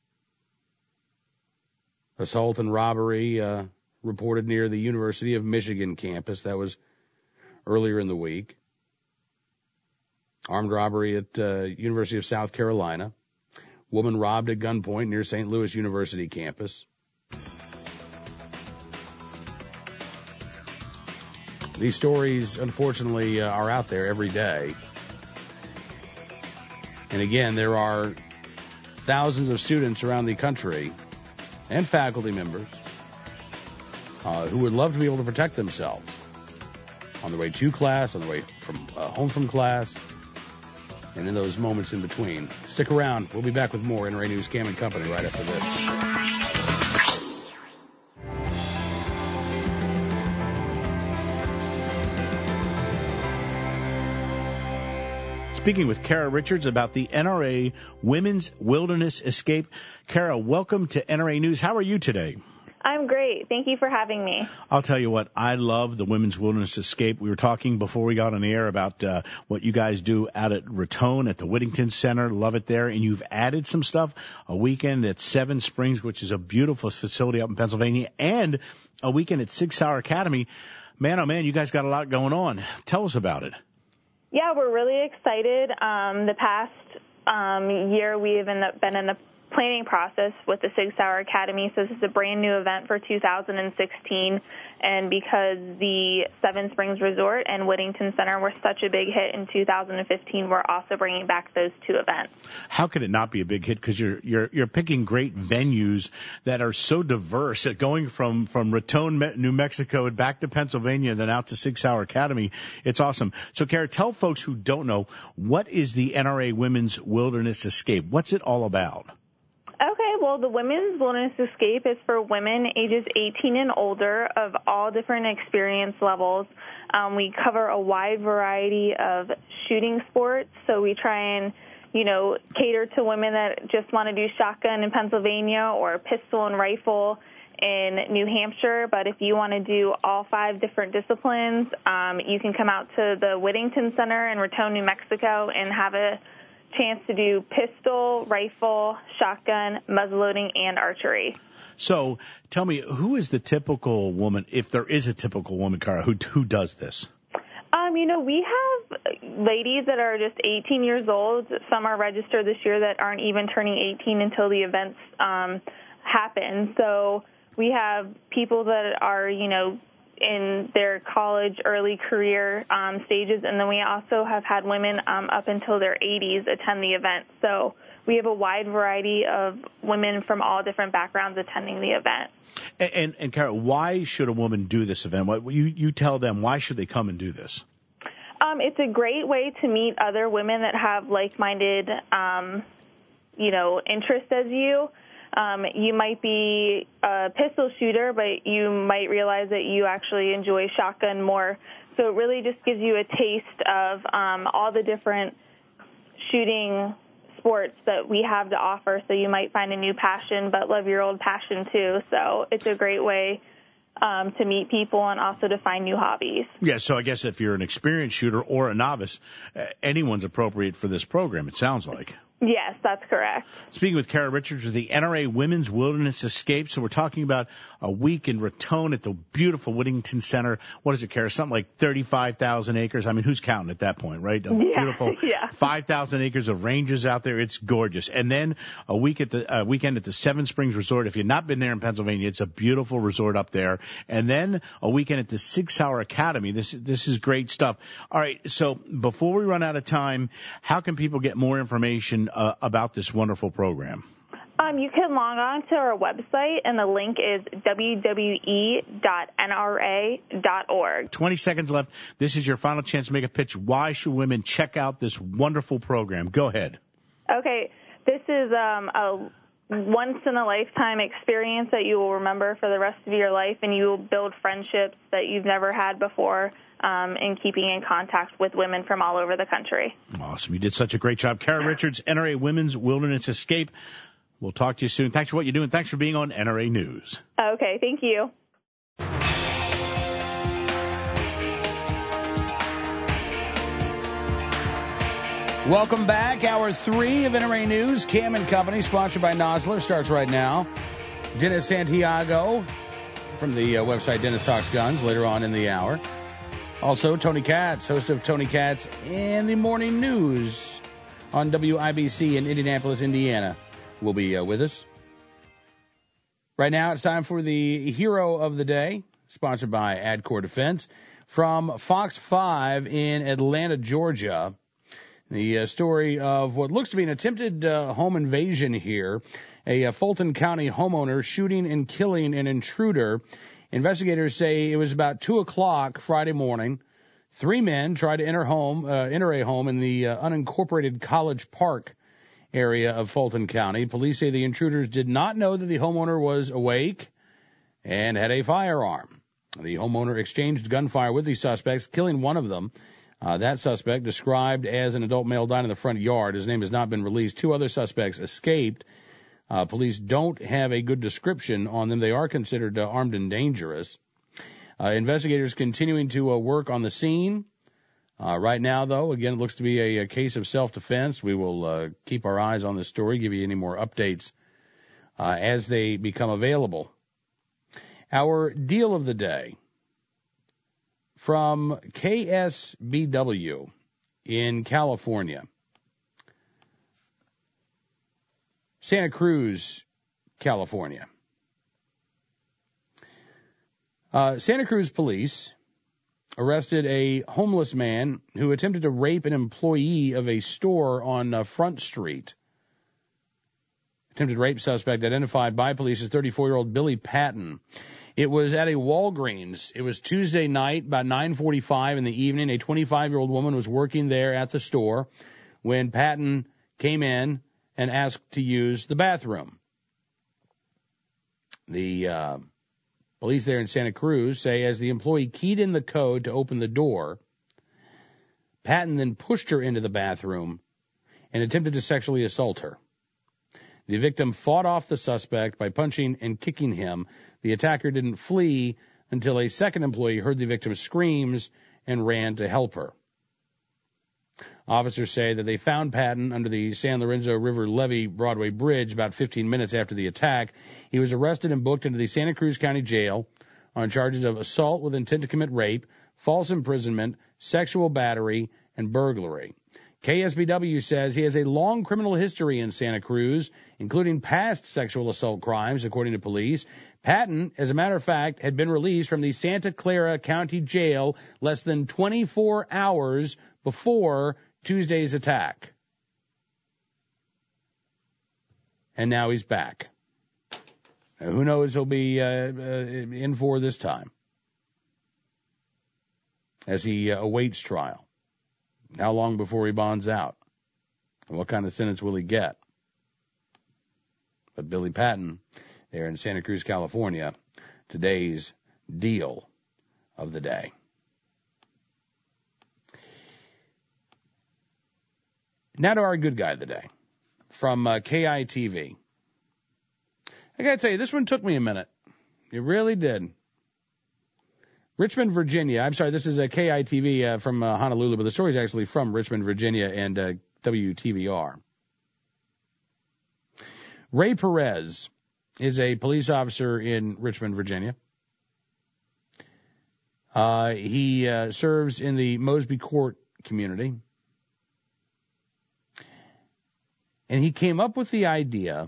Assault and robbery uh, reported near the University of Michigan campus. That was earlier in the week. Armed robbery at uh, University of South Carolina. Woman robbed at gunpoint near Saint Louis University campus. These stories, unfortunately, uh, are out there every day. And again, there are thousands of students around the country and faculty members uh, who would love to be able to protect themselves on the way to class, on the way from uh, home from class, and in those moments in between. Stick around. We'll be back with more N R A News Cam and Company right after this. Speaking with Kara Richards about the N R A Women's Wilderness Escape. Kara, welcome to N R A News. How are you today? I'm great. Thank you for having me. I'll tell you what, I love the Women's Wilderness Escape. We were talking before we got on the air about uh, what you guys do out at Raton at the Whittington Center. Love it there. And you've added some stuff, a weekend at Seven Springs, which is a beautiful facility up in Pennsylvania, and a weekend at Sig Sauer Academy. Man, oh man, you guys got a lot going on. Tell us about it. Yeah, we're really excited. Um, the past um, year, we've been in the planning process with the Sig Sauer Academy, so this is a brand new event for two thousand sixteen, and because the Seven Springs Resort and Whittington Center were such a big hit in two thousand fifteen, we're also bringing back those two events. How could it not be a big hit? Because you're you're you're picking great venues that are so diverse. Going from from Raton, New Mexico, and back to Pennsylvania, and then out to Sig Sauer Academy, it's awesome. So, Kara, tell folks who don't know, what is the N R A Women's Wilderness Escape? What's it all about? Okay, well, the Women's Wilderness Escape is for women ages eighteen and older of all different experience levels. Um, we cover a wide variety of shooting sports, so we try and, you know, cater to women that just want to do shotgun in Pennsylvania or pistol and rifle in New Hampshire. But if you want to do all five different disciplines, um, you can come out to the Whittington Center in Raton, New Mexico, and have a chance to do pistol, rifle, shotgun, muzzleloading, and archery. So tell me, who is the typical woman, if there is a typical woman, Kara, who who does this? Um, you know, we have ladies that are just eighteen years old. Some are registered this year that aren't even turning eighteen until the events um, happen. So we have people that are, you know, in their college, early career um, stages, and then we also have had women um, up until their eighties attend the event. So we have a wide variety of women from all different backgrounds attending the event. And, and, and Kara, why should a woman do this event? What you, you tell them, why should they come and do this? Um, it's a great way to meet other women that have like-minded, um, you know, interests as you. Um, you might be a pistol shooter, but you might realize that you actually enjoy shotgun more. So it really just gives you a taste of um, all the different shooting sports that we have to offer. So you might find a new passion, but love your old passion too. So it's a great way um, to meet people and also to find new hobbies. Yeah, so I guess if you're an experienced shooter or a novice, uh, anyone's appropriate for this program, it sounds like. Yes, that's correct. Speaking with Kara Richards of the N R A Women's Wilderness Escape. So we're talking about a week in Raton at the beautiful Whittington Center. What is it, Kara? Something like thirty-five thousand acres. I mean, who's counting at that point, right? A yeah, beautiful yeah. five thousand acres of ranges out there. It's gorgeous. And then a week at the uh, weekend at the Seven Springs Resort. If you've not been there in Pennsylvania, it's a beautiful resort up there. And then a weekend at the Sig Sauer Academy. This this is great stuff. All right. So before we run out of time, how can people get more information Uh, about this wonderful program? Um, you can log on to our website, and the link is w w w dot n r a dot org. twenty seconds left. This is your final chance to make a pitch. Why should women check out this wonderful program? Go ahead. Okay, this is um, a once-in-a-lifetime experience that you will remember for the rest of your life, and you will build friendships that you've never had before. Um, and keeping in contact with women from all over the country. Awesome. You did such a great job. Kara Richards, N R A Women's Wilderness Escape. We'll talk to you soon. Thanks for what you're doing. Thanks for being on N R A News. Okay, thank you. Welcome back. Hour three of N R A News. Cam and Company, sponsored by Nosler, starts right now. Dennis Santiago from the uh, website Dennis Talks Guns later on in the hour. Also, Tony Katz, host of Tony Katz and the Morning News on W I B C in Indianapolis, Indiana, will be uh, with us. Right now, it's time for the Hero of the Day, sponsored by Adcor Defense. From Fox five in Atlanta, Georgia, the uh, story of what looks to be an attempted uh, home invasion here. A uh, Fulton County homeowner shooting and killing an intruder. Investigators say it was about two o'clock Friday morning. Three men tried to enter home, uh, enter a home in the uh, unincorporated College Park area of Fulton County. Police say the intruders did not know that the homeowner was awake and had a firearm. The homeowner exchanged gunfire with the suspects, killing one of them. Uh, that suspect, described as an adult male, died in the front yard. His name has not been released. Two other suspects escaped. Uh, police don't have a good description on them. They are considered uh, armed and dangerous. Uh, investigators continuing to uh, work on the scene. Uh, right now, though, again, it looks to be a, a case of self-defense. We will uh, keep our eyes on this story, give you any more updates uh, as they become available. Our deal of the day from K S B W in California. Santa Cruz, California. Uh, Santa Cruz police arrested a homeless man who attempted to rape an employee of a store on uh, Front Street. Attempted rape suspect identified by police as thirty-four-year-old Billy Patton. It was at a Walgreens. It was Tuesday night, about nine forty-five in the evening. A twenty-five-year-old woman was working there at the store when Patton came in and asked to use the bathroom. The uh, police there in Santa Cruz say as the employee keyed in the code to open the door, Patton then pushed her into the bathroom and attempted to sexually assault her. The victim fought off the suspect by punching and kicking him. The attacker didn't flee until a second employee heard the victim's screams and ran to help her. Officers say that they found Patton under the San Lorenzo River Levee Broadway Bridge about fifteen minutes after the attack. He was arrested and booked into the Santa Cruz County Jail on charges of assault with intent to commit rape, false imprisonment, sexual battery, and burglary. K S B W says he has a long criminal history in Santa Cruz, including past sexual assault crimes, according to police. Patton, as a matter of fact, had been released from the Santa Clara County Jail less than twenty-four hours before Tuesday's attack. And now he's back. Now, who knows he'll be uh, uh, in for this time as he uh, awaits trial. How long before he bonds out? And what kind of sentence will he get? But Billy Patton, there in Santa Cruz, California, today's deal of the day. Now to our good guy of the day from uh, K I T V. I got to tell you, this one took me a minute. It really did. Richmond, Virginia. I'm sorry, this is a K I T V uh, from uh, Honolulu, but the story is actually from Richmond, Virginia, and uh, W T V R. Ray Perez is a police officer in Richmond, Virginia. Uh, he uh, serves in the Mosby Court community. And he came up with the idea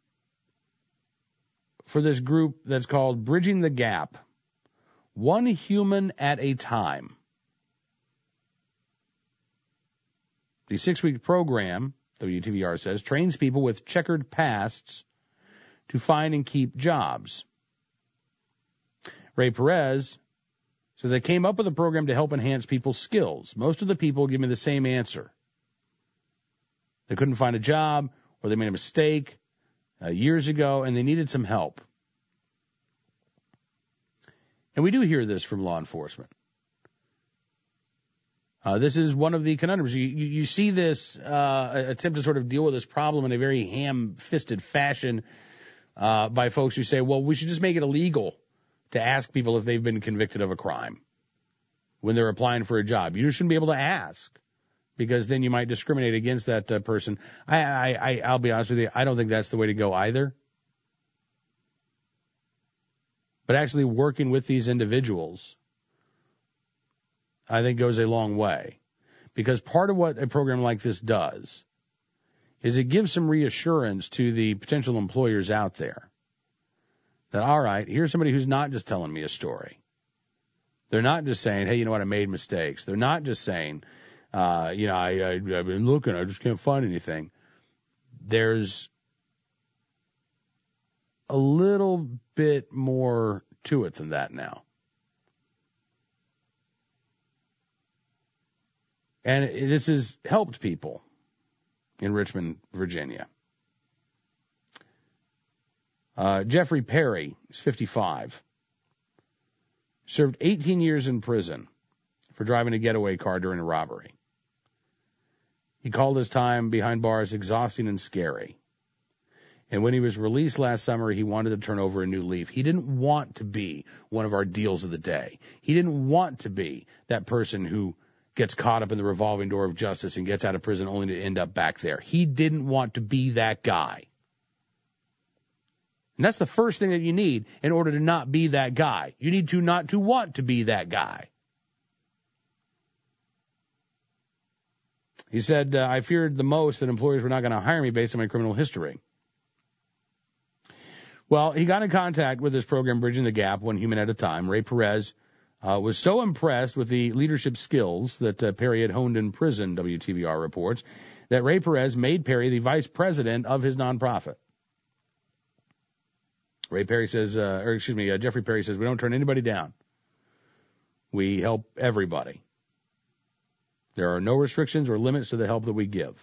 for this group that's called Bridging the Gap, one human at a time. The six-week program, W T V R says, trains people with checkered pasts to find and keep jobs. Ray Perez says, I came up with a program to help enhance people's skills. Most of the people give me the same answer. They couldn't find a job, or they made a mistake uh, years ago, and they needed some help. And we do hear this from law enforcement. Uh, this is one of the conundrums. You, you, you see this uh, attempt to sort of deal with this problem in a very ham-fisted fashion uh, by folks who say, well, we should just make it illegal to ask people if they've been convicted of a crime when they're applying for a job. You shouldn't be able to ask, because then you might discriminate against that uh, person. I, I, I, I'll be honest with you, I don't think that's the way to go either. But actually working with these individuals, I think, goes a long way. Because part of what a program like this does is it gives some reassurance to the potential employers out there that, all right, here's somebody who's not just telling me a story. They're not just saying, hey, you know what, I made mistakes. They're not just saying, uh, you know, I, I, I've been looking, I just can't find anything. There's a little bit more to it than that now. And this has helped people in Richmond, Virginia. Uh, Jeffrey Perry is fifty-five. Served eighteen years in prison for driving a getaway car during a robbery. He called his time behind bars exhausting and scary. And when he was released last summer, he wanted to turn over a new leaf. He didn't want to be one of our deals of the day. He didn't want to be that person who gets caught up in the revolving door of justice and gets out of prison only to end up back there. He didn't want to be that guy. And that's the first thing that you need in order to not be that guy. You need to not to want to be that guy. He said, uh, I feared the most that employers were not going to hire me based on my criminal history. Well, he got in contact with this program, Bridging the Gap, one human at a time. Ray Perez uh, was so impressed with the leadership skills that uh, Perry had honed in prison, W T V R reports, that Ray Perez made Perry the vice president of his nonprofit. Ray Perry says, uh, or excuse me, uh, Jeffrey Perry says, we don't turn anybody down. We help everybody. There are no restrictions or limits to the help that we give.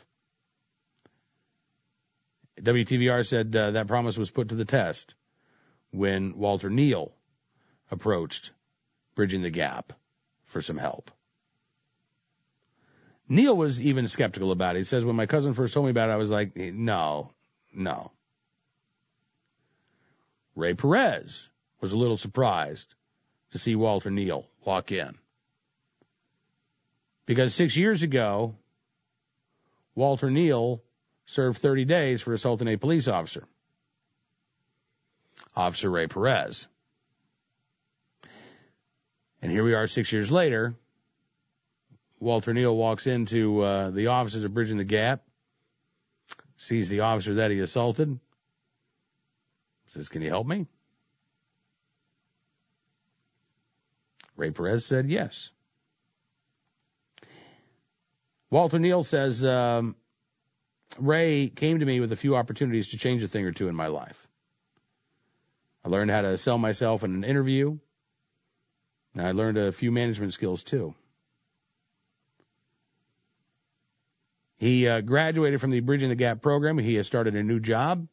W T V R said uh, that promise was put to the test when Walter Neal approached Bridging the Gap for some help. Neal was even skeptical about it. He says, when my cousin first told me about it, I was like, no, no. Ray Perez was a little surprised to see Walter Neal walk in. Because six years ago, Walter Neal served thirty days for assaulting a police officer, Officer Ray Perez. And here we are six years later. Walter Neal walks into uh, the offices of Bridging the Gap, sees the officer that he assaulted, says, can you help me? Ray Perez said yes. Walter Neal says, um, Ray came to me with a few opportunities to change a thing or two in my life. I learned how to sell myself in an interview, and I learned a few management skills too. He uh, graduated from the Bridging the Gap program. He has started a new job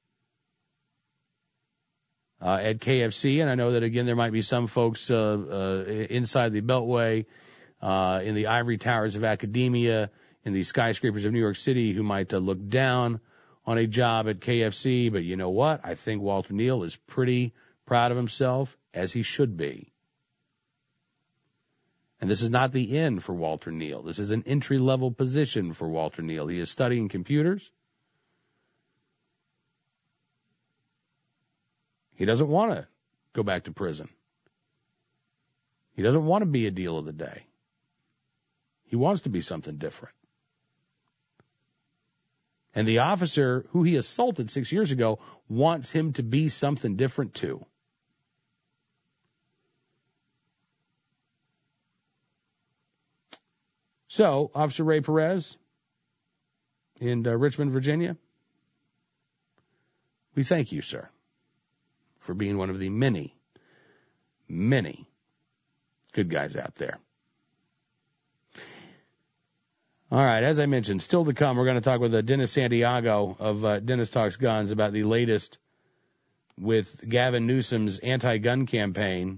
uh, at K F C, and I know that, again, there might be some folks uh, uh, inside the Beltway, uh, in the ivory towers of academia, in the skyscrapers of New York City who might uh, look down on a job at K F C. But you know what? I think Walter Neal is pretty proud of himself, as he should be. And this is not the end for Walter Neal. This is an entry-level position for Walter Neal. He is studying computers. He doesn't want to go back to prison. He doesn't want to be a deal of the day. He wants to be something different. And the officer who he assaulted six years ago wants him to be something different too. So, Officer Ray Perez in uh, Richmond, Virginia, we thank you, sir, for being one of the many, many good guys out there. All right, as I mentioned, still to come, we're going to talk with uh, Dennis Santiago of uh, Dennis Talks Guns about the latest with Gavin Newsom's anti-gun campaign.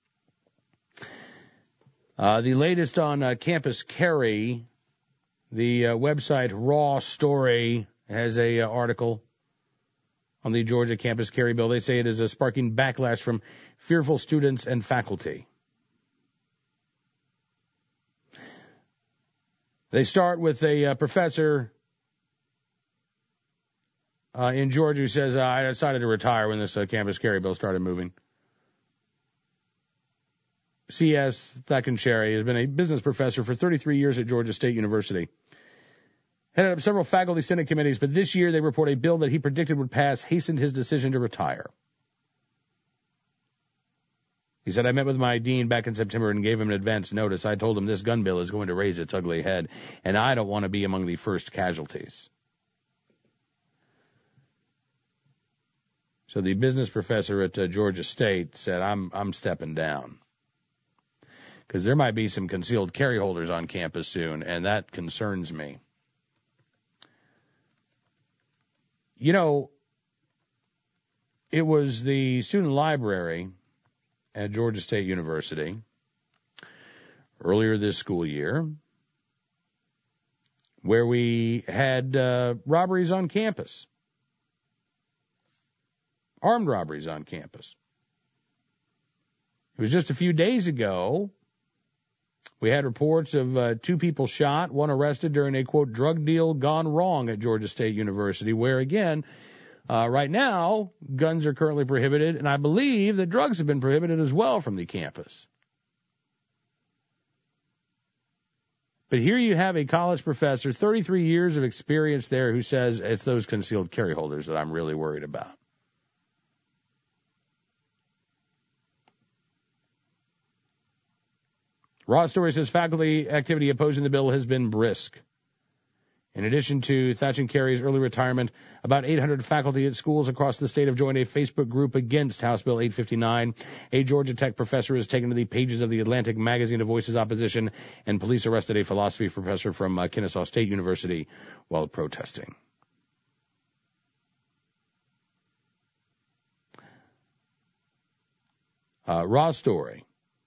Uh, the latest on uh, Campus Carry, the uh, website Raw Story has a uh, article on the Georgia Campus Carry bill. They say it is uh, sparking backlash from fearful students and faculty. They start with a uh, professor uh, in Georgia who says, uh, I decided to retire when this uh, Campus Carry bill started moving. C S Thackencherry has been a business professor for thirty-three years at Georgia State University. Headed up several faculty senate committees, but this year they report a bill that he predicted would pass hastened his decision to retire. He said, I met with my dean back in September and gave him an advance notice. I told him this gun bill is going to raise its ugly head, and I don't want to be among the first casualties. So the business professor at uh, Georgia State said, I'm I'm stepping down. Because there might be some concealed carry holders on campus soon, and that concerns me. You know, it was the student library at Georgia State University earlier this school year where we had uh, robberies on campus, armed robberies on campus. It was just a few days ago we had reports of uh, two people shot, one arrested during a, quote, drug deal gone wrong at Georgia State University, where, again, uh, right now, guns are currently prohibited, and I believe that drugs have been prohibited as well from the campus. But here you have a college professor, thirty-three years of experience there, who says it's those concealed carry holders that I'm really worried about. Raw Story says faculty activity opposing the bill has been brisk. In addition to Thackencherry's early retirement, about eight hundred faculty at schools across the state have joined a Facebook group against House Bill eight fifty-nine. A Georgia Tech professor has taken to the pages of the Atlantic magazine to voice his opposition, and police arrested a philosophy professor from uh, Kennesaw State University while protesting. Uh, Raw Story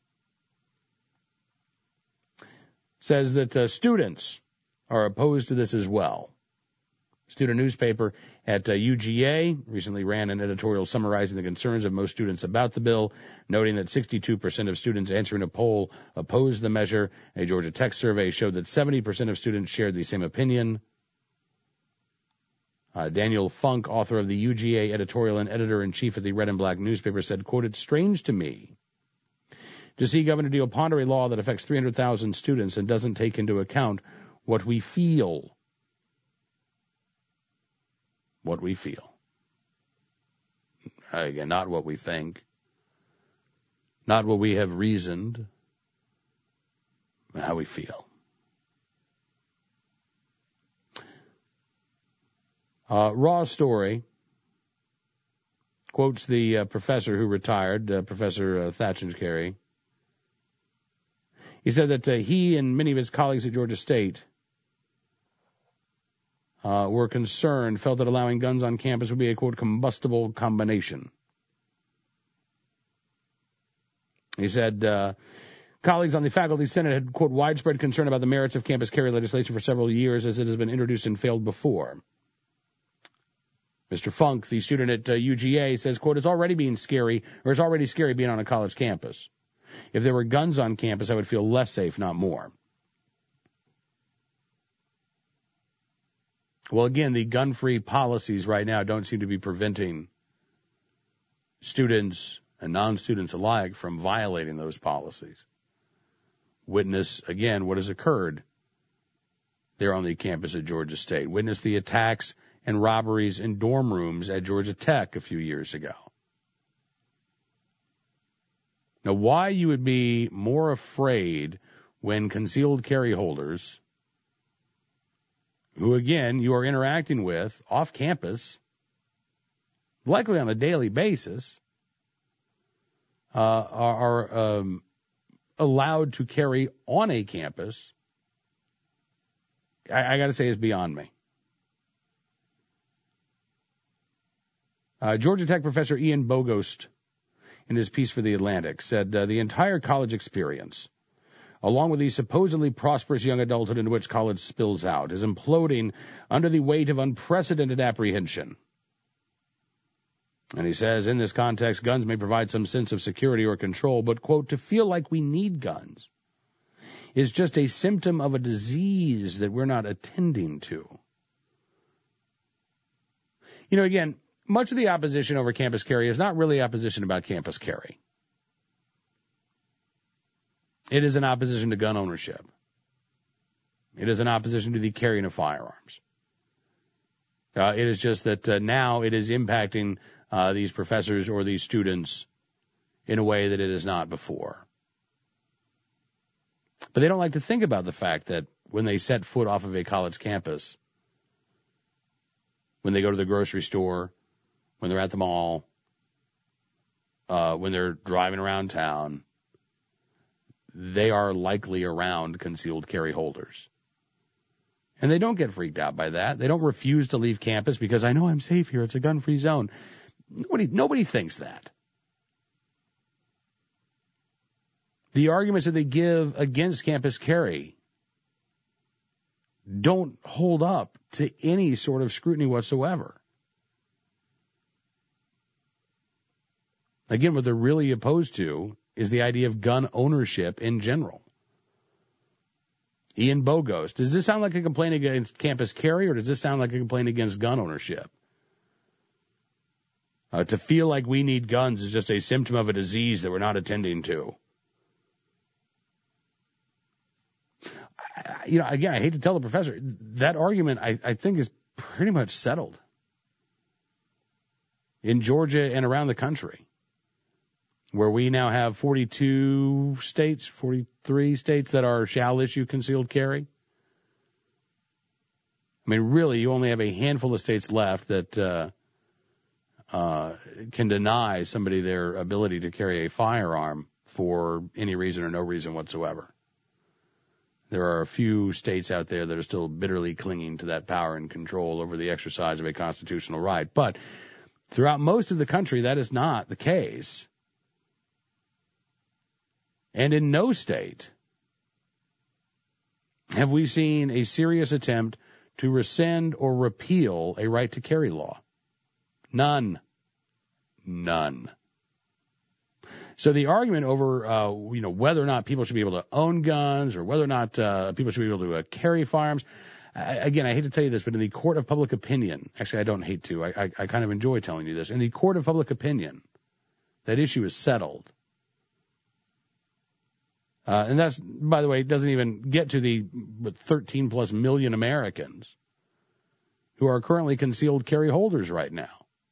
says that uh, students are opposed to this as well. Student newspaper at uh, U G A recently ran an editorial summarizing the concerns of most students about the bill, noting that sixty-two percent of students answering a poll opposed the measure. A Georgia Tech survey showed that seventy percent of students shared the same opinion. Uh, Daniel Funk, author of the U G A editorial and editor-in-chief of the Red and Black newspaper, said, quote, it's strange to me to see Governor Deal ponder a law that affects three hundred thousand students and doesn't take into account what we feel. What we feel. Again, not what we think. Not what we have reasoned. How we feel. Uh, Raw Story quotes the uh, professor who retired, uh, Professor uh, Thackencherry. He said that uh, he and many of his colleagues at Georgia State uh, were concerned, felt that allowing guns on campus would be a, quote, combustible combination. He said uh, colleagues on the faculty senate had, quote, widespread concern about the merits of campus carry legislation for several years as it has been introduced and failed before. Mister Funk, the student at uh, U G A, says, quote, it's already being scary, or it's already scary being on a college campus. If there were guns on campus, I would feel less safe, not more. Well, again, the gun-free policies right now don't seem to be preventing students and non-students alike from violating those policies. Witness, again, what has occurred there on the campus at Georgia State. Witness the attacks and robberies in dorm rooms at Georgia Tech a few years ago. Now, why you would be more afraid when concealed carry holders, who, again, you are interacting with off campus, likely on a daily basis, uh, are, are um, allowed to carry on a campus, I, I got to say is beyond me. Uh, Georgia Tech professor Ian Bogost, in his piece for The Atlantic, said uh, the entire college experience, along with the supposedly prosperous young adulthood into which college spills out, is imploding under the weight of unprecedented apprehension. And he says, in this context, guns may provide some sense of security or control, but, quote, to feel like we need guns is just a symptom of a disease that we're not attending to. You know, again, much of the opposition over campus carry is not really opposition about campus carry. It is an opposition to gun ownership. It is an opposition to the carrying of firearms. Uh, it is just that uh, now it is impacting uh, these professors or these students in a way that it is not before. But they don't like to think about the fact that when they set foot off of a college campus, when they go to the grocery store, when they're at the mall, uh, when they're driving around town, they are likely around concealed carry holders. And they don't get freaked out by that. They don't refuse to leave campus because I know I'm safe here. It's a gun-free zone. Nobody, nobody thinks that. The arguments that they give against campus carry don't hold up to any sort of scrutiny whatsoever. Again, what they're really opposed to is the idea of gun ownership in general. Ian Bogost, does this sound like a complaint against campus carry, or does this sound like a complaint against gun ownership? Uh, to feel like we need guns is just a symptom of a disease that we're not attending to. You know, again, I hate to tell the professor, that argument I, I think is pretty much settled in Georgia and around the country, where we now have forty-two states, forty-three states that are shall issue concealed carry. I mean, really, you only have a handful of states left that uh, uh, can deny somebody their ability to carry a firearm for any reason or no reason whatsoever. There are a few states out there that are still bitterly clinging to that power and control over the exercise of a constitutional right. But throughout most of the country, that is not the case. And in no state have we seen a serious attempt to rescind or repeal a right to carry law. None. None. So the argument over, uh, you know, whether or not people should be able to own guns or whether or not uh, people should be able to uh, carry firearms, I, again, I hate to tell you this, but in the court of public opinion, actually I don't hate to, I, I, I kind of enjoy telling you this, in the court of public opinion, that issue is settled. Uh, and that's, by the way, doesn't even get to the thirteen plus million Americans who are currently concealed carry holders right now.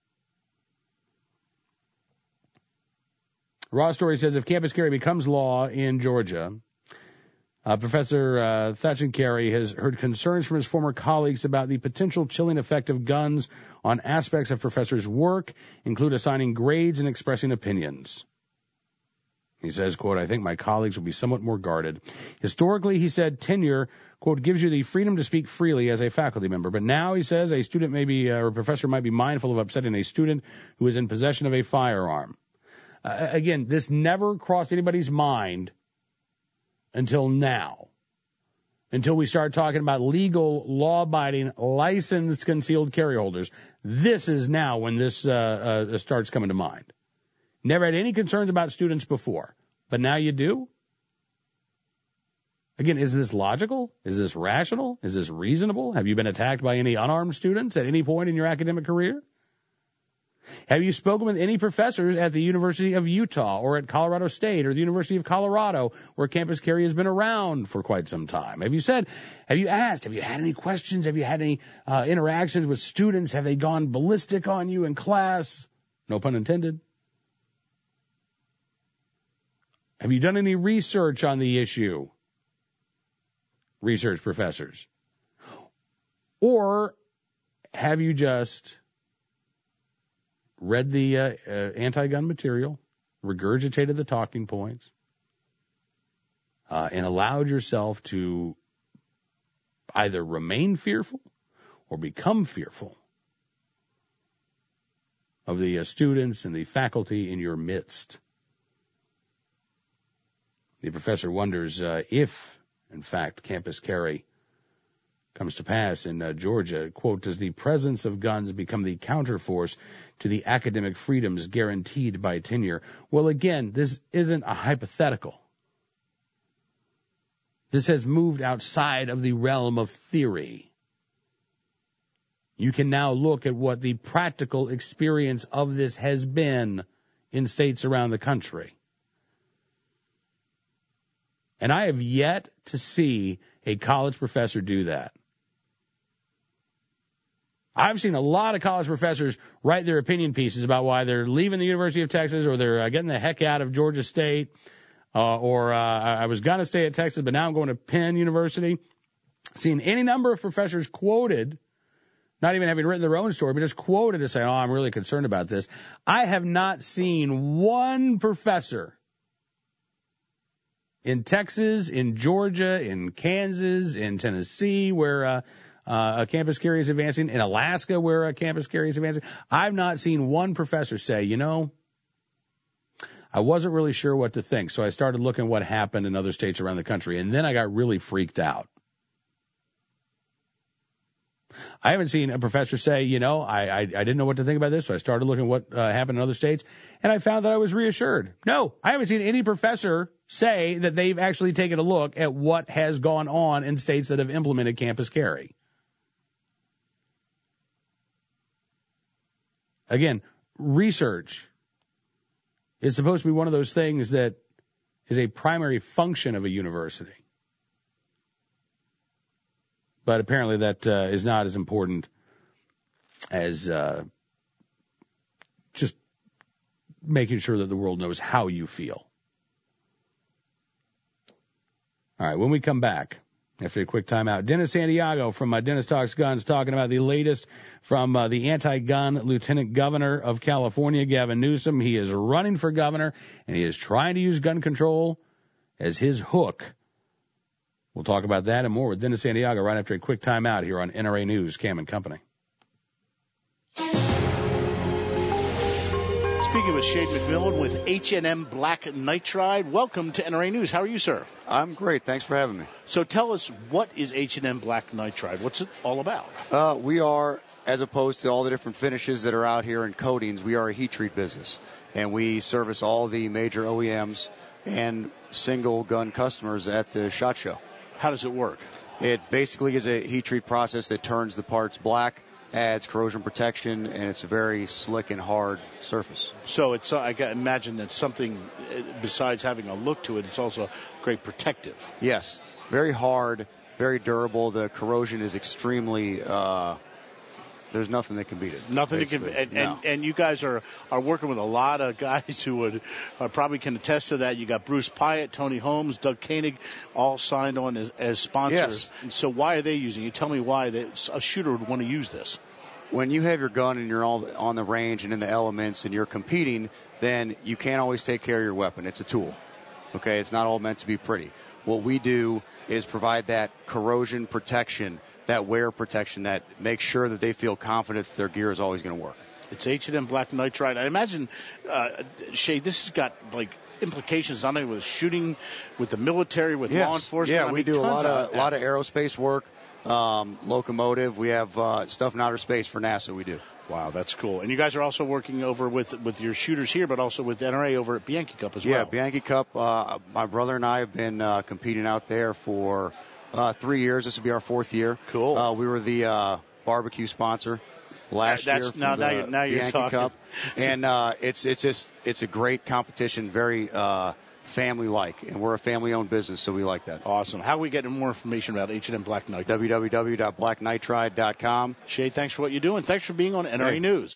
Raw Story says if campus carry becomes law in Georgia, uh, Professor uh, Thachin Carey has heard concerns from his former colleagues about the potential chilling effect of guns on aspects of professors' work, include assigning grades and expressing opinions. He says, quote, I think my colleagues will be somewhat more guarded. Historically, he said, tenure, quote, gives you the freedom to speak freely as a faculty member. But now, he says, a student may be, uh, or a professor might be mindful of upsetting a student who is in possession of a firearm. Uh, again, this never crossed anybody's mind until now. Until we start talking about legal, law-abiding, licensed concealed carry holders. This is now when this uh, uh, starts coming to mind. Never had any concerns about students before, but now you do? Again, is this logical? Is this rational? Is this reasonable? Have you been attacked by any unarmed students at any point in your academic career? Have you spoken with any professors at the University of Utah or at Colorado State or the University of Colorado, where campus carry has been around for quite some time? Have you said, have you asked, have you had any questions? Have you had any uh, interactions with students? Have they gone ballistic on you in class? No pun intended. Have you done any research on the issue? Research professors. Or have you just read the uh, uh, anti-gun material, regurgitated the talking points, uh, and allowed yourself to either remain fearful or become fearful of the uh, students and the faculty in your midst? The professor wonders uh, if, in fact, campus carry comes to pass in uh, Georgia. Quote, does the presence of guns become the counterforce to the academic freedoms guaranteed by tenure? Well, again, this isn't a hypothetical. This has moved outside of the realm of theory. You can now look at what the practical experience of this has been in states around the country. And I have yet to see a college professor do that. I've seen a lot of college professors write their opinion pieces about why they're leaving the University of Texas, or they're uh, getting the heck out of Georgia State, uh, or uh, I was going to stay at Texas, but now I'm going to Penn University. Seen any number of professors quoted, not even having written their own story, but just quoted to say, oh, I'm really concerned about this. I have not seen one professor in Texas, in Georgia, in Kansas, in Tennessee, where uh, uh, a campus carry is advancing, in Alaska, where a campus carry is advancing. I've not seen one professor say, you know, I wasn't really sure what to think, so I started looking at what happened in other states around the country, and then I got really freaked out. I haven't seen a professor say, you know, I, I, I didn't know what to think about this, so I started looking at what uh, happened in other states, and I found that I was reassured. No, I haven't seen any professor say that they've actually taken a look at what has gone on in states that have implemented campus carry. Again, research is supposed to be one of those things that is a primary function of a university. But apparently that uh, is not as important as uh, just making sure that the world knows how you feel. All right, when we come back, after a quick timeout, Dennis Santiago from uh, Dennis Talks Guns talking about the latest from uh, the anti-gun lieutenant governor of California, Gavin Newsom. He is running for governor, and he is trying to use gun control as his hook. We'll talk about that and more with Dennis Santiago right after a quick timeout here on N R A News, Cam and Company. Speaking with Shade McMillan with H and M Black Nitride. Welcome to N R A News. How are you, sir? I'm great. Thanks for having me. So tell us, what is H and M Black Nitride? What's it all about? Uh, we are, as opposed to all the different finishes that are out here in coatings, we are a heat treat business. And we service all the major O E Ms and single gun customers at the SHOT Show. How does it work? It basically is a heat treat process that turns the parts black, adds corrosion protection, and it's a very slick and hard surface. So it's, uh, I can imagine that something, besides having a look to it, it's also great protective. Yes. Very hard, very durable. The corrosion is extremely, uh, there's nothing that can beat it. Nothing that can, and, no. and, and you guys are, are working with a lot of guys who would uh, probably can attest to that. You got Bruce Pyatt, Tony Holmes, Doug Koenig, all signed on as, as sponsors. Yes. And so why are they using it? Tell me why they, a shooter would want to use this. When you have your gun and you're all on the range and in the elements and you're competing, then you can't always take care of your weapon. It's a tool. Okay, it's not all meant to be pretty. What we do is provide that corrosion protection, that wear protection, that makes sure that they feel confident that their gear is always going to work. It's H and M Black Nitride. I imagine, uh, Shay, this has got like implications not only with shooting, with the military, with yes. law enforcement. Yeah, I we mean, do a lot of of, a lot of aerospace work, um, locomotive. We have uh, stuff in outer space for NASA. We do. Wow, that's cool. And you guys are also working over with with your shooters here, but also with N R A over at Bianchi Cup as yeah, well. Yeah, Bianchi Cup. Uh, my brother and I have been uh, competing out there for uh, three years. This will be our fourth year. Cool. Uh, we were the uh, barbecue sponsor last That's, year for now, the now you're, now you're Yankee talking. Cup, and uh, it's it's just it's a great competition, very uh, family-like, and we're a family-owned business, so we like that. Awesome. How are we getting more information about H and M Black Nitride? w w w dot black nitride dot com. Shay, thanks for what you do, and thanks for being on N R A Hey. News.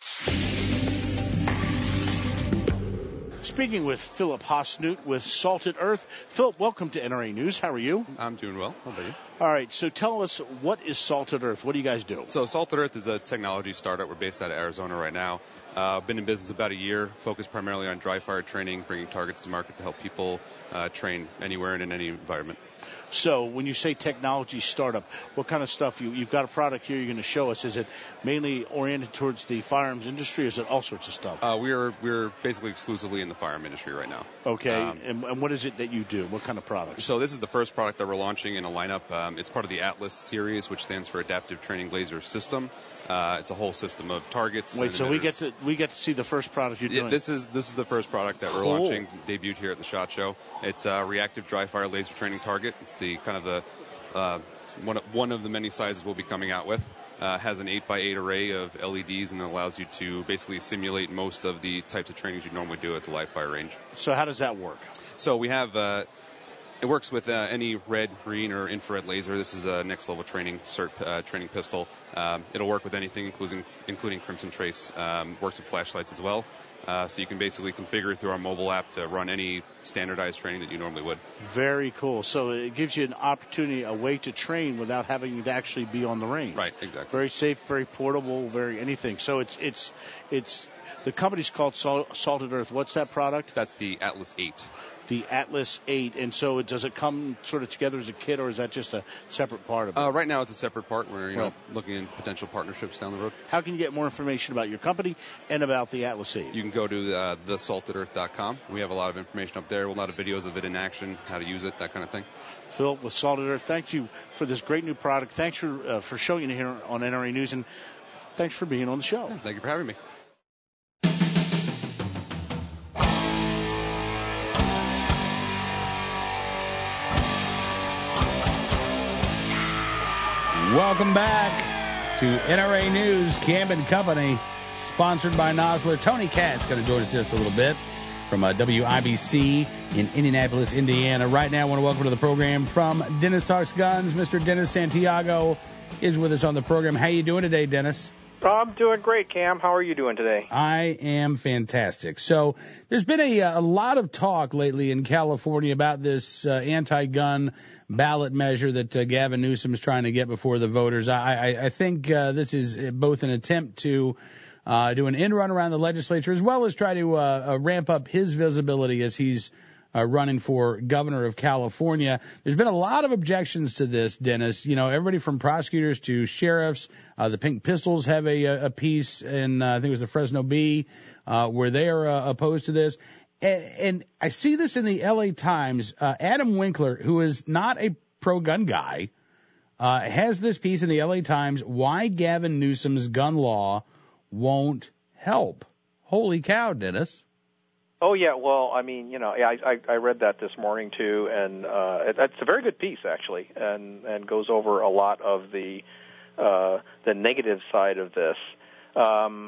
Speaking with Philip Hosnut with Salted Earth. Philip, welcome to N R A News. How are you? I'm doing well. How about you? All right, so tell us, what is Salted Earth? What do you guys do? So Salted Earth is a technology startup. We're based out of Arizona right now. Uh, been in business about a year, focused primarily on dry fire training, bringing targets to market to help people uh, train anywhere and in any environment. So when you say technology startup, what kind of stuff? You, you've got a product here you're going to show us. Is it mainly oriented towards the firearms industry, or is it all sorts of stuff? Uh, we're we're basically exclusively in the firearm industry right now. Okay, Um, and, and what is it that you do? What kind of products? So this is the first product that we're launching in a lineup. Um, it's part of the Atlas series, which stands for Adaptive Training Laser System. Uh, it's a whole system of targets. Wait, and so we emitters. get to we get to see the first product you're Yeah, doing? this is this is the first product that we're Cool. launching, debuted here at the SHOT Show. It's a reactive dry fire laser training target. It's the kind of the uh, one of, one of the many sizes we'll be coming out with. Uh, has an eight by eight array of L E Ds, and it allows you to basically simulate most of the types of trainings you normally do at the live fire range. So how does that work? So we have. Uh, It works with uh, any red, green, or infrared laser. This is a next-level training cert, uh, training pistol. Um, it'll work with anything, including including Crimson Trace. Um, works with flashlights as well. Uh, so you can basically configure it through our mobile app to run any standardized training that you normally would. Very cool. So it gives you an opportunity, a way to train without having to actually be on the range. Right, exactly. Very safe, very portable, very anything. So it's it's it's the company's called Sal- Salted Earth. What's that product? That's the Atlas eight. The Atlas eight. And so it, does it come sort of together as a kit, or is that just a separate part of it? Uh, right now, it's a separate part. We're you know Right. looking in potential partnerships down the road. How can you get more information about your company and about the Atlas eight? You can go to uh, the salted earth dot com. We have a lot of information up there, a lot of videos of it in action, how to use it, that kind of thing. Phil with Salted Earth, thank you for this great new product. Thanks for uh, for showing it here on N R A News, and thanks for being on the show. Yeah, thank you for having me. Welcome back to N R A News, Camp and Company, sponsored by Nosler. Tony Katz going to join us just a little bit from uh, W I B C in Indianapolis, Indiana. Right now, I want to welcome to the program from Dennis Talks Guns, Mister Dennis Santiago is with us on the program. How you doing today, Dennis? I'm doing great, Cam. How are you doing today? I am fantastic. So there's been a, a lot of talk lately in California about this uh, anti-gun ballot measure that uh, Gavin Newsom is trying to get before the voters. I, I, I think uh, this is both an attempt to uh, do an end run around the legislature as well as try to uh, uh, ramp up his visibility as he's Uh, running for governor of California. There's been a lot of objections to this, Dennis. You know, everybody from prosecutors to sheriffs. Uh, the Pink Pistols have a, a piece in, uh, I think it was the Fresno Bee, uh, where they are uh, opposed to this. And, and I see this in the L A Times. Uh, Adam Winkler, who is not a pro-gun guy, uh, has this piece in the L A Times, Why Gavin Newsom's Gun Law Won't Help. Holy cow, Dennis. Oh yeah, well, I mean, you know, I I, I read that this morning too, and uh, it, it's a very good piece actually, and and goes over a lot of the uh, the negative side of this. Um,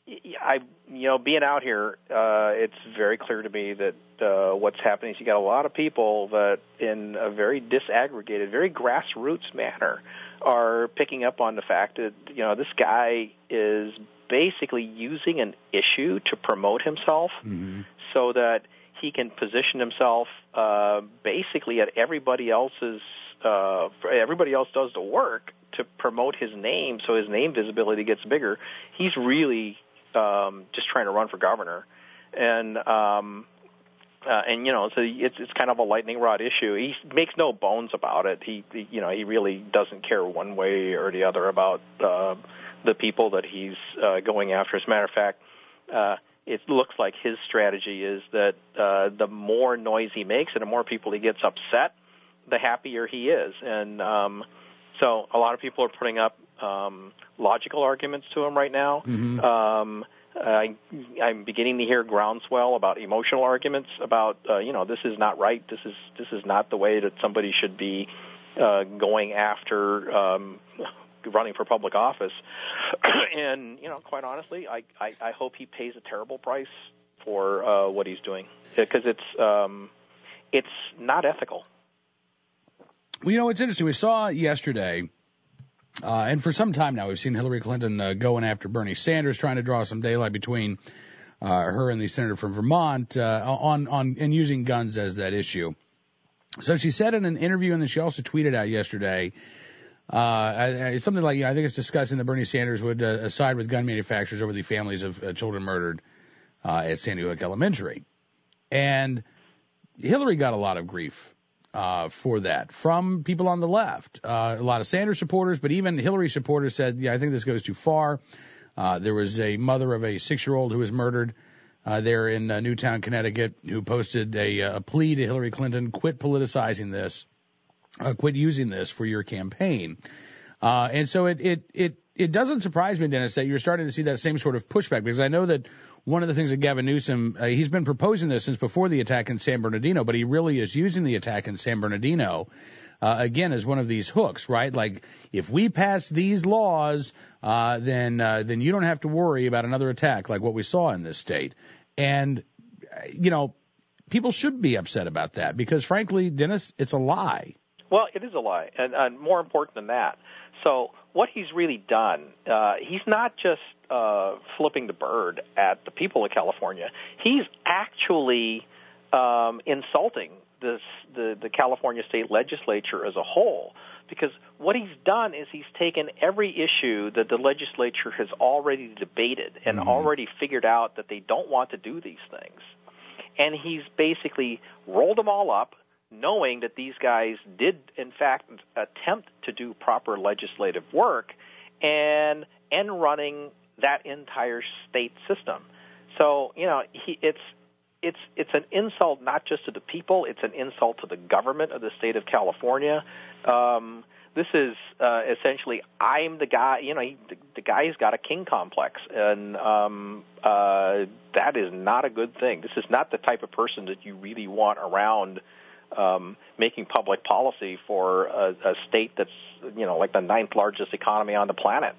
I you know, being out here, uh, it's very clear to me that uh, what's happening is you got a lot of people that, in a very disaggregated, very grassroots manner, are picking up on the fact that you know this guy is basically using an issue to promote himself, mm-hmm. so that he can position himself uh, basically at everybody else's uh, everybody else does the work to promote his name, so his name visibility gets bigger. He's really um, just trying to run for governor, and um, uh, and you know, so it's it's kind of a lightning rod issue. He makes no bones about it. He, he you know he really doesn't care one way or the other about Uh, the people that he's uh, going after. As a matter of fact, uh, it looks like his strategy is that uh, the more noise he makes and the more people he gets upset, the happier he is. And um, so a lot of people are putting up um, logical arguments to him right now. Mm-hmm. Um, I, I'm beginning to hear groundswell about emotional arguments about, uh, you know, this is not right. This is this is not the way that somebody should be uh, going after um running for public office. And, you know, quite honestly, I, I, I hope he pays a terrible price for uh, what he's doing, because it's um, it's not ethical. Well, you know, it's interesting. We saw yesterday, uh, and for some time now, we've seen Hillary Clinton uh, going after Bernie Sanders, trying to draw some daylight between uh, her and the senator from Vermont uh, on on and using guns as that issue. So she said in an interview, and then she also tweeted out yesterday, uh, something like, you know, I think it's discussing that Bernie Sanders would uh, side with gun manufacturers over the families of uh, children murdered uh, at Sandy Hook Elementary. And Hillary got a lot of grief uh, for that from people on the left. Uh, a lot of Sanders supporters, but even Hillary supporters said, yeah, I think this goes too far. Uh, there was a mother of a six-year-old who was murdered Uh, there in uh, Newtown, Connecticut, who posted a, a plea to Hillary Clinton: quit politicizing this, uh, quit using this for your campaign. Uh, and so it, it, it, it doesn't surprise me, Dennis, that you're starting to see that same sort of pushback, because I know that one of the things that Gavin Newsom, uh, he's been proposing this since before the attack in San Bernardino, but he really is using the attack in San Bernardino Uh, again, as one of these hooks, right? Like, if we pass these laws, uh, then, uh, then you don't have to worry about another attack like what we saw in this state. And, you know, people should be upset about that because, frankly, Dennis, it's a lie. Well, it is a lie, and, and more important than that. So what he's really done, uh, he's not just uh, flipping the bird at the people of California. He's actually um, insulting This, the, the California state legislature as a whole, because what he's done is he's taken every issue that the legislature has already debated and mm-hmm. already figured out that they don't want to do these things, and he's basically rolled them all up, knowing that these guys did, in fact, attempt to do proper legislative work, and and running that entire state system. So, you know, he, it's It's it's an insult not just to the people; it's an insult to the government of the state of California. Um, this is uh, essentially, I'm the guy. You know, he, the, the guy's got a king complex, and um, uh, that is not a good thing. This is not the type of person that you really want around um, making public policy for a, a state that's, you know, like the ninth largest economy on the planet.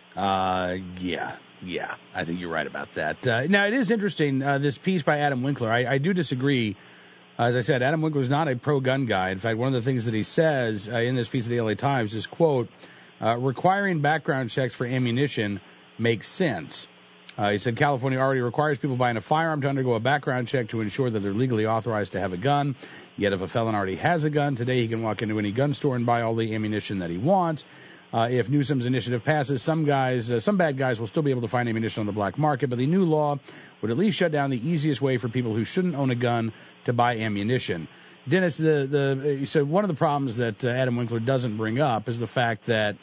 Uh, yeah. Yeah, I think you're right about that. Uh, now, it is interesting, uh, this piece by Adam Winkler. I, I do disagree. As I said, Adam Winkler is not a pro-gun guy. In fact, one of the things that he says uh, in this piece of the L A Times is, quote, uh, requiring background checks for ammunition makes sense. Uh, he said California already requires people buying a firearm to undergo a background check to ensure that they're legally authorized to have a gun. Yet if a felon already has a gun, today he can walk into any gun store and buy all the ammunition that he wants. Uh, if Newsom's initiative passes, some guys, uh, some bad guys will still be able to find ammunition on the black market, but the new law would at least shut down the easiest way for people who shouldn't own a gun to buy ammunition. Dennis, the, the, so one of the problems that uh, Adam Winkler doesn't bring up is the fact that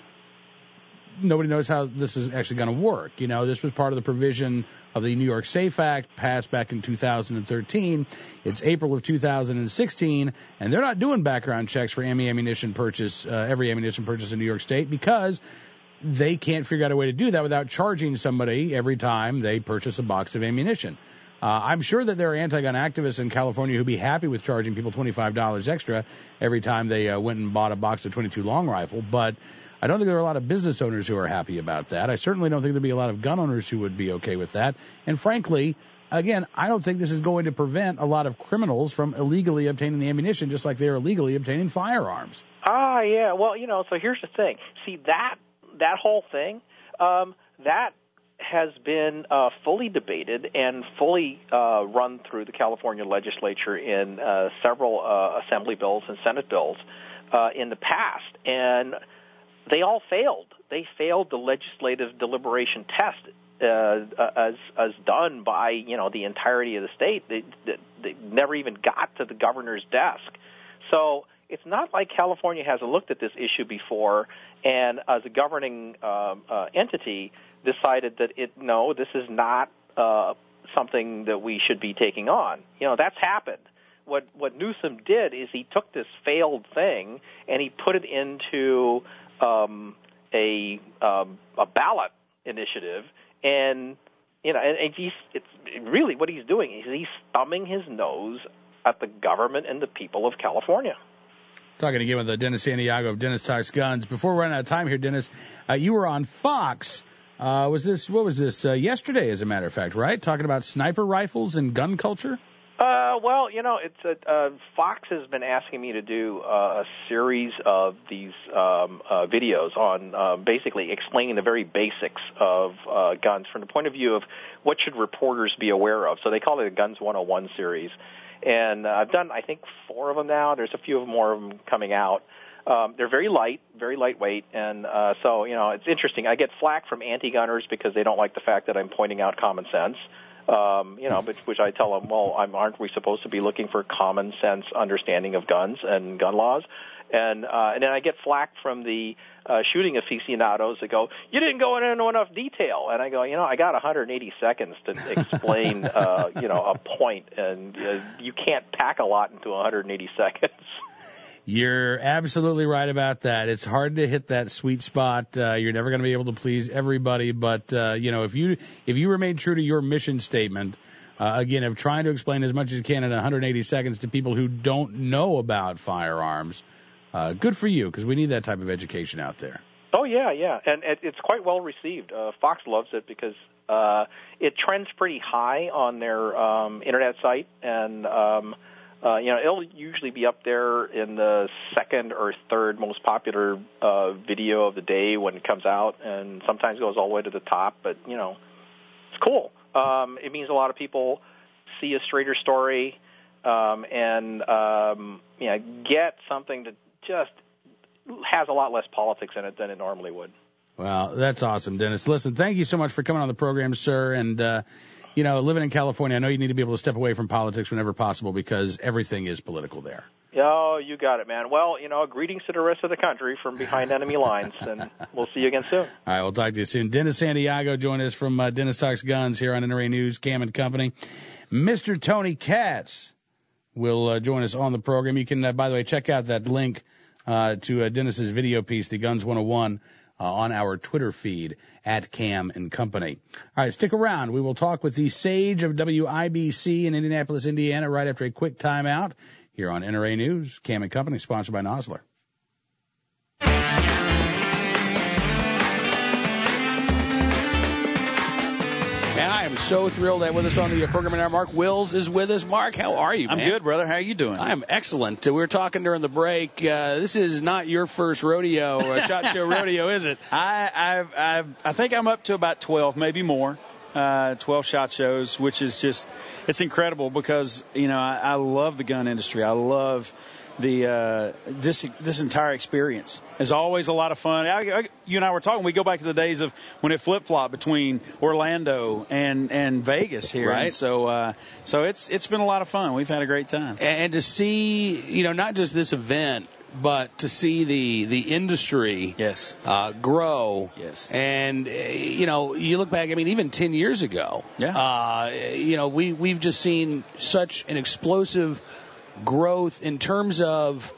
nobody knows how this is actually going to work. You know, this was part of the provision of the New York SAFE Act passed back in two thousand thirteen. It's April of two thousand sixteen, and they're not doing background checks for any ammunition purchase, uh, every ammunition purchase in New York State, because they can't figure out a way to do that without charging somebody every time they purchase a box of ammunition. Uh, I'm sure that there are anti-gun activists in California who'd be happy with charging people twenty-five dollars extra every time they uh, went and bought a box of twenty-two long rifle, but I don't think there are a lot of business owners who are happy about that. I certainly don't think there'd be a lot of gun owners who would be okay with that. And frankly, again, I don't think this is going to prevent a lot of criminals from illegally obtaining the ammunition, just like they're illegally obtaining firearms. Ah, yeah. Well, you know, so here's the thing. See, that that whole thing, um, that has been uh, fully debated and fully uh, run through the California legislature in uh, several uh, assembly bills and Senate bills uh, in the past. And they all failed. They failed the legislative deliberation test uh, as as done by, you know, the entirety of the state. They, they, they never even got to the governor's desk. So it's not like California hasn't looked at this issue before, and as a governing um, uh, entity decided that it no, this is not uh, something that we should be taking on. You know, that's happened. What what Newsom did is he took this failed thing and he put it into Um, a um, a ballot initiative, and you know, and, and he's it's really what he's doing is he's thumbing his nose at the government and the people of California. Talking again with uh, Dennis Santiago of Dennis Talks Guns. Before we run out of time here, Dennis, uh, you were on Fox. Uh, was this, what was this, uh, yesterday, as a matter of fact, right? Talking about sniper rifles and gun culture? Uh, well, you know, it's a, uh, Fox has been asking me to do uh, a series of these um, uh, videos on uh, basically explaining the very basics of uh, guns from the point of view of what should reporters be aware of. So they call it a Guns one oh one series. And uh, I've done, I think, four of them now. There's a few more of them coming out. Um, they're very light, very lightweight, and uh, so, you know, it's interesting. I get flack from anti-gunners because they don't like the fact that I'm pointing out common sense. Um, you know, but, which I tell them, well, I'm, aren't we supposed to be looking for common sense understanding of guns and gun laws? And uh, and then I get flack from the uh, shooting aficionados that go, you didn't go into enough detail. And I go, you know, I got one hundred eighty seconds to explain, uh, you know, a point, and uh, you can't pack a lot into one hundred eighty seconds. You're absolutely right about that. It's hard to hit that sweet spot. Uh, you're never going to be able to please everybody, but uh, you know, if you if you remain true to your mission statement, uh, again, of trying to explain as much as you can in one hundred eighty seconds to people who don't know about firearms, uh, good for you, because we need that type of education out there. Oh yeah, yeah, and it, it's quite well received. Uh, Fox loves it because uh, it trends pretty high on their um, internet site, and um, Uh, you know, it'll usually be up there in the second or third most popular uh, video of the day when it comes out, and sometimes goes all the way to the top. But, you know, it's cool. Um, it means a lot of people see a straighter story um, and, um, you know, get something that just has a lot less politics in it than it normally would. Well, that's awesome, Dennis. Listen, thank you so much for coming on the program, sir, and uh you know, living in California, I know you need to be able to step away from politics whenever possible because everything is political there. Oh, you got it, man. Well, you know, greetings to the rest of the country from behind enemy lines, and we'll see you again soon. All right, we'll talk to you soon. Dennis Santiago joined us from uh, Dennis Talks Guns here on N R A News, Cam and Company. Mister Tony Katz will uh, join us on the program. You can, uh, by the way, check out that link uh, to uh, Dennis's video piece, the Guns one oh one, uh, on our Twitter feed at Cam and Company. All right, stick around. We will talk with the sage of W I B C in Indianapolis, Indiana, right after a quick timeout here on N R A News, Cam and Company, sponsored by Nosler. And I am so thrilled that with us on the program now, Mark Wills is with us. Mark, how are you, man? I'm good, brother. How are you doing? I'm excellent. We were talking during the break. Uh, this is not your first rodeo, uh, SHOT Show rodeo, is it? I I've, I've, I think I'm up to about twelve, maybe more. Uh, twelve SHOT Shows, which is just, it's incredible because, you know, I, I love the gun industry. I love the uh, this this entire experience. It's always a lot of fun. I, I, you and I were talking. We go back to the days of when it flip flopped between Orlando and, and Vegas here. Right. And so uh, so it's it's been a lot of fun. We've had a great time. And to see, you know, not just this event, but to see the the industry yes uh, grow. Yes. And uh, you know, you look back. I mean, even ten years ago. Yeah. Uh, you know, we we've just seen such an explosive growth in terms of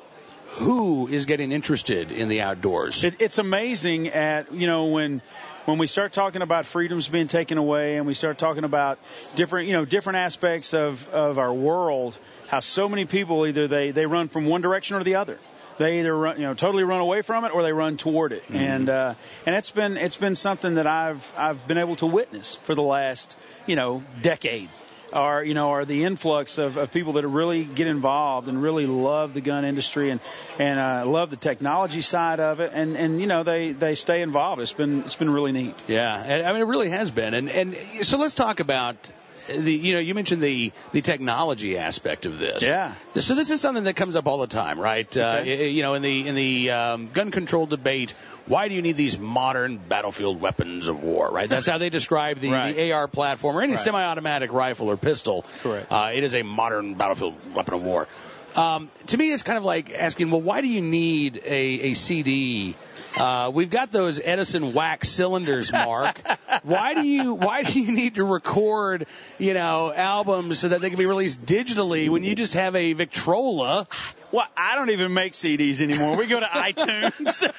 who is getting interested in the outdoors. It, it's amazing at, you know, when when we start talking about freedoms being taken away and we start talking about different, you know, different aspects of, of our world, how so many people either they, they run from one direction or the other. They either run, you know, totally run away from it or they run toward it. Mm-hmm. And uh, and it's been it's been something that I've I've been able to witness for the last, you know, decade. Are you know are the influx of, of people that really get involved and really love the gun industry and and uh, love the technology side of it and, and you know they, they stay involved. It's been it's been really neat. Yeah, and, I mean it really has been. And and so let's talk about the you know you mentioned the the technology aspect of this. Yeah. So this is something that comes up all the time, right? Okay. Uh, you know in the in the um, gun control debate. Why do you need these modern battlefield weapons of war, right? That's how they describe the, right. the A R platform or any right. semi-automatic rifle or pistol. Correct. Uh, it is a modern battlefield weapon of war. Um, to me, it's kind of like asking, well, why do you need a, a C D? Uh, we've got those Edison wax cylinders, Mark. why do you why do you need to record, you know, albums so that they can be released digitally when you just have a Victrola? Well, I don't even make C Ds anymore. We go to iTunes.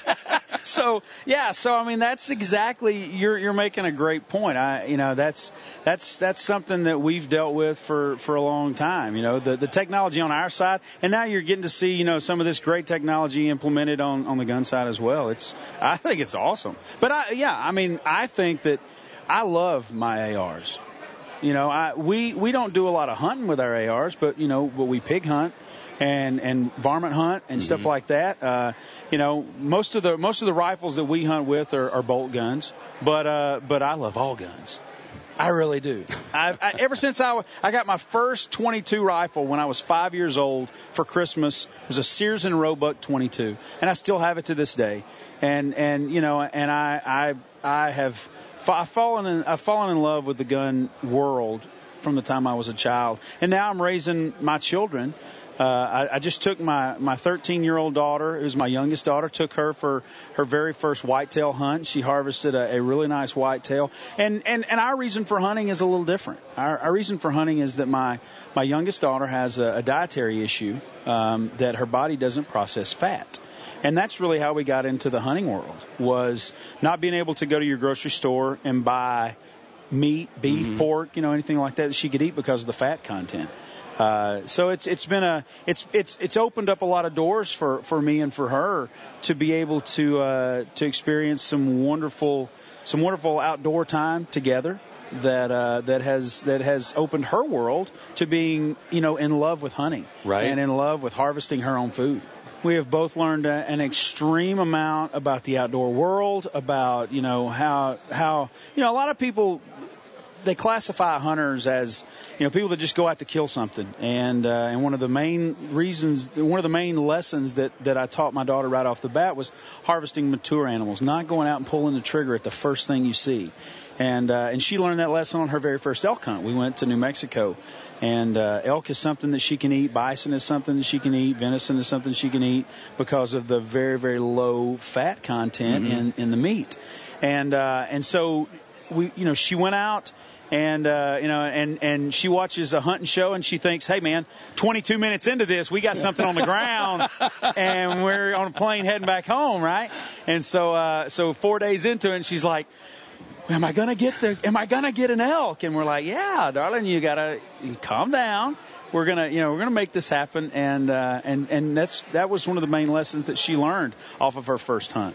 So yeah, so I mean that's exactly you're you're making a great point. I you know that's that's that's something that we've dealt with for, for a long time. You know the the technology on our side, and now you're getting to see you know some of this great technology implemented on, on the gun side as well. It's I think it's awesome. But I yeah I mean I think that I love my A Rs. You know I we we don't do a lot of hunting with our A Rs, but you know but we pig hunt. And, and varmint hunt and mm-hmm. stuff like that. Uh, you know, most of the most of the rifles that we hunt with are, are bolt guns, but uh, but I love all guns. I really do. I, I, ever since I, I got my first twenty-two rifle when I was five years old for Christmas, it was a Sears and Roebuck twenty-two, and I still have it to this day. And and you know, and I I I have I've fallen in, I've fallen in love with the gun world from the time I was a child, and now I'm raising my children. Uh, I, I just took my, my thirteen-year-old daughter, who's my youngest daughter, took her for her very first whitetail hunt. She harvested a, a really nice whitetail. And, and, and our reason for hunting is a little different. Our, our reason for hunting is that my, my youngest daughter has a, a dietary issue, um, that her body doesn't process fat. And that's really how we got into the hunting world, was not being able to go to your grocery store and buy meat, beef, mm-hmm. pork, you know, anything like that that she could eat because of the fat content. Uh, so it's it's been a it's it's it's opened up a lot of doors for, for me and for her to be able to uh, to experience some wonderful some wonderful outdoor time together that uh, that has that has opened her world to being you know in love with hunting right. and in love with harvesting her own food. We have both learned a, an extreme amount about the outdoor world, about you know how how you know a lot of people. They classify hunters as, you know, people that just go out to kill something. And uh, and one of the main reasons, one of the main lessons that, that I taught my daughter right off the bat was harvesting mature animals, not going out and pulling the trigger at the first thing you see. And uh, and she learned that lesson on her very first elk hunt. We went to New Mexico, and uh, elk is something that she can eat. Bison is something that she can eat. Venison is something she can eat because of the very, very low fat content mm-hmm. in, in the meat. And uh, and so we, you know, she went out. And, uh, you know, and, and she watches a hunting show and she thinks, hey, man, twenty-two minutes into this, we got something on the ground and we're on a plane heading back home, right? And so, uh, so four days into it, and she's like, am I going to get the, am I going to get an elk? And we're like, yeah, darling, you got to calm down. We're going to, you know, we're going to make this happen. And, uh, and, and that's, that was one of the main lessons that she learned off of her first hunt.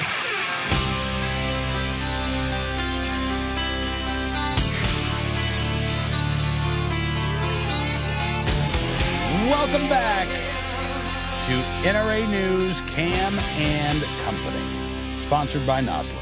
Welcome back to N R A News, Cam and Company, sponsored by Nosler.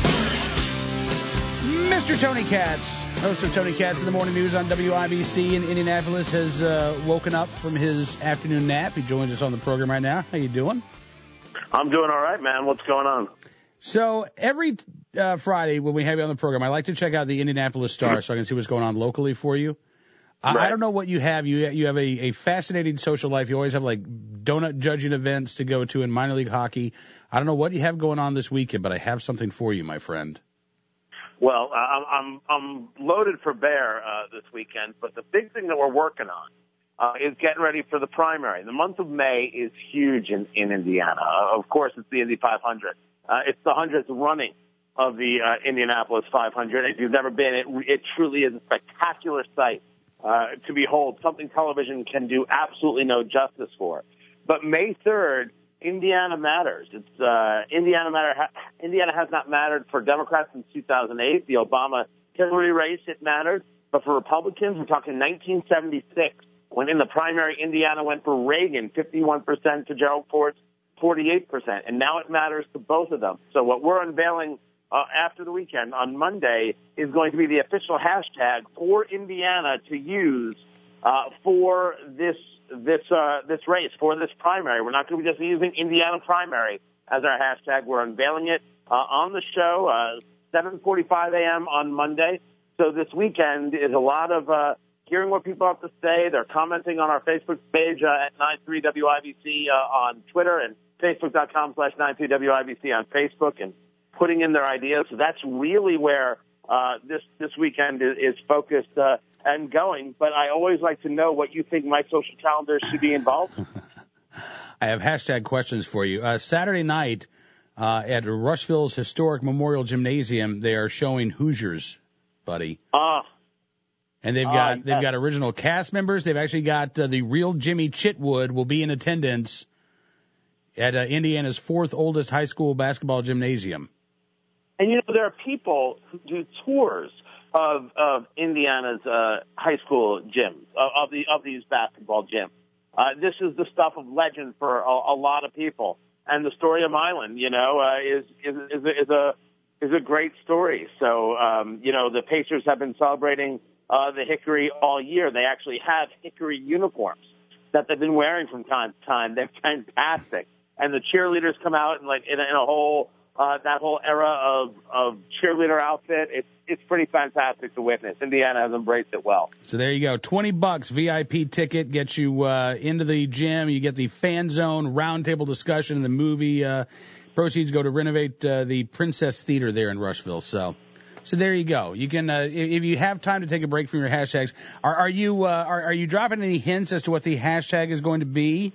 Mister Tony Katz, host of Tony Katz in the Morning News on W I B C in Indianapolis, has uh, woken up from his afternoon nap. He joins us on the program right now. How you doing? I'm doing all right, man. What's going on? So every uh, Friday when we have you on the program, I like to check out the Indianapolis Star so I can see what's going on locally for you. Right. I don't know what you have. You you have a, a fascinating social life. You always have like donut judging events to go to in minor league hockey. I don't know what you have going on this weekend, but I have something for you, my friend. Well, I'm I'm, I'm loaded for bear uh, this weekend, but the big thing that we're working on uh, is getting ready for the primary. The month of May is huge in, in Indiana. Uh, of course, it's the Indy five hundred. Uh, it's the hundredth running of the uh, Indianapolis five hundred. If you've never been, it it truly is a spectacular sight. Uh, to behold, something television can do absolutely no justice for. But May third, Indiana matters. It's uh, Indiana matter. Ha- Indiana has not mattered for Democrats since two thousand eight, the Obama-Hillary race. It mattered, but for Republicans, we're talking nineteen seventy-six, when in the primary, Indiana went for Reagan, fifty-one percent to Gerald Ford's forty-eight percent, and now it matters to both of them. So what we're unveiling Uh, after the weekend on Monday is going to be the official hashtag for Indiana to use uh, for this this uh, this race, for this primary. We're not going to be just using Indiana primary as our hashtag. We're unveiling it uh, on the show, uh, seven forty-five a.m. on Monday. So this weekend is a lot of uh, hearing what people have to say. They're commenting on our Facebook page uh, at nine three W I B C uh, on Twitter and facebook.com slash nine three W I B C on Facebook, and putting in their ideas. So that's really where uh, this this weekend is, is focused uh, and going. But I always like to know what you think my social calendar should be involved in. I have hashtag questions for you. Uh, Saturday night uh, at Rushville's historic Memorial Gymnasium, they are showing Hoosiers, buddy. Ah. And they've Uh, got yes. they've got original cast members. They've actually got uh, the real Jimmy Chitwood will be in attendance at uh, Indiana's fourth oldest high school basketball gymnasium. And, you know, there are people who do tours of, of Indiana's uh, high school gyms, of, of, the, of these basketball gyms. Uh, this is the stuff of legend for a, a lot of people. And the story of Milan, you know, uh, is, is, is, a, is, a, is a great story. So, um, you know, the Pacers have been celebrating uh, the Hickory all year. They actually have Hickory uniforms that they've been wearing from time to time. They're fantastic. And the cheerleaders come out in, like, in a, in a whole... Uh, that whole era of, of cheerleader outfit, it's it's pretty fantastic to witness. Indiana has embraced it well. So there you go, twenty bucks V I P ticket gets you uh, into the gym. You get the fan zone roundtable discussion and the movie. Uh, proceeds go to renovate uh, the Princess Theater there in Rushville. So, so there you go. You can uh, if you have time to take a break from your hashtags. Are, are you uh, are, are you dropping any hints as to what the hashtag is going to be?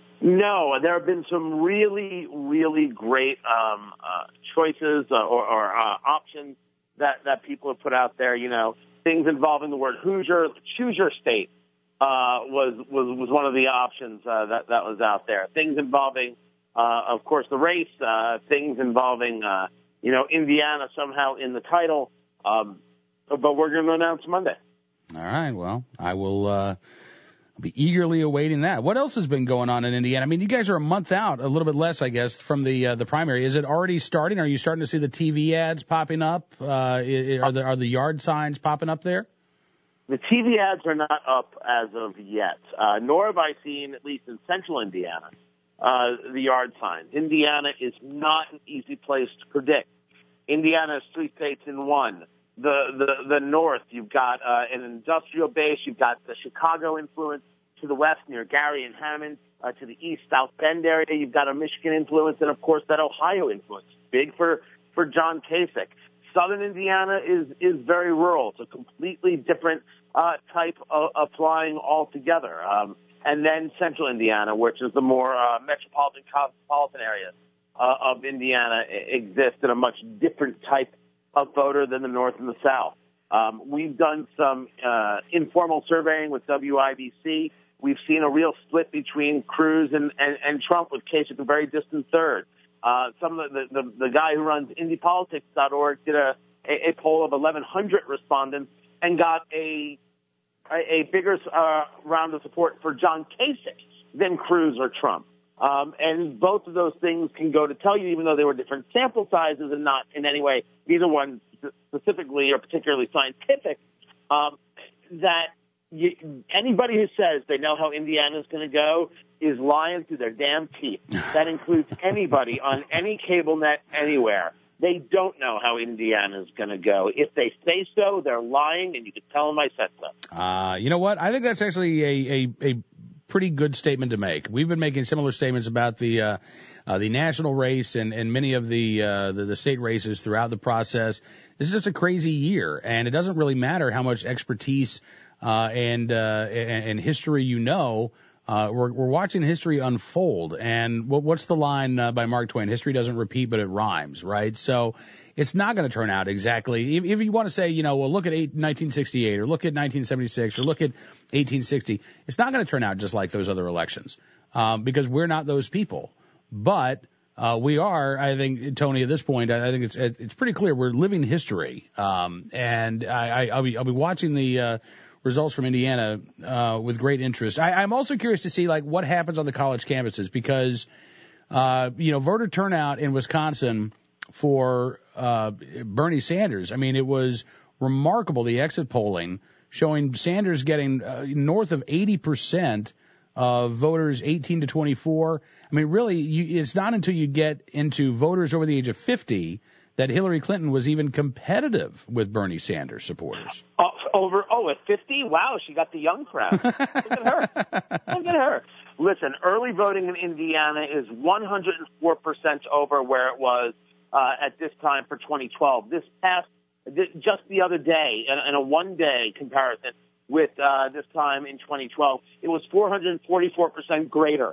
No, there have been some really, really great um, uh, choices uh, or, or uh, options that, that people have put out there. You know, things involving the word Hoosier, Choose Your State uh, was, was was one of the options uh, that that was out there. Things involving, uh, of course, the race. Uh, things involving, uh, you know, Indiana somehow in the title. Um, but we're going to announce Monday. All right. Well, I will. Uh I'll be eagerly awaiting that. What else has been going on in Indiana? I mean, you guys are a month out, a little bit less, I guess, from the uh, the primary. Is it already starting? Are you starting to see the T V ads popping up? Uh, are the are the yard signs popping up there? The T V ads are not up as of yet, uh, nor have I seen, at least in central Indiana, uh, the yard signs. Indiana is not an easy place to predict. Indiana is three states in one. The, the, the north, you've got uh, an industrial base. You've got the Chicago influence to the west near Gary and Hammond. Uh, to the east, South Bend area, you've got a Michigan influence. And, of course, that Ohio influence. Big for, for John Kasich. Southern Indiana is, is very rural. It's a completely different uh, type of, of flying altogether. Um, and then central Indiana, which is the more uh, metropolitan cosmopolitan area uh, of Indiana, exists in a much different type of voter than the North and the South. Um, we've done some uh, informal surveying with W I B C. We've seen a real split between Cruz and, and, and Trump, with Kasich a very distant third. Uh, some of the, the, the guy who runs Indy Politics dot org did a, a, a poll of eleven hundred respondents and got a a, a bigger uh, round of support for John Kasich than Cruz or Trump. Um, and both of those things can go to tell you, even though they were different sample sizes and not in any way, neither one specifically or particularly scientific, um, that you, anybody who says they know how Indiana is going to go is lying through their damn teeth. That includes anybody on any cable net anywhere. They don't know how Indiana is going to go. If they say so, they're lying, and you can tell them I said so. Uh, you know what? I think that's actually a, a, a pretty good statement to make. We've been making similar statements about the uh, uh, the national race and, and many of the, uh, the the state races throughout the process. This is just a crazy year, and it doesn't really matter how much expertise uh, and, uh, and and history you know. Uh, we're we're watching history unfold, and what, what's the line uh, by Mark Twain? History doesn't repeat, but it rhymes, right? So it's not going to turn out exactly. If, if you want to say, you know, well, look at eight, nineteen sixty-eight, or look at nineteen seventy-six, or look at eighteen sixty, it's not going to turn out just like those other elections, um, because we're not those people. But uh, we are, I think, Tony, at this point, I think it's it's pretty clear we're living history, um, and I, I, I'll be I'll be watching the. Uh, results from Indiana uh, with great interest. I, I'm also curious to see like what happens on the college campuses because uh, you know voter turnout in Wisconsin for uh, Bernie Sanders. I mean, it was remarkable, the exit polling showing Sanders getting uh, north of eighty percent of voters eighteen to twenty-four. I mean, really, you, it's not until you get into voters over the age of fifty that Hillary Clinton was even competitive with Bernie Sanders supporters. Oh, over, oh, at fifty? Wow, she got the young crowd. Look at her. Look at her. Listen, early voting in Indiana is one hundred four percent over where it was uh, at this time for twenty twelve. This past, just the other day, in, in a one-day comparison with uh, this time in twenty twelve, it was four hundred forty-four percent greater.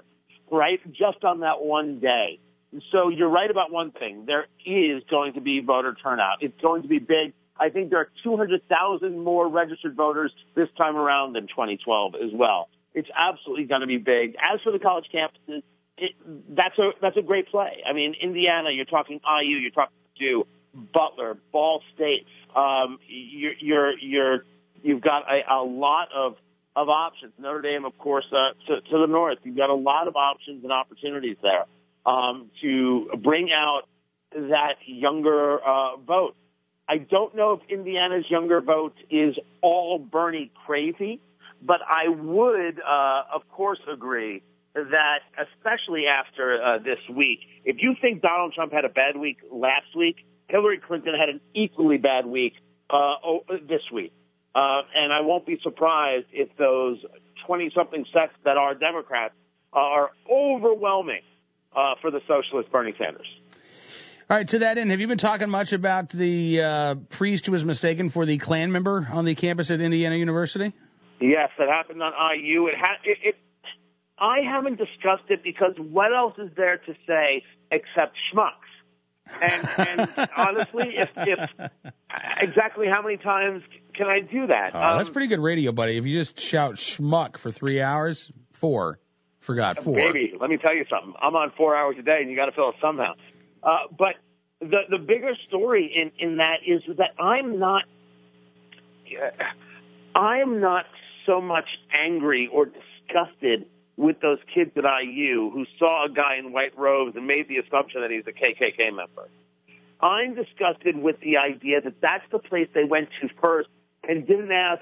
right, just on that one day. So you're right about one thing. There is going to be voter turnout. It's going to be big. I think there are two hundred thousand more registered voters this time around than twenty twelve as well. It's absolutely going to be big. As for the college campuses, it, that's a that's a great play. I mean, Indiana, you're talking I U, you're talking Purdue, Butler, Ball State. Um, you're you're you're you've got a, a lot of of options. Notre Dame, of course, uh, to, to the north. You've got a lot of options and opportunities there um, to bring out that younger uh, vote. I don't know if Indiana's younger vote is all Bernie crazy, but I would, uh, of course, agree that, especially after uh, this week, if you think Donald Trump had a bad week last week, Hillary Clinton had an equally bad week uh, this week. Uh, and I won't be surprised if those twenty-something sets that are Democrats are overwhelming uh, for the socialist Bernie Sanders. All right, to that end, have you been talking much about the uh, priest who was mistaken for the Klan member on the campus at Indiana University? Yes, that happened on I U. It, ha- it, it I haven't discussed it because what else is there to say except schmucks? And, and honestly, if, if exactly how many times can I do that? Oh, um, that's pretty good radio, buddy. If you just shout schmuck for three hours, four. Forgot four. Baby, let me tell you something. I'm on four hours a day, and you got to fill it somehow. Uh, but the the bigger story in, in that is that I'm not uh, I'm not so much angry or disgusted with those kids at I U who saw a guy in white robes and made the assumption that he's a K K K member. I'm disgusted with the idea that that's the place they went to first and didn't ask,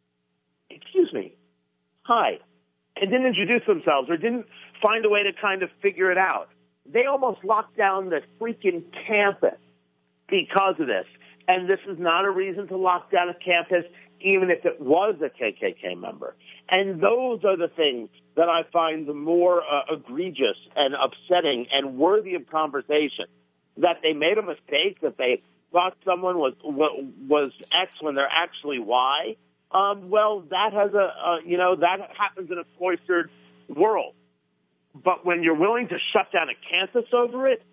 excuse me, hi, and didn't introduce themselves or didn't find a way to kind of figure it out. They almost locked down the freaking campus because of this. And this is not a reason to lock down a campus, even if it was a K K K member. And those are the things that I find the more uh, egregious and upsetting and worthy of conversation. That they made a mistake, that they thought someone was was X when they're actually Y. Um, well, that has a, a you know that happens in a cloistered world. But when you're willing to shut down a campus over it,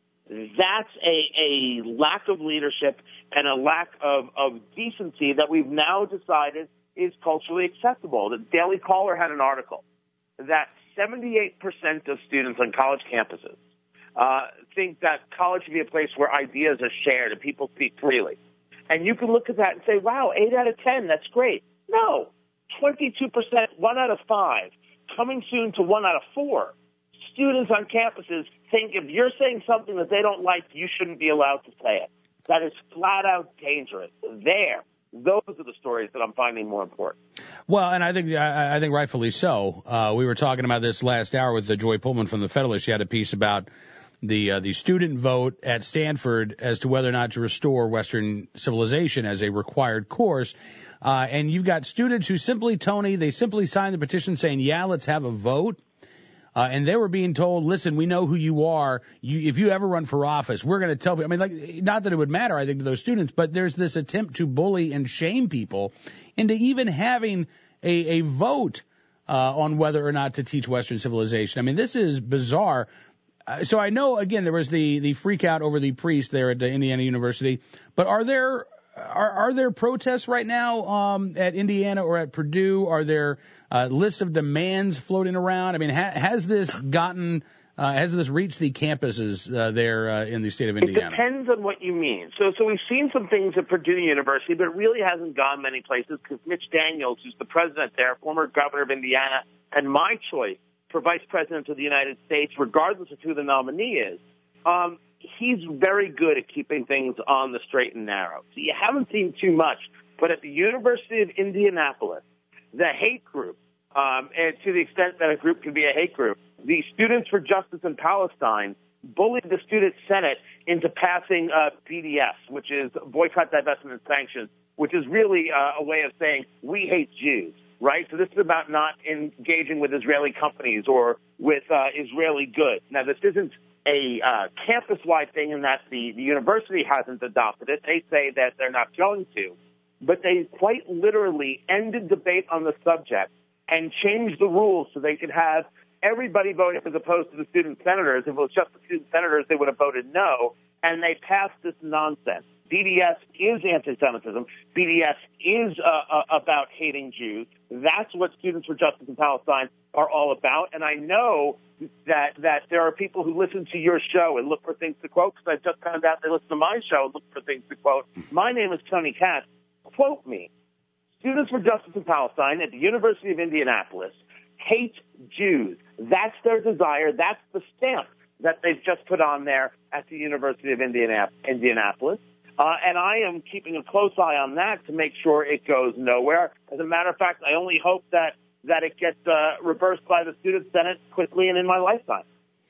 that's a, a lack of leadership and a lack of, of decency that we've now decided is culturally acceptable. The Daily Caller had an article that seventy-eight percent of students on college campuses uh, think that college should be a place where ideas are shared and people speak freely. And you can look at that and say, wow, eight out of ten, that's great. No, twenty-two percent, one out of five. Coming soon to one out of four, students on campuses think if you're saying something that they don't like, you shouldn't be allowed to say it. That is flat out dangerous. There, those are the stories that I'm finding more important. Well, and I think I, I think rightfully so. Uh, we were talking about this last hour with uh, Joy Pullman from the Federalist. She had a piece about the uh, the student vote at Stanford as to whether or not to restore Western civilization as a required course. Uh, and you've got students who simply, Tony, they simply signed the petition saying, yeah, let's have a vote. Uh, and they were being told, listen, we know who you are. You, if you ever run for office, we're going to tell people. I mean, like, not that it would matter, I think, to those students, but there's this attempt to bully and shame people into even having a, a vote uh, on whether or not to teach Western civilization. I mean, this is bizarre. Uh, so I know, again, there was the, the freak out over the priest there at the Indiana University, but are there Are, are there protests right now um, at Indiana or at Purdue? Are there uh, lists of demands floating around? I mean, ha- has this gotten, uh, has this reached the campuses uh, there uh, in the state of Indiana? It depends on what you mean. So, so we've seen some things at Purdue University, but it really hasn't gone many places because Mitch Daniels, who's the president there, former governor of Indiana, and my choice for vice president of the United States, regardless of who the nominee is, um, he's very good at keeping things on the straight and narrow. So you haven't seen too much. But at the University of Indianapolis, the hate group, um, and to the extent that a group can be a hate group, the Students for Justice in Palestine bullied the Student Senate into passing uh, B D S, which is Boycott, Divestment, and Sanctions, which is really uh, a way of saying we hate Jews, right? So this is about not engaging with Israeli companies or with uh, Israeli goods. Now, this isn't a uh, campus-wide thing in that the, the university hasn't adopted it. They say that they're not going to. But they quite literally ended debate on the subject and change the rules so they could have everybody voting as opposed to the student senators. If it was just the student senators, they would have voted no, and they passed this nonsense. B D S is anti-Semitism. B D S is uh, uh, about hating Jews. That's what Students for Justice in Palestine are all about. And I know that that there are people who listen to your show and look for things to quote, because I just found out they listen to my show and look for things to quote. My name is Tony Katz. Quote me. Students for Justice in Palestine at the University of Indianapolis hate Jews. That's their desire. That's the stamp that they've just put on there at the University of Indiana- Indianapolis. Uh, and I am keeping a close eye on that to make sure it goes nowhere. As a matter of fact, I only hope that, that it gets uh, reversed by the Student Senate quickly and in my lifetime.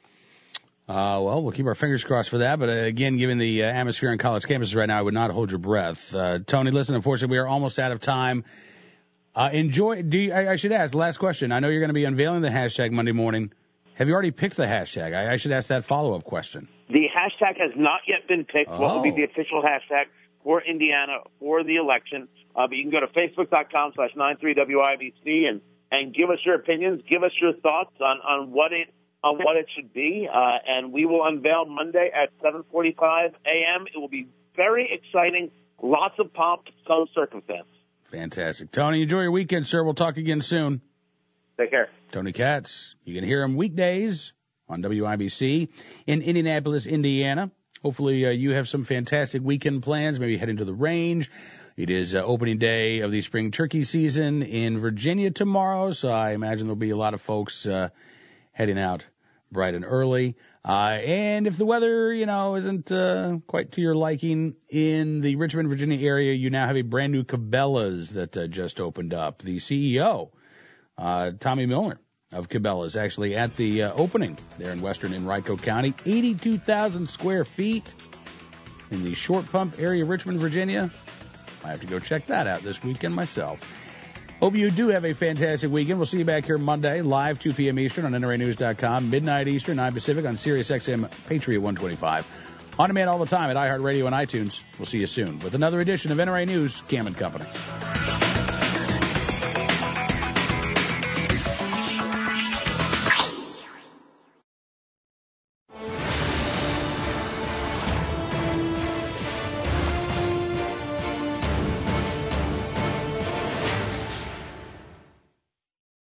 Uh, well, we'll keep our fingers crossed for that. But uh, again, given the uh, atmosphere on college campuses right now, I would not hold your breath. Uh, Tony, listen, unfortunately, we are almost out of time. Uh, enjoy. Do you, I, I should ask, last question. I know you're going to be unveiling the hashtag Monday morning. Have you already picked the hashtag? I, I should ask that follow-up question. The hashtag has not yet been picked. Oh. What will be the official hashtag for Indiana for the election? Uh, but you can go to facebook.com slash 93WIBC and, and give us your opinions, give us your thoughts on, on what it on what it should be. Uh, and we will unveil Monday at seven forty-five a.m. It will be very exciting. Lots of pomp, some circumstance. Fantastic. Tony, enjoy your weekend, sir. We'll talk again soon. Take care. Tony Katz. You can hear him weekdays on W I B C in Indianapolis, Indiana. Hopefully uh, you have some fantastic weekend plans, maybe head into the range. It is uh, opening day of the spring turkey season in Virginia tomorrow, so I imagine there'll be a lot of folks uh, heading out bright and early. Uh, and if the weather, you know, isn't uh, quite to your liking in the Richmond, Virginia area, you now have a brand new Cabela's that uh, just opened up. The C E O, uh, Tommy Milner of Cabela's, actually at the uh, opening there in western Henrico County. eighty-two thousand square feet in the Short Pump area of Richmond, Virginia. I have to go check that out this weekend myself. Hope you do have a fantastic weekend. We'll see you back here Monday, live two p.m. Eastern on N R A News dot com, midnight Eastern, nine Pacific on Sirius X M Patriot one twenty-five. On demand all the time at iHeartRadio and iTunes. We'll see you soon with another edition of N R A News, Cam and Company.